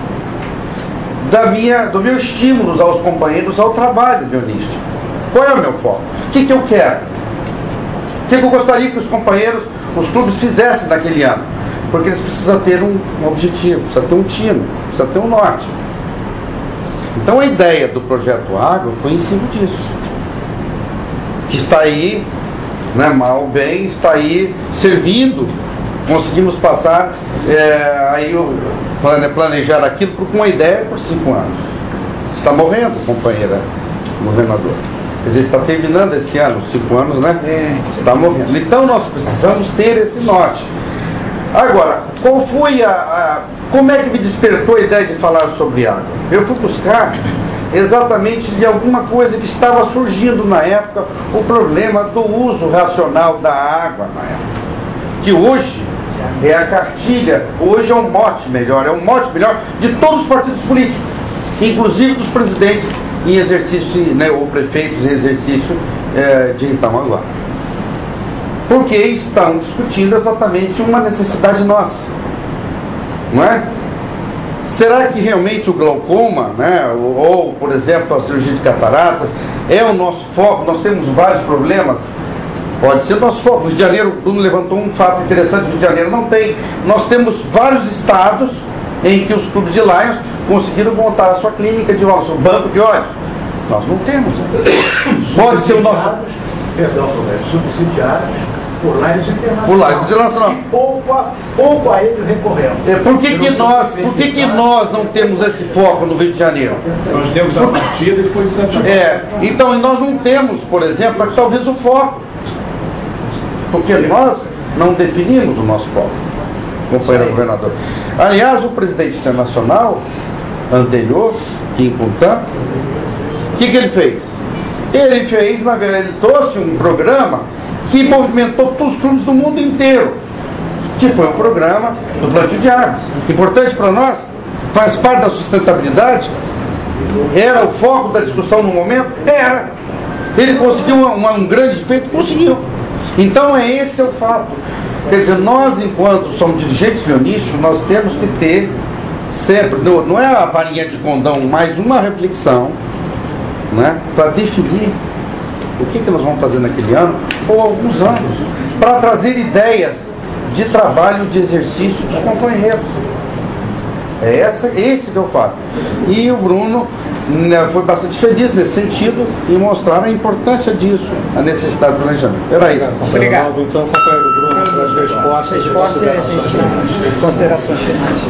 [SPEAKER 2] do meu estímulo aos companheiros ao trabalho leonístico? Qual é o meu foco? O que eu quero? O que eu gostaria que os companheiros, os clubes fizessem naquele ano? Porque eles precisam ter um objetivo, precisam ter um tino, precisam ter um norte. Então a ideia do projeto Água foi em cima disso. Que está aí, né, mal ou bem, está aí servindo. Conseguimos passar, planejar aquilo com uma ideia por 5 anos. Está morrendo, companheira governadora. Quer dizer, está terminando esse ano, 5 anos, né? Está morrendo. Então nós precisamos ter esse norte. Agora, qual foi como é que me despertou a ideia de falar sobre água? Eu fui buscar exatamente de alguma coisa que estava surgindo na época, o problema do uso racional da água na época. Que hoje é a cartilha, hoje é um mote melhor de todos os partidos políticos, inclusive dos presidentes em exercício, né, ou prefeitos em exercício de Itamanguá. Porque estão discutindo exatamente uma necessidade nossa, não é? Será que realmente o glaucoma, né, ou por exemplo a cirurgia de cataratas, é o nosso foco? Nós temos vários problemas. Pode ser o nosso foco. No Rio de Janeiro, o Bruno levantou um fato interessante. No Rio de Janeiro não tem. Nós temos vários estados em que os clubes de Lions conseguiram montar a sua clínica de olhos, o banco de olhos. Nós não temos. Pode ser o nosso...
[SPEAKER 9] subsidiados por Lions Internacional.
[SPEAKER 2] Por Lions Internacional.
[SPEAKER 9] E pouco a eles recorremos.
[SPEAKER 2] Por que nós não temos esse foco no Rio de Janeiro?
[SPEAKER 8] Nós demos a partida e foi desativado.
[SPEAKER 2] Então nós não temos, por exemplo, talvez o foco. Porque nós não definimos o nosso foco, companheiro governador. Aliás, o presidente internacional anterior, Kim Puntan, o que ele fez? Ele trouxe um programa que movimentou todos os clubes do mundo inteiro, que foi o programa do plantio de árvores. Importante para nós, faz parte da sustentabilidade, era o foco da discussão no momento? Era. Ele conseguiu um grande efeito? Conseguiu. Então esse é o fato. Quer dizer, nós enquanto somos dirigentes leonísticos, nós temos que ter sempre, não é a varinha de condão, mas uma reflexão, né, para definir o que nós vamos fazer naquele ano, ou alguns anos, para trazer ideias de trabalho, de exercício dos companheiros. Esse que é o fato. E o Bruno foi bastante feliz nesse sentido em mostrar a importância disso, a necessidade do planejamento. Era isso.
[SPEAKER 4] Obrigado.
[SPEAKER 1] Então, companheiro Bruno, pelas respostas e
[SPEAKER 4] considerações finais.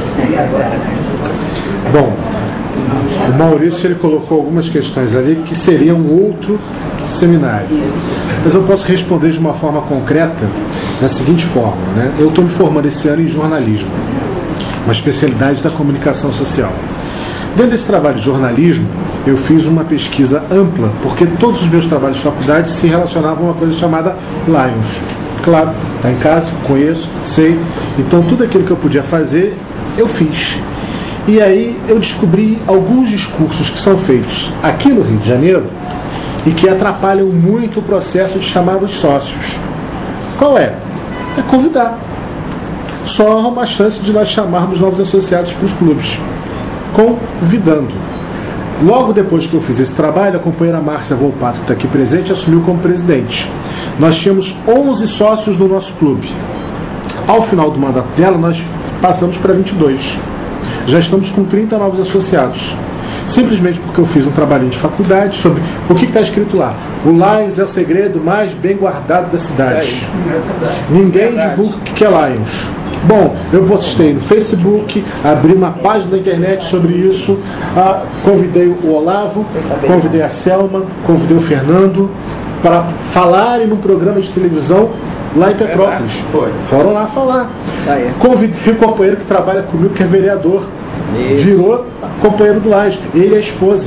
[SPEAKER 3] Bom, o Maurício ele colocou algumas questões ali que seriam outro seminário. Mas eu posso responder de uma forma concreta da seguinte forma, né? Eu estou me formando esse ano em jornalismo, uma especialidade da comunicação social. Dentro desse trabalho de jornalismo, eu fiz uma pesquisa ampla, porque todos os meus trabalhos de faculdade se relacionavam a uma coisa chamada Lions. Claro, está em casa, conheço, sei. Então tudo aquilo que eu podia fazer, eu fiz. E aí eu descobri alguns discursos que são feitos aqui no Rio de Janeiro e que atrapalham muito o processo de chamar os sócios. Qual é? É convidar. Só há uma chance de nós chamarmos novos associados para os clubes, convidando. Logo depois que eu fiz esse trabalho, a companheira Márcia Volpato, que está aqui presente, assumiu como presidente. nós tínhamos 11 sócios no nosso clube. Ao final do mandato dela, nós passamos para 22. Já estamos com 30 novos associados. Simplesmente porque eu fiz um trabalhinho de faculdade sobre o que está escrito lá. O Lions é o segredo mais bem guardado da cidade. Ninguém divulga o que é Lions. Bom, eu postei no Facebook, abri uma página da internet sobre isso, convidei o Olavo, convidei a Selma, convidei o Fernando para falarem num programa de televisão lá em Petrópolis. Foram lá falar. Convidei o companheiro que trabalha comigo, que é vereador. Virou companheiro do Laje, ele e a esposa.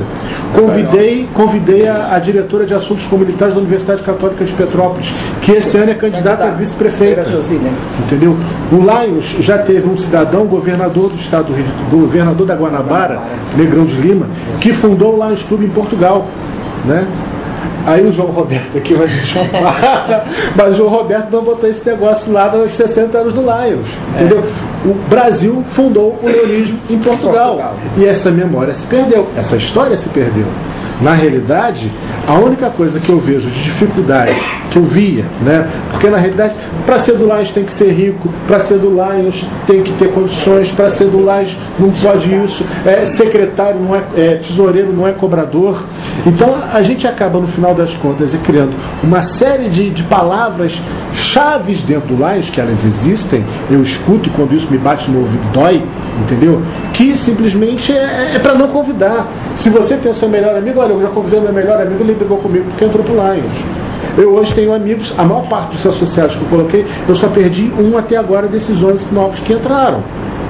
[SPEAKER 3] Convidei a diretora de assuntos comunitários da Universidade Católica de Petrópolis, que esse ano é candidata a vice-prefeita. Entendeu? O Lions já teve um cidadão, governador do estado do Rio, governador da Guanabara, Negrão de Lima, que fundou o Lions Clube em Portugal, né? Aí o João Roberto aqui vai me chamar, mas o João Roberto não botou esse negócio lá nos 60 anos do Lions, entendeu? O Brasil fundou o leonismo em Portugal. E essa memória se perdeu, essa história se perdeu. Na realidade, a única coisa que eu vejo de dificuldade, que eu via, né? Porque na realidade, para ser do Lions tem que ser rico, para ser do Lions tem que ter condições, para ser do Lions não pode isso, secretário não é, tesoureiro não é cobrador. Então a gente acaba no final das contas criando uma série de palavras chaves dentro do Lions, que elas existem, eu escuto e quando isso me bate no ouvido dói, entendeu? Que simplesmente é para não convidar. Se você tem o seu melhor amigo, olha, eu já convidei o meu melhor amigo, ele brigou comigo porque entrou pro Lions. Eu hoje tenho amigos, a maior parte dos associados que eu coloquei, eu só perdi um até agora desses 11 novos que entraram.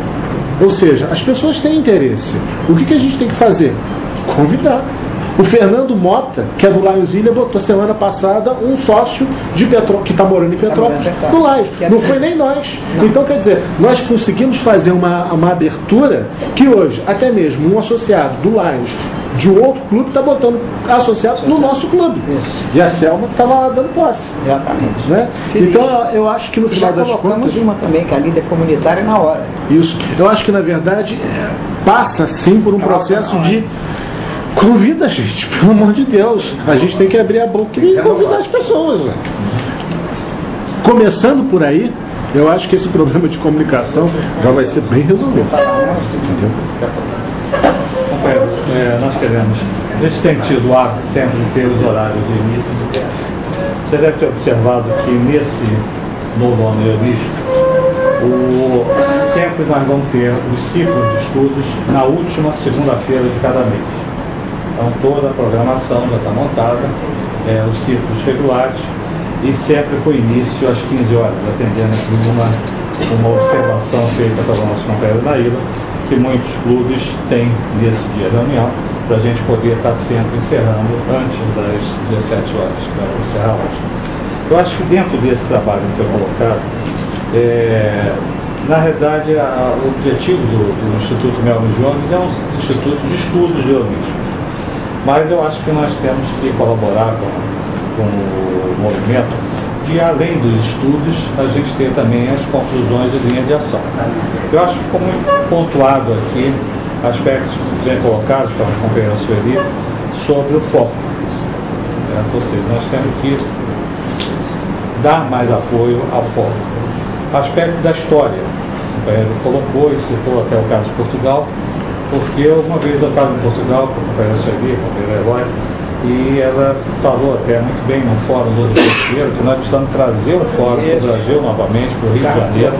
[SPEAKER 3] Ou seja, as pessoas têm interesse. O que a gente tem que fazer? Convidar. O Fernando Mota, que é do Lions Ilha, botou semana passada um sócio de que está morando em Petrópolis do Lions. Não foi nem nós. Então, quer dizer, nós conseguimos fazer uma abertura que hoje, até mesmo um associado do Lions de um outro clube está botando associados no nosso clube. E a Selma estava lá dando posse.
[SPEAKER 5] Exatamente.
[SPEAKER 3] Né? Então, eu acho que no final das contas...
[SPEAKER 5] uma também, que é a líder comunitária na hora.
[SPEAKER 3] Isso. Eu acho que, na verdade, passa, sim, por um processo de... Convida a gente, pelo amor de Deus. A gente tem que abrir a boca e convidar as pessoas. Né? Começando por aí, eu acho que esse problema de comunicação já vai ser bem resolvido.
[SPEAKER 1] Companheiro, nós queremos. A gente tem tido o hábito sempre de ter os horários de início do teste. Você deve ter observado que nesse novo ano leonista, sempre nós vamos ter os ciclos de estudos na última segunda-feira de cada mês. Então toda a programação já está montada, os ciclos regulares, e sempre com início às 15 horas, atendendo aqui uma observação feita pelo nosso companheiro Naíla, que muitos clubes têm nesse dia da reunião, para a gente poder estar sempre encerrando antes das 17 horas, para encerrar hoje. Eu acho que dentro desse trabalho que foi colocado, na realidade, o objetivo do Instituto Melvin Jones é um instituto de estudos de leonismo. Mas eu acho que nós temos que colaborar com o movimento de, além dos estudos, a gente ter também as conclusões de linha de ação. Eu acho que ficou muito pontuado aqui aspectos bem colocados pela companheira Sueli sobre o foco. Ou seja, nós temos que dar mais apoio ao foco. Aspecto da história. O companheiro colocou e citou até o caso de Portugal, porque uma vez eu estava em Portugal com a companheira Sueli, com a companheira Eloy, e ela falou até muito bem no Fórum do Brasileiro que nós precisamos trazer o Fórum do Brasil novamente para o Rio de Janeiro,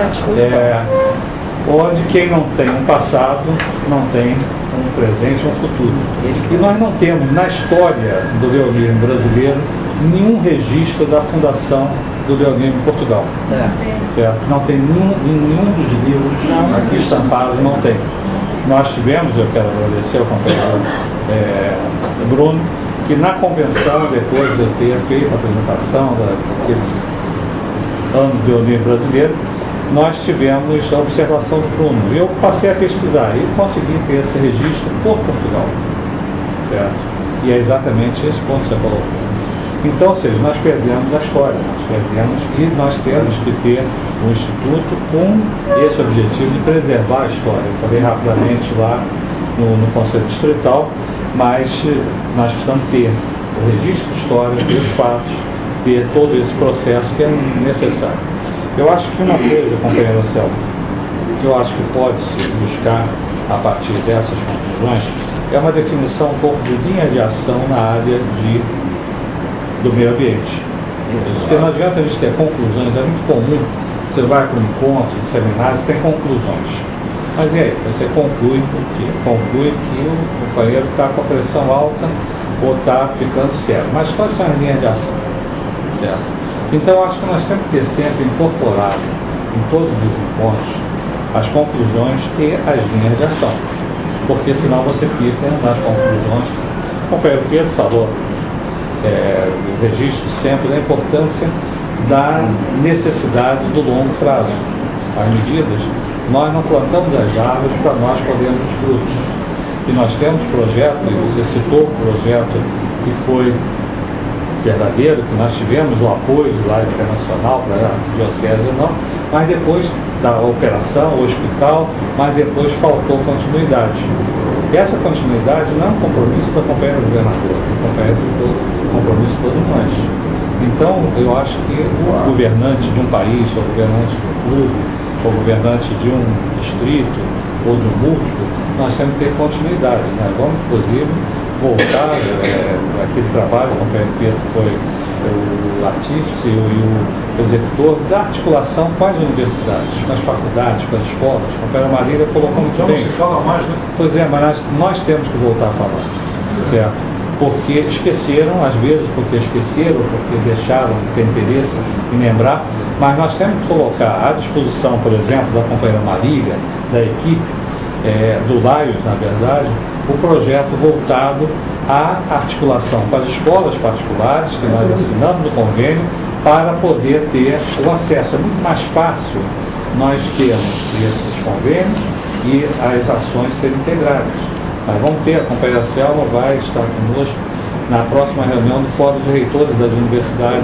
[SPEAKER 1] onde quem não tem um passado não tem um presente ou um futuro. E nós não temos na história do leonismo brasileiro nenhum registro da fundação do leonismo em Portugal. Certo? Não tem nenhum dos livros aqui estampados, não tem. Nós tivemos, eu quero agradecer ao companheiro Bruno, que na convenção, depois de eu ter feito a apresentação daqueles anos do leonismo brasileiro, nós tivemos a observação do Bruno. Eu passei a pesquisar e consegui ter esse registro por Portugal. Certo? E é exatamente esse ponto que você colocou. Então, ou seja, nós perdemos a história, e nós temos que ter um instituto com esse objetivo de preservar a história. Eu falei rapidamente lá no Conselho Distrital, mas nós precisamos ter o registro de história, dos fatos, ter todo esse processo que é necessário. Eu acho que uma coisa, companheira Selma, que eu acho que pode-se buscar a partir dessas conclusões é uma definição um pouco de linha de ação na área do meio ambiente. Porque não adianta a gente ter conclusões, é muito comum, você vai para um encontro, um seminário, você tem conclusões. Mas e aí? Você conclui o quê? Conclui que o companheiro está com a pressão alta ou está ficando sério. Mas quais são as linhas de ação? Certo? Então, acho que nós temos que ter sempre incorporado em todos os encontros as conclusões e as linhas de ação. Porque senão você fica nas conclusões. O companheiro Pedro falou, registro sempre da importância da necessidade do longo prazo. As medidas, nós não plantamos as árvores para nós colhermos os frutos. E nós temos projeto, e você citou o projeto que foi verdadeiro, que nós tivemos o apoio lá internacional para a diocese ou não, mas depois da operação, o hospital, mas depois faltou continuidade. E essa continuidade não é um compromisso da companheira governadora, é um compromisso de todos nós. Então, eu acho que o governante de um país, ou o governante de um clube, ou o governante de um distrito, ou de um múltiplo, nós temos que ter continuidade. Nós vamos, inclusive, voltar aquele trabalho, o companheiro Pedro foi o artífice e o executor da articulação com as universidades, com as faculdades, com as escolas. A companheira Marília colocou muito bem.
[SPEAKER 8] Não se fala mais, né?
[SPEAKER 1] Pois é, mas nós temos que voltar a falar, certo? Porque esqueceram, às vezes porque esqueceram, porque deixaram de ter interesse em lembrar, mas nós temos que colocar à disposição, por exemplo, da companheira Marília, da equipe, do Laios, na verdade, o projeto voltado à articulação com as escolas particulares, que nós assinamos no convênio, para poder ter o acesso. É muito mais fácil nós termos esses convênios e as ações serem integradas. Nós vamos ter, a companheira Selma vai estar conosco na próxima reunião do Fórum de Reitores das Universidades.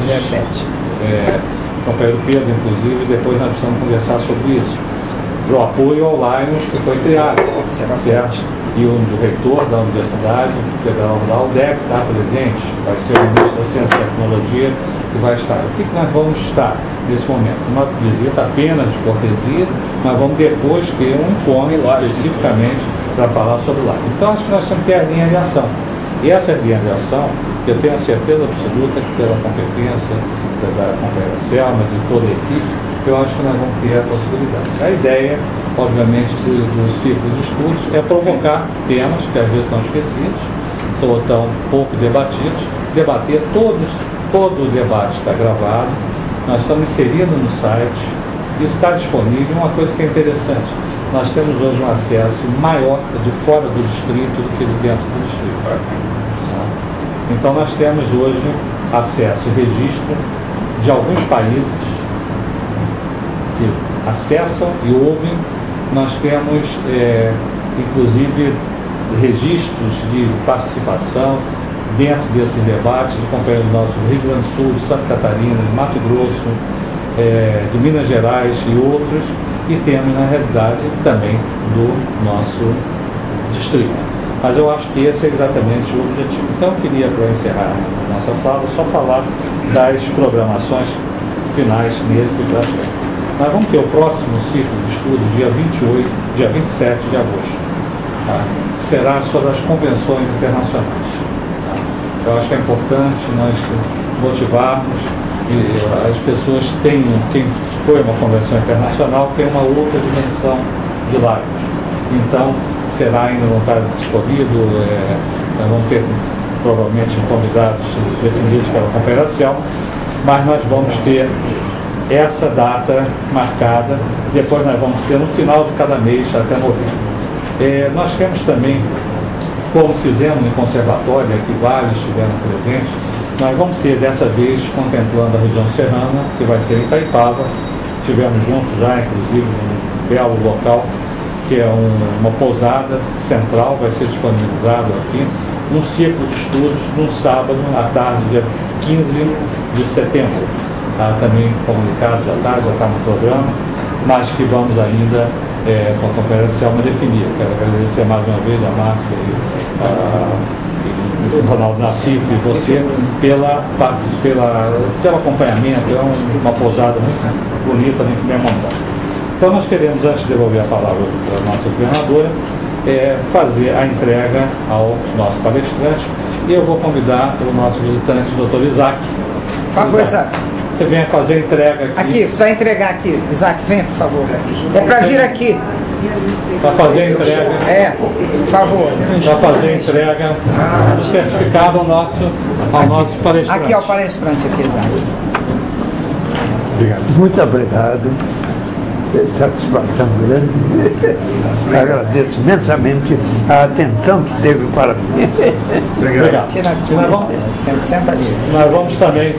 [SPEAKER 1] O companheiro Pedro, inclusive, depois nós precisamos conversar sobre isso. Do apoio ao Lions que foi criado, certo? E o reitor da Universidade Federal Rural deve estar presente, vai ser o ministro da Ciência e Tecnologia que vai estar. O que nós vamos estar nesse momento? Uma visita apenas de cortesia, mas vamos depois ter um encontro especificamente para falar sobre lá. Então, acho que nós temos que ter a linha de ação. E essa linha de ação, eu tenho a certeza absoluta que pela competência da companheira Selma, de toda a equipe, eu acho que nós vamos ter a possibilidade. A ideia, obviamente, do ciclo de estudos é provocar temas que às vezes estão esquecidos, ou tão pouco debatidos, debater todo o debate está gravado, nós estamos inserindo no site, isso está disponível. Uma coisa que é interessante, nós temos hoje um acesso maior de fora do distrito do que de dentro do distrito. Então nós temos hoje acesso e registro de alguns países que acessam e ouvem. Nós temos, inclusive, registros de participação dentro desses debates de companheiros nossos do Rio Grande do Sul, de Santa Catarina, de Mato Grosso, de Minas Gerais e outros, e temos, na realidade, também do nosso distrito. Mas eu acho que esse é exatamente o objetivo. Então, eu queria, para encerrar a nossa fala, só falar das programações finais nesse aspecto. Nós vamos ter o próximo ciclo de estudo, dia 27 de agosto. Tá? Será sobre as convenções internacionais. Tá? Eu acho que é importante nós motivarmos e as pessoas tenham, quem foi uma convenção internacional, tem uma outra dimensão de Lagos. Então, será ainda não está disponível, nós vamos ter provavelmente convidados definidos pela companheira Selma, mas nós vamos ter essa data marcada, depois nós vamos ter no final de cada mês até novembro. Nós temos também, como fizemos no conservatório, que vários estiveram presentes, nós vamos ter dessa vez contemplando a região serrana, que vai ser em Itaipava. Tivemos juntos já, inclusive, um belo local, que é uma pousada central, vai ser disponibilizado aqui, um ciclo de estudos, num sábado, à tarde, dia 15 de setembro. Também comunicado, já está no programa, mas que vamos ainda com a companheira Selma definir. Quero agradecer mais uma vez a Márcia e o Ronaldo Nassif e você pelo acompanhamento. É uma pousada muito bonita, muito bem montada. Então nós queremos, antes de devolver a palavra para a nossa governadora, fazer a entrega ao nosso palestrante, e eu vou convidar o nosso visitante, o Dr. Isaac.
[SPEAKER 4] Por favor, Isaac.
[SPEAKER 1] Você venha fazer a entrega aqui.
[SPEAKER 4] Aqui, só entregar aqui. Isaac, venha, por favor. É para vir aqui.
[SPEAKER 1] Para fazer a entrega.
[SPEAKER 4] Por favor.
[SPEAKER 1] Para fazer a entrega do certificado ao nosso palestrante.
[SPEAKER 4] Aqui é o palestrante, aqui, Isaac.
[SPEAKER 13] Obrigado. Muito obrigado. Satisfação grande. Agradeço imensamente a atenção que teve para mim.
[SPEAKER 1] Obrigado. Nós vamos também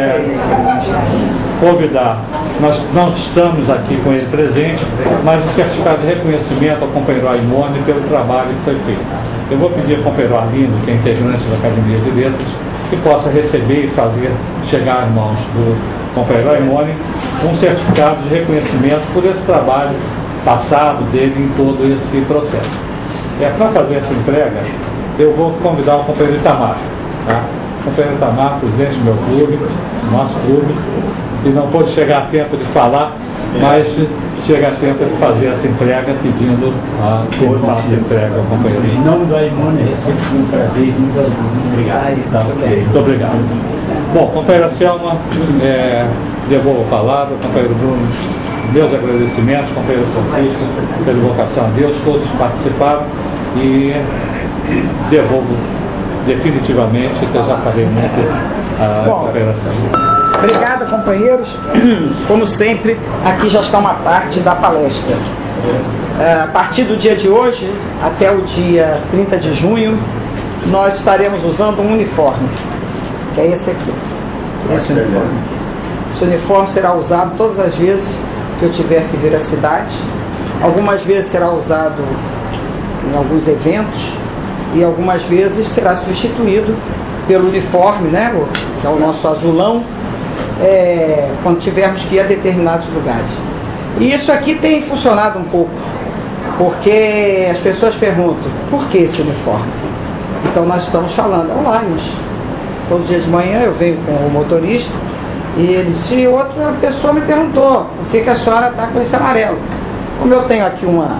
[SPEAKER 1] convidar, nós não estamos aqui com ele presente, mas o certificado de reconhecimento ao companheiro Aimone pelo trabalho que foi feito. Eu vou pedir ao companheiro Arlindo, que é integrante da Academia de Letras, que possa receber e fazer chegar às mãos do companheiro Aimone um certificado de reconhecimento por esse trabalho passado dele em todo esse processo. Para fazer essa entrega, eu vou convidar o companheiro Itamar. Tá? O companheiro Itamar, presidente do meu clube, nosso clube, e não pôde chegar a tempo de falar, mas chega a tempo de fazer essa entrega, pedindo que ele faça a entrega ao companheiro.
[SPEAKER 9] Em nome do Aimone, é sempre um prazer, muito obrigado.
[SPEAKER 1] Muito obrigado. Bom, companheira Selma, devolvo a palavra, companheiro Bruno, meus agradecimentos, companheiro Francisco, pela invocação a Deus, todos participaram, e devolvo definitivamente, que eu já falei muito, a companheira Selma.
[SPEAKER 4] Obrigada, companheiros. Como sempre, aqui já está uma parte da palestra. A partir do dia de hoje, até o dia 30 de junho, nós estaremos usando um uniforme, que é esse aqui. Esse uniforme. Esse uniforme será usado todas as vezes que eu tiver que vir à cidade. Algumas vezes será usado em alguns eventos, e algumas vezes será substituído pelo uniforme, né, que é o nosso azulão, quando tivermos que ir a determinados lugares. E isso aqui tem funcionado um pouco, porque as pessoas perguntam, por que esse uniforme? Então nós estamos falando, é o Lions. Todos os dias de manhã eu venho com o motorista, e ele disse, outra pessoa me perguntou, por que a senhora está com esse amarelo? Como eu tenho aqui umas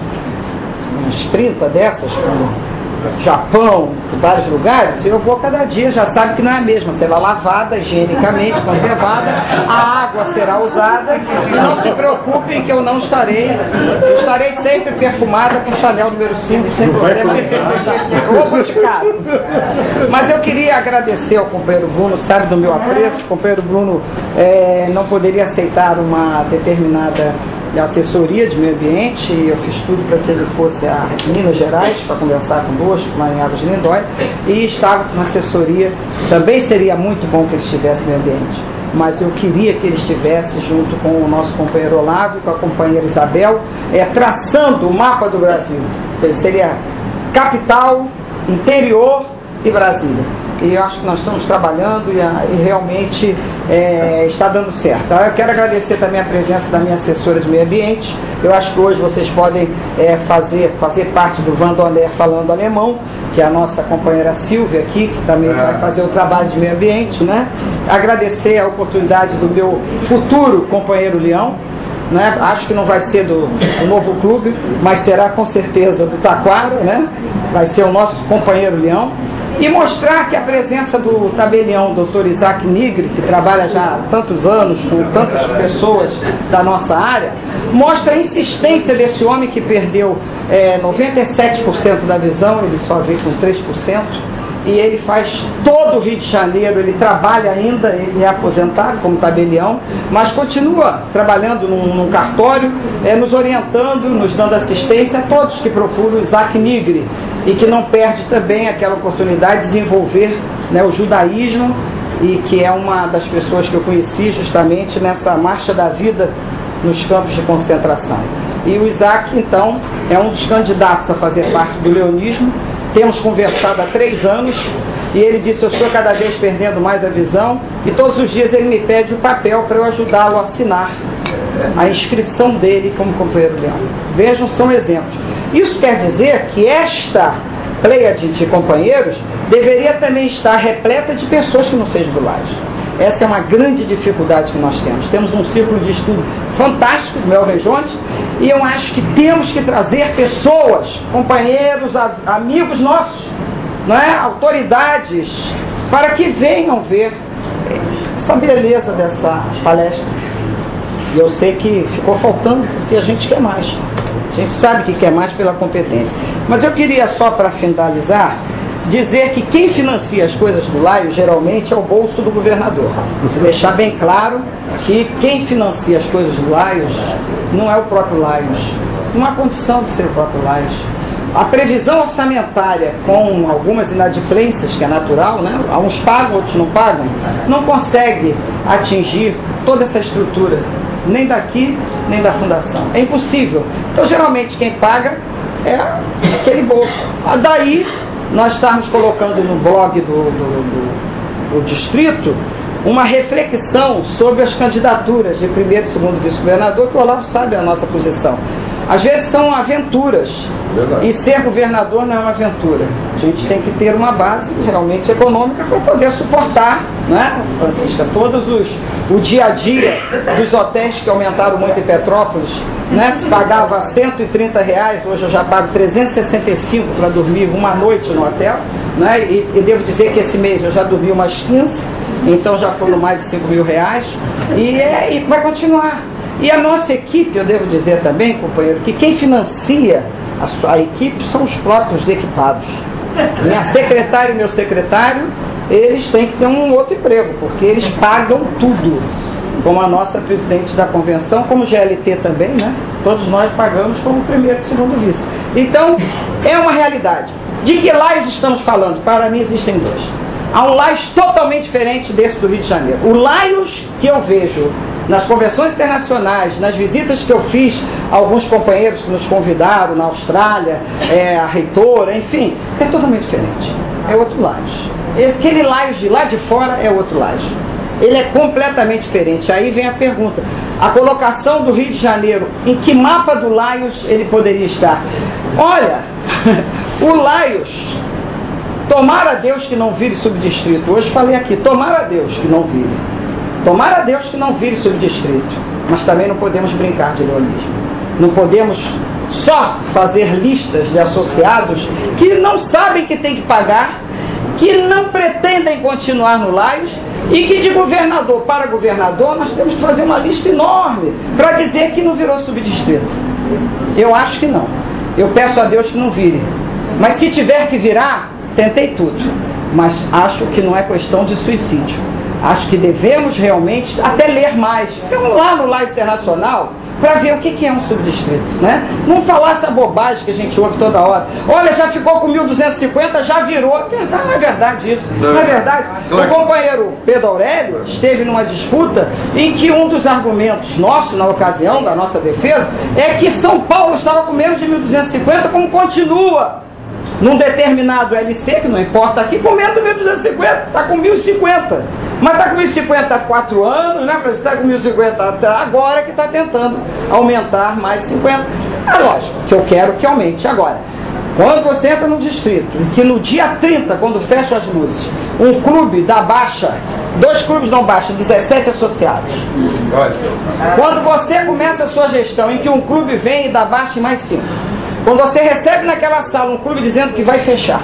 [SPEAKER 4] 30 dessas, como Japão, em vários lugares, eu vou cada dia, já sabe que não é a mesma, será lavada, higienicamente, conservada, a água será usada, não se preocupem que eu não estarei, eu estarei sempre perfumada com Chanel número 5, sem problema nenhum, ou Boticário. Mas eu queria agradecer ao companheiro Bruno, sabe do meu apreço, o companheiro Bruno não poderia aceitar uma determinada assessoria de meio ambiente, e eu fiz tudo para que ele fosse a Minas Gerais para conversar conosco lá em Águas de Lindóia, e estava na assessoria. Também seria muito bom que ele estivesse no meio ambiente, mas eu queria que ele estivesse junto com o nosso companheiro Olavo e com a companheira Isabel, traçando o mapa do Brasil. Ele seria capital, interior e Brasília. E eu acho que nós estamos trabalhando e realmente está dando certo. Eu quero agradecer também a presença da minha assessora de meio ambiente. Eu acho que hoje vocês podem fazer parte do Vandoner falando alemão, que é a nossa companheira Silvia aqui, que também vai fazer o trabalho de meio ambiente, né? Agradecer a oportunidade do meu futuro companheiro Leão, né? Acho que não vai ser do novo clube, mas será com certeza do Taquara, né? Vai ser o nosso companheiro Leão. E mostrar que a presença do tabelião Dr. Isaac Nigri, que trabalha já há tantos anos com tantas pessoas da nossa área, mostra a insistência desse homem que perdeu 97% da visão, ele só vê com 3%, e ele faz todo o Rio de Janeiro, ele trabalha ainda, ele é aposentado como tabelião, mas continua trabalhando num cartório, nos orientando, nos dando assistência a todos que procuram o Isaac Nigri, e que não perde também aquela oportunidade de desenvolver, né, o judaísmo, e que é uma das pessoas que eu conheci justamente nessa marcha da vida nos campos de concentração. E o Isaac, então, é um dos candidatos a fazer parte do leonismo. Temos conversado há 3 anos, e ele disse, eu estou cada vez perdendo mais a visão, e todos os dias ele me pede o papel para eu ajudá-lo a assinar a inscrição dele como companheiro leal. Vejam, são exemplos. Isso quer dizer que esta pleiade de companheiros deveria também estar repleta de pessoas que não sejam do Laios. Essa é uma grande dificuldade que nós temos. Temos um círculo de estudo fantástico, do Mel Rejones, e eu acho que temos que trazer pessoas, companheiros, amigos nossos, não é? Autoridades, para que venham ver essa beleza dessa palestra. E eu sei que ficou faltando, porque a gente quer mais. A gente sabe que quer mais pela competência. Mas eu queria só, para finalizar, dizer que quem financia as coisas do Laios geralmente é o bolso do governador. Se deixar bem claro que quem financia as coisas do Laios não é o próprio Laios. Não há condição de ser o próprio Laios. A previsão orçamentária, com algumas inadimplências, que é natural, né? Uns pagam, outros não pagam, não consegue atingir toda essa estrutura, nem daqui, nem da fundação. É impossível. Então, geralmente, quem paga é aquele bolso. Daí, nós estamos colocando no blog do distrito uma reflexão sobre as candidaturas de primeiro e segundo vice-governador, que o Olavo sabe a nossa posição. Às vezes são aventuras. Verdade. E ser governador não é uma aventura. A gente tem que ter uma base realmente econômica para poder suportar, né, Francisca, o dia a dia dos hotéis que aumentaram muito em Petrópolis, né? Se pagava R$130, hoje eu já pago 365 para dormir uma noite no hotel, né? E devo dizer que esse mês eu já dormi umas 15, então já foram mais de R$5.000, e vai continuar. E a nossa equipe, eu devo dizer também, companheiro, que quem financia a equipe são os próprios equipados. Minha secretária e meu secretário, eles têm que ter um outro emprego, porque eles pagam tudo. Como a nossa presidente da convenção, como GLT também, né? Todos nós pagamos como primeiro e segundo vice. Então, é uma realidade. De que Laios estamos falando? Para mim existem dois. Há um Laios totalmente diferente desse do Rio de Janeiro. O Laios que eu vejo nas convenções internacionais, nas visitas que eu fiz a alguns companheiros que nos convidaram na Austrália, a reitora, enfim, é totalmente diferente. É outro Laios. Aquele Laios de lá de fora é outro Laios. Ele é completamente diferente. Aí vem a pergunta: a colocação do Rio de Janeiro, em que mapa do Laios ele poderia estar? Olha, o Laios, tomara Deus que não vire subdistrito. Hoje falei aqui, tomara Deus que não vire. Tomara Deus que não vire subdistrito. Mas também não podemos brincar de leonismo. Não podemos só fazer listas de associados que não sabem que tem que pagar, que não pretendem continuar no Laios, e que de governador para governador nós temos que fazer uma lista enorme para dizer que não virou subdistrito. Eu acho que não. Eu peço a Deus que não vire. Mas se tiver que virar, tentei tudo. Mas acho que não é questão de suicídio. Acho que devemos realmente até ler mais. Vamos lá no Laios Internacional para ver o que é um subdistrito, né? Não falar essa bobagem que a gente ouve toda hora. Olha, já ficou com 1.250, já virou. Não é verdade isso. Não é verdade. O companheiro Pedro Aurélio esteve numa disputa em que um dos argumentos nossos, na ocasião da nossa defesa, é que São Paulo estava com menos de 1.250, como continua num determinado LC, que não importa aqui, com menos de 1.250, está com 1.050. Mas está com 1.050 há 4 anos, né? Está com 1.050 até agora, que está tentando aumentar mais 50. É lógico que eu quero que aumente. Agora, quando você entra no distrito, e que no dia 30, quando fecham as luzes, um clube dá baixa, 2 clubes dão baixa, 17 associados. Quando você começa a sua gestão, em que um clube vem e dá baixa em mais 5. Quando você recebe naquela sala um clube dizendo que vai fechar,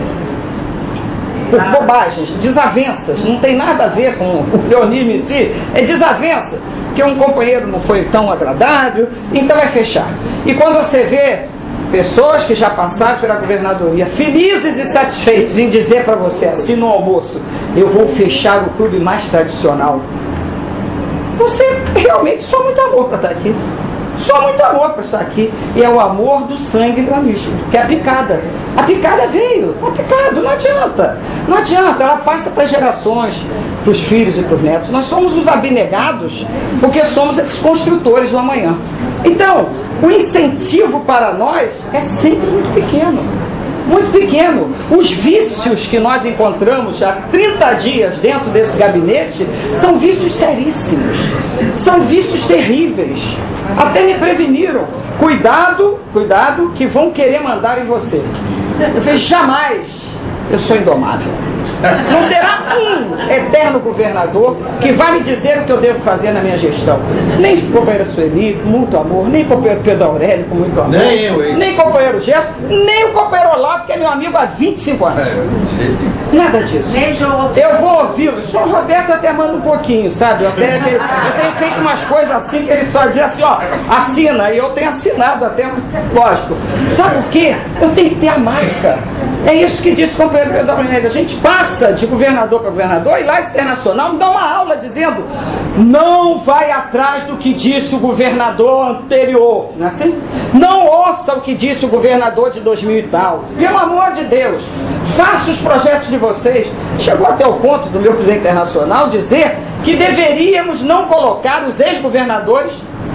[SPEAKER 4] por bobagens, desavenças, não tem nada a ver com o leonismo em si, é desavença, que um companheiro não foi tão agradável, então vai fechar. E quando você vê pessoas que já passaram pela governadoria, felizes e satisfeitos em dizer para você, assim no almoço, eu vou fechar o clube mais tradicional, você realmente só muito amor para estar aqui. Só muito amor para estar aqui. E é o amor do sangue gramístico, que é a picada. A picada veio. A picada, não adianta. Não adianta, ela passa para as gerações, para os filhos e para os netos. Nós somos os abnegados, porque somos esses construtores do amanhã. Então, o incentivo para nós é sempre muito pequeno. Muito pequeno. Os vícios que nós encontramos há 30 dias dentro desse gabinete são vícios seríssimos. São vícios terríveis. Até me preveniram. Cuidado, cuidado, que vão querer mandar em você. Eu falei, jamais. Eu sou indomável. Não terá um eterno governador que vai me dizer o que eu devo fazer na minha gestão. Nem o companheiro Sueli, com muito amor, nem o companheiro Pedro Aurélio, com muito amor, nem o companheiro Gerson, nem o companheiro Olavo, que é meu amigo há 25 anos. Nada disso. Eu vou ouvi-lo. Só o Roberto até manda um pouquinho, sabe? Eu tenho feito umas coisas assim que ele só diz assim, ó, assina, e eu tenho assinado até, lógico. Sabe por quê? Eu tenho que ter a marca. É isso que disse o companheiro Pedro Aurélio. A gente passa de governador para governador e lá internacional me dá uma aula dizendo não vai atrás do que disse o governador anterior, não é assim? Não ouça o que disse o governador de 2000 e tal. Pelo amor de Deus, faça os projetos de vocês. Chegou até o ponto do meu presidente internacional dizer que deveríamos não colocar os ex-governadores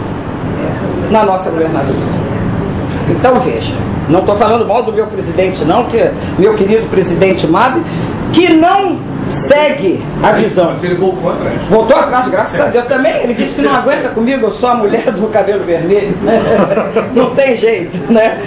[SPEAKER 4] na nossa governadoria. Então veja, não estou falando mal do meu presidente não, que meu querido presidente Mabe, que não segue a visão.
[SPEAKER 8] Mas ele voltou atrás.
[SPEAKER 4] Voltou atrás, graças a Deus também. Ele disse que não aguenta comigo, eu sou a mulher do cabelo vermelho. Não tem jeito, né?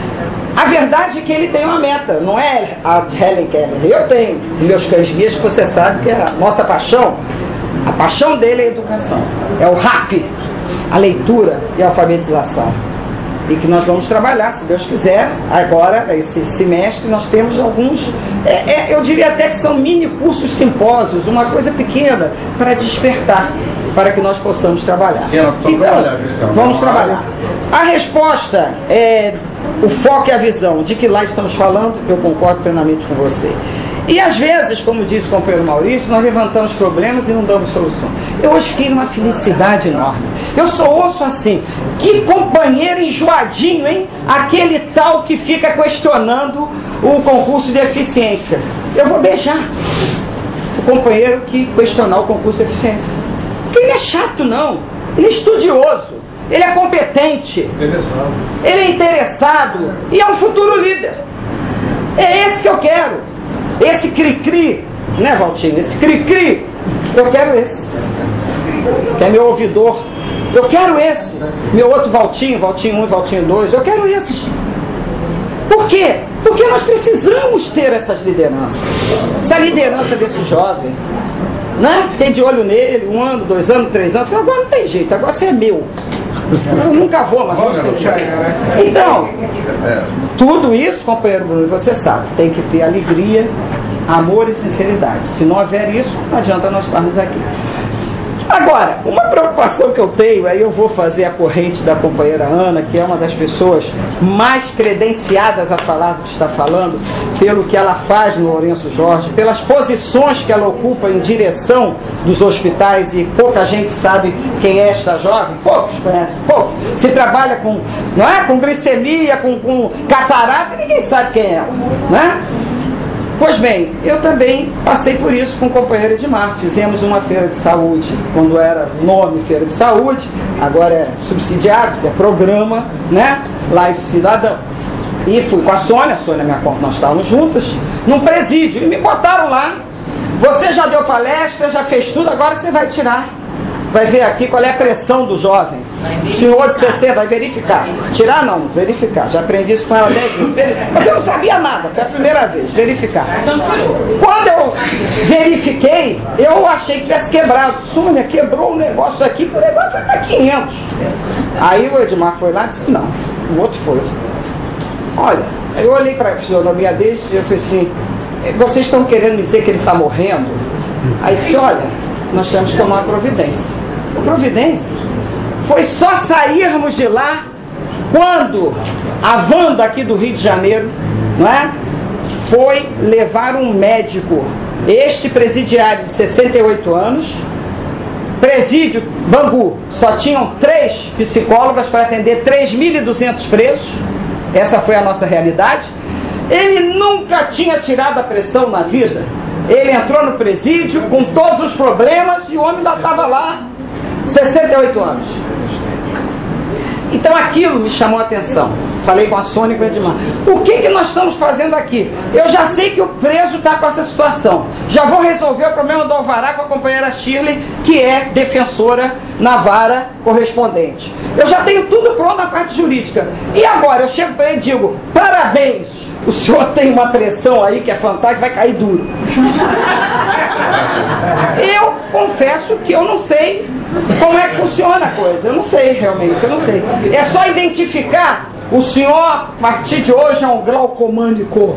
[SPEAKER 4] A verdade é que ele tem uma meta, não é a de Helen Keller. Eu tenho meus cães guias, que você sabe que é a nossa paixão. A paixão dele é a educação. É o RAP, a leitura e a alfabetização. E que nós vamos trabalhar, se Deus quiser, agora, esse semestre, nós temos alguns, eu diria até que são mini cursos simpósios, uma coisa pequena, para despertar, para que nós possamos trabalhar. Então, vamos trabalhar. A resposta é o foco e a visão, de que lá estamos falando, eu concordo plenamente com você. E às vezes, como disse o companheiro Maurício, nós levantamos problemas e não damos solução. Eu hoje fiquei numa felicidade enorme. Eu só ouço assim, que companheiro enjoadinho, hein? Aquele tal que fica questionando o concurso de eficiência. Eu vou beijar o companheiro que questionar o concurso de eficiência. Porque ele não é chato, não. Ele é estudioso. Ele é competente. Ele é interessado. E é um futuro líder. É esse que eu quero. Esse cri-cri, né, Valtinho? Esse cri-cri, eu quero esse. Que é meu ouvidor. Eu quero esse. Meu outro Valtinho, Valtinho 1 e Valtinho 2, eu quero esse. Por quê? Porque nós precisamos ter essas lideranças. Essa liderança desse jovem, né? Fiquei de olho nele, 1 ano, 2 anos, 3 anos. Agora não tem jeito, agora você é meu. Eu nunca vou, mas então, tudo isso, companheiro Bruno, você sabe, tem que ter alegria, amor e sinceridade. Se não houver isso, não adianta nós estarmos aqui. Agora, uma preocupação que eu tenho, aí eu vou fazer a corrente da companheira Ana, que é uma das pessoas mais credenciadas a falar do que está falando, pelo que ela faz no Lourenço Jorge, pelas posições que ela ocupa em direção dos hospitais, e pouca gente sabe quem é esta jovem, poucos conhecem, poucos. Se trabalha com, não é? Com glicemia, com catarata, ninguém sabe quem é, né? Pois bem, eu também passei por isso com o companheiro Edmar. Fizemos uma feira de saúde, quando era nome Feira de Saúde, agora é subsidiado, que é programa, né? Lá em Cidadão. E fui com a Sônia minha conta, nós estávamos juntas, num presídio, e me botaram lá. Você já deu palestra, já fez tudo, agora você vai tirar. Vai ver aqui qual é a pressão do jovem. Senhor de 60, vai verificar. Tirar não, verificar. Já aprendi isso com ela 10 vezes. Mas eu não sabia nada, foi a primeira vez. Verificar. Quando eu verifiquei, eu achei que tivesse quebrado. Sônia, quebrou o negócio aqui, o negócio foi para 500. Aí o Edmar foi lá e disse, não, o outro foi. Olha, eu olhei para a fisionomia deles e eu falei assim, vocês estão querendo me dizer que ele está morrendo? Aí disse, olha, nós temos que tomar providência. A providência foi só sairmos de lá quando a Wanda aqui do Rio de Janeiro, não é? Foi levar um médico, este presidiário de 68 anos, presídio Bangu, só tinham 3 psicólogas para atender 3.200 presos, essa foi a nossa realidade. Ele nunca tinha tirado a pressão na vida. Ele entrou no presídio com todos os problemas e o homem ainda estava lá, 68 anos. Então aquilo me chamou a atenção. Falei com a Sônia e com o Edmar. O que nós estamos fazendo aqui? Eu já sei que o preso está com essa situação. Já vou resolver o problema do alvará com a companheira Shirley, que é defensora na vara correspondente. Eu já tenho tudo pronto na parte jurídica. E agora eu chego para ele e digo, parabéns, o senhor tem uma pressão aí que é fantástica, vai cair duro. Eu confesso que eu não sei como é que funciona a coisa. Eu não sei realmente, eu não sei. É só identificar, o senhor, a partir de hoje, é um glaucomânico.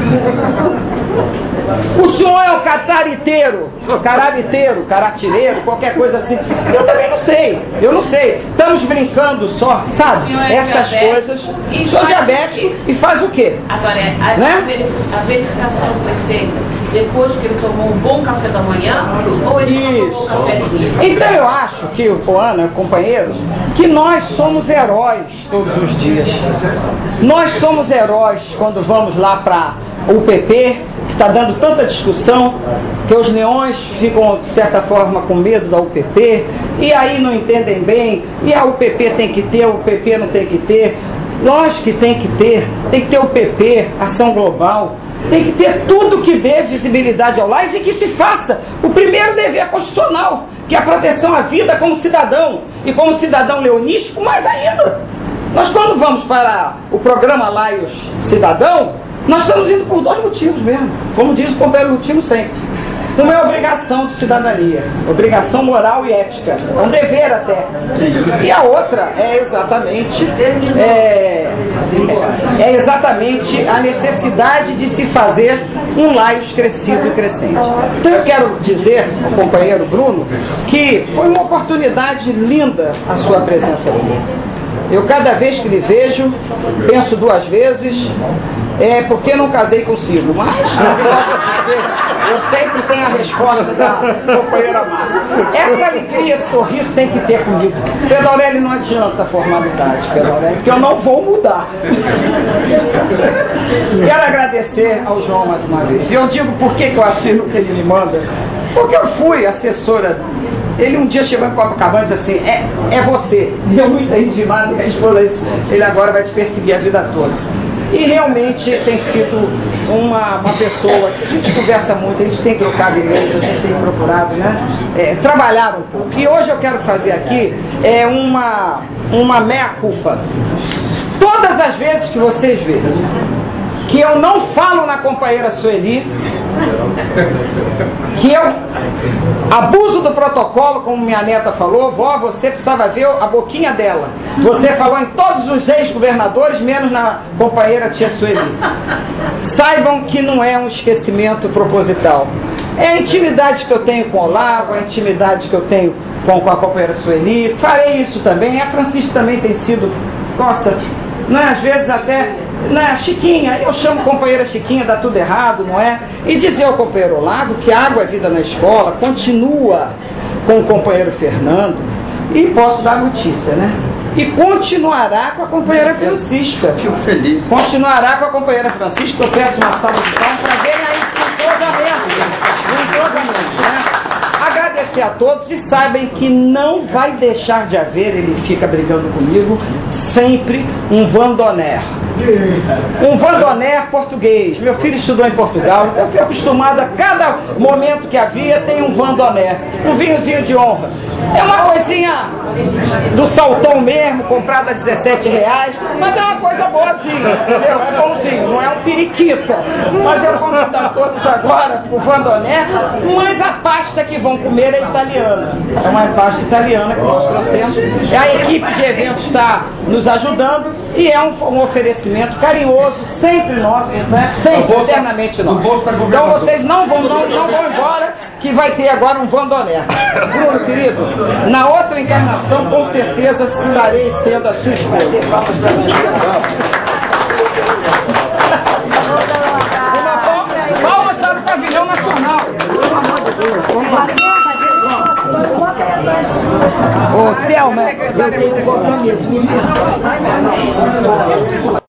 [SPEAKER 4] O senhor é um catariteiro, caratireiro, qualquer coisa assim. Eu também não sei, eu não sei. Estamos brincando só, sabe? Essas coisas. Sou diabético e faz o quê?
[SPEAKER 11] Agora, a verificação foi feita depois que ele tomou um bom café da manhã ou ele tomou um cafezinho?
[SPEAKER 4] Então eu acho que, Ana, companheiros, que nós somos heróis todos os dias. Nós somos heróis quando vamos lá para o UPP, que está dando tanta discussão, que os neões ficam, de certa forma, com medo da UPP, e aí não entendem bem, e a UPP tem que ter, o UPP não tem que ter. Lógico que tem que ter o UPP, ação global, tem que ter tudo que dê visibilidade ao lais e que se faça o primeiro dever constitucional, que é a proteção à vida como cidadão, e como cidadão leonístico, mais ainda. Nós, quando vamos para o programa Laios Cidadão, nós estamos indo por dois motivos mesmo, como diz o companheiro Lutino sempre. Uma é obrigação de cidadania, obrigação moral e ética, é um dever até. E a outra é exatamente a necessidade de se fazer um laios crescido e crescente. Então eu quero dizer ao companheiro Bruno que foi uma oportunidade linda a sua presença aqui. Eu cada vez que lhe vejo, penso duas vezes, porque não casei consigo, mas eu sempre tenho a resposta da companheira Márcia. Essa alegria, esse sorriso tem que ter comigo. Pedro Aurélio, não adianta a formalidade, Pedro Aurélio, porque eu não vou mudar. Quero agradecer ao João mais uma vez. E eu digo por que eu assino o que ele me manda. Porque eu fui assessora. Ele um dia chegou em Copacabana e disse assim, é você. E eu não entendi nada e respondi isso. Ele agora vai te perseguir a vida toda. E realmente tem sido uma pessoa que a gente conversa muito, a gente tem trocado e-mails, a gente tem procurado, né? Trabalhar um pouco. E hoje eu quero fazer aqui uma meia-culpa. Todas as vezes que vocês veem que eu não falo na companheira Sueli, que eu abuso do protocolo, como minha neta falou, vó, você precisava ver a boquinha dela. Você falou em todos os ex-governadores, menos na companheira tia Sueli. Saibam que não é um esquecimento proposital. É a intimidade que eu tenho com o Olavo, a intimidade que eu tenho com a companheira Sueli. Farei isso também. A Francisca também tem sido, nossa, não é, às vezes até, não é, Chiquinha, eu chamo companheira Chiquinha, dá tudo errado, não é? E dizer ao companheiro Olavo que água é vida na escola, continua com o companheiro Fernando, e posso dar notícia, né? E continuará com a companheira Francisca.
[SPEAKER 2] Fico feliz.
[SPEAKER 4] Continuará com a companheira Francisca, eu peço uma salva de palmas para verem aí com entrosamento, né? Agradecer a todos e saibam que não vai deixar de haver, ele fica brigando comigo, sempre um Vandoner. Um Vandoner português. Meu filho estudou em Portugal, eu fui acostumado a cada momento que havia tem um Vandoner. Um vinhozinho de honra. É uma coisinha do saltão mesmo, comprado a R$17, mas é uma coisa boazinha, entendeu? É bonzinho, não é um periquita. Mas eu convidar todos agora pro Vandoner, mas a pasta que vão comer é italiana. É uma pasta italiana que nós trouxemos. A equipe de eventos está nos ajudando e é um oferecimento carinhoso, sempre nosso, né? Sempre, eternamente nosso. Então vocês não vão embora, que vai ter agora um Vandoner. Bruno, querido, na outra encarnação, com certeza, estarei sendo a sua esposa. Uma palma está no pavilhão nacional. Ô, Thelma, eu tenho um compromisso.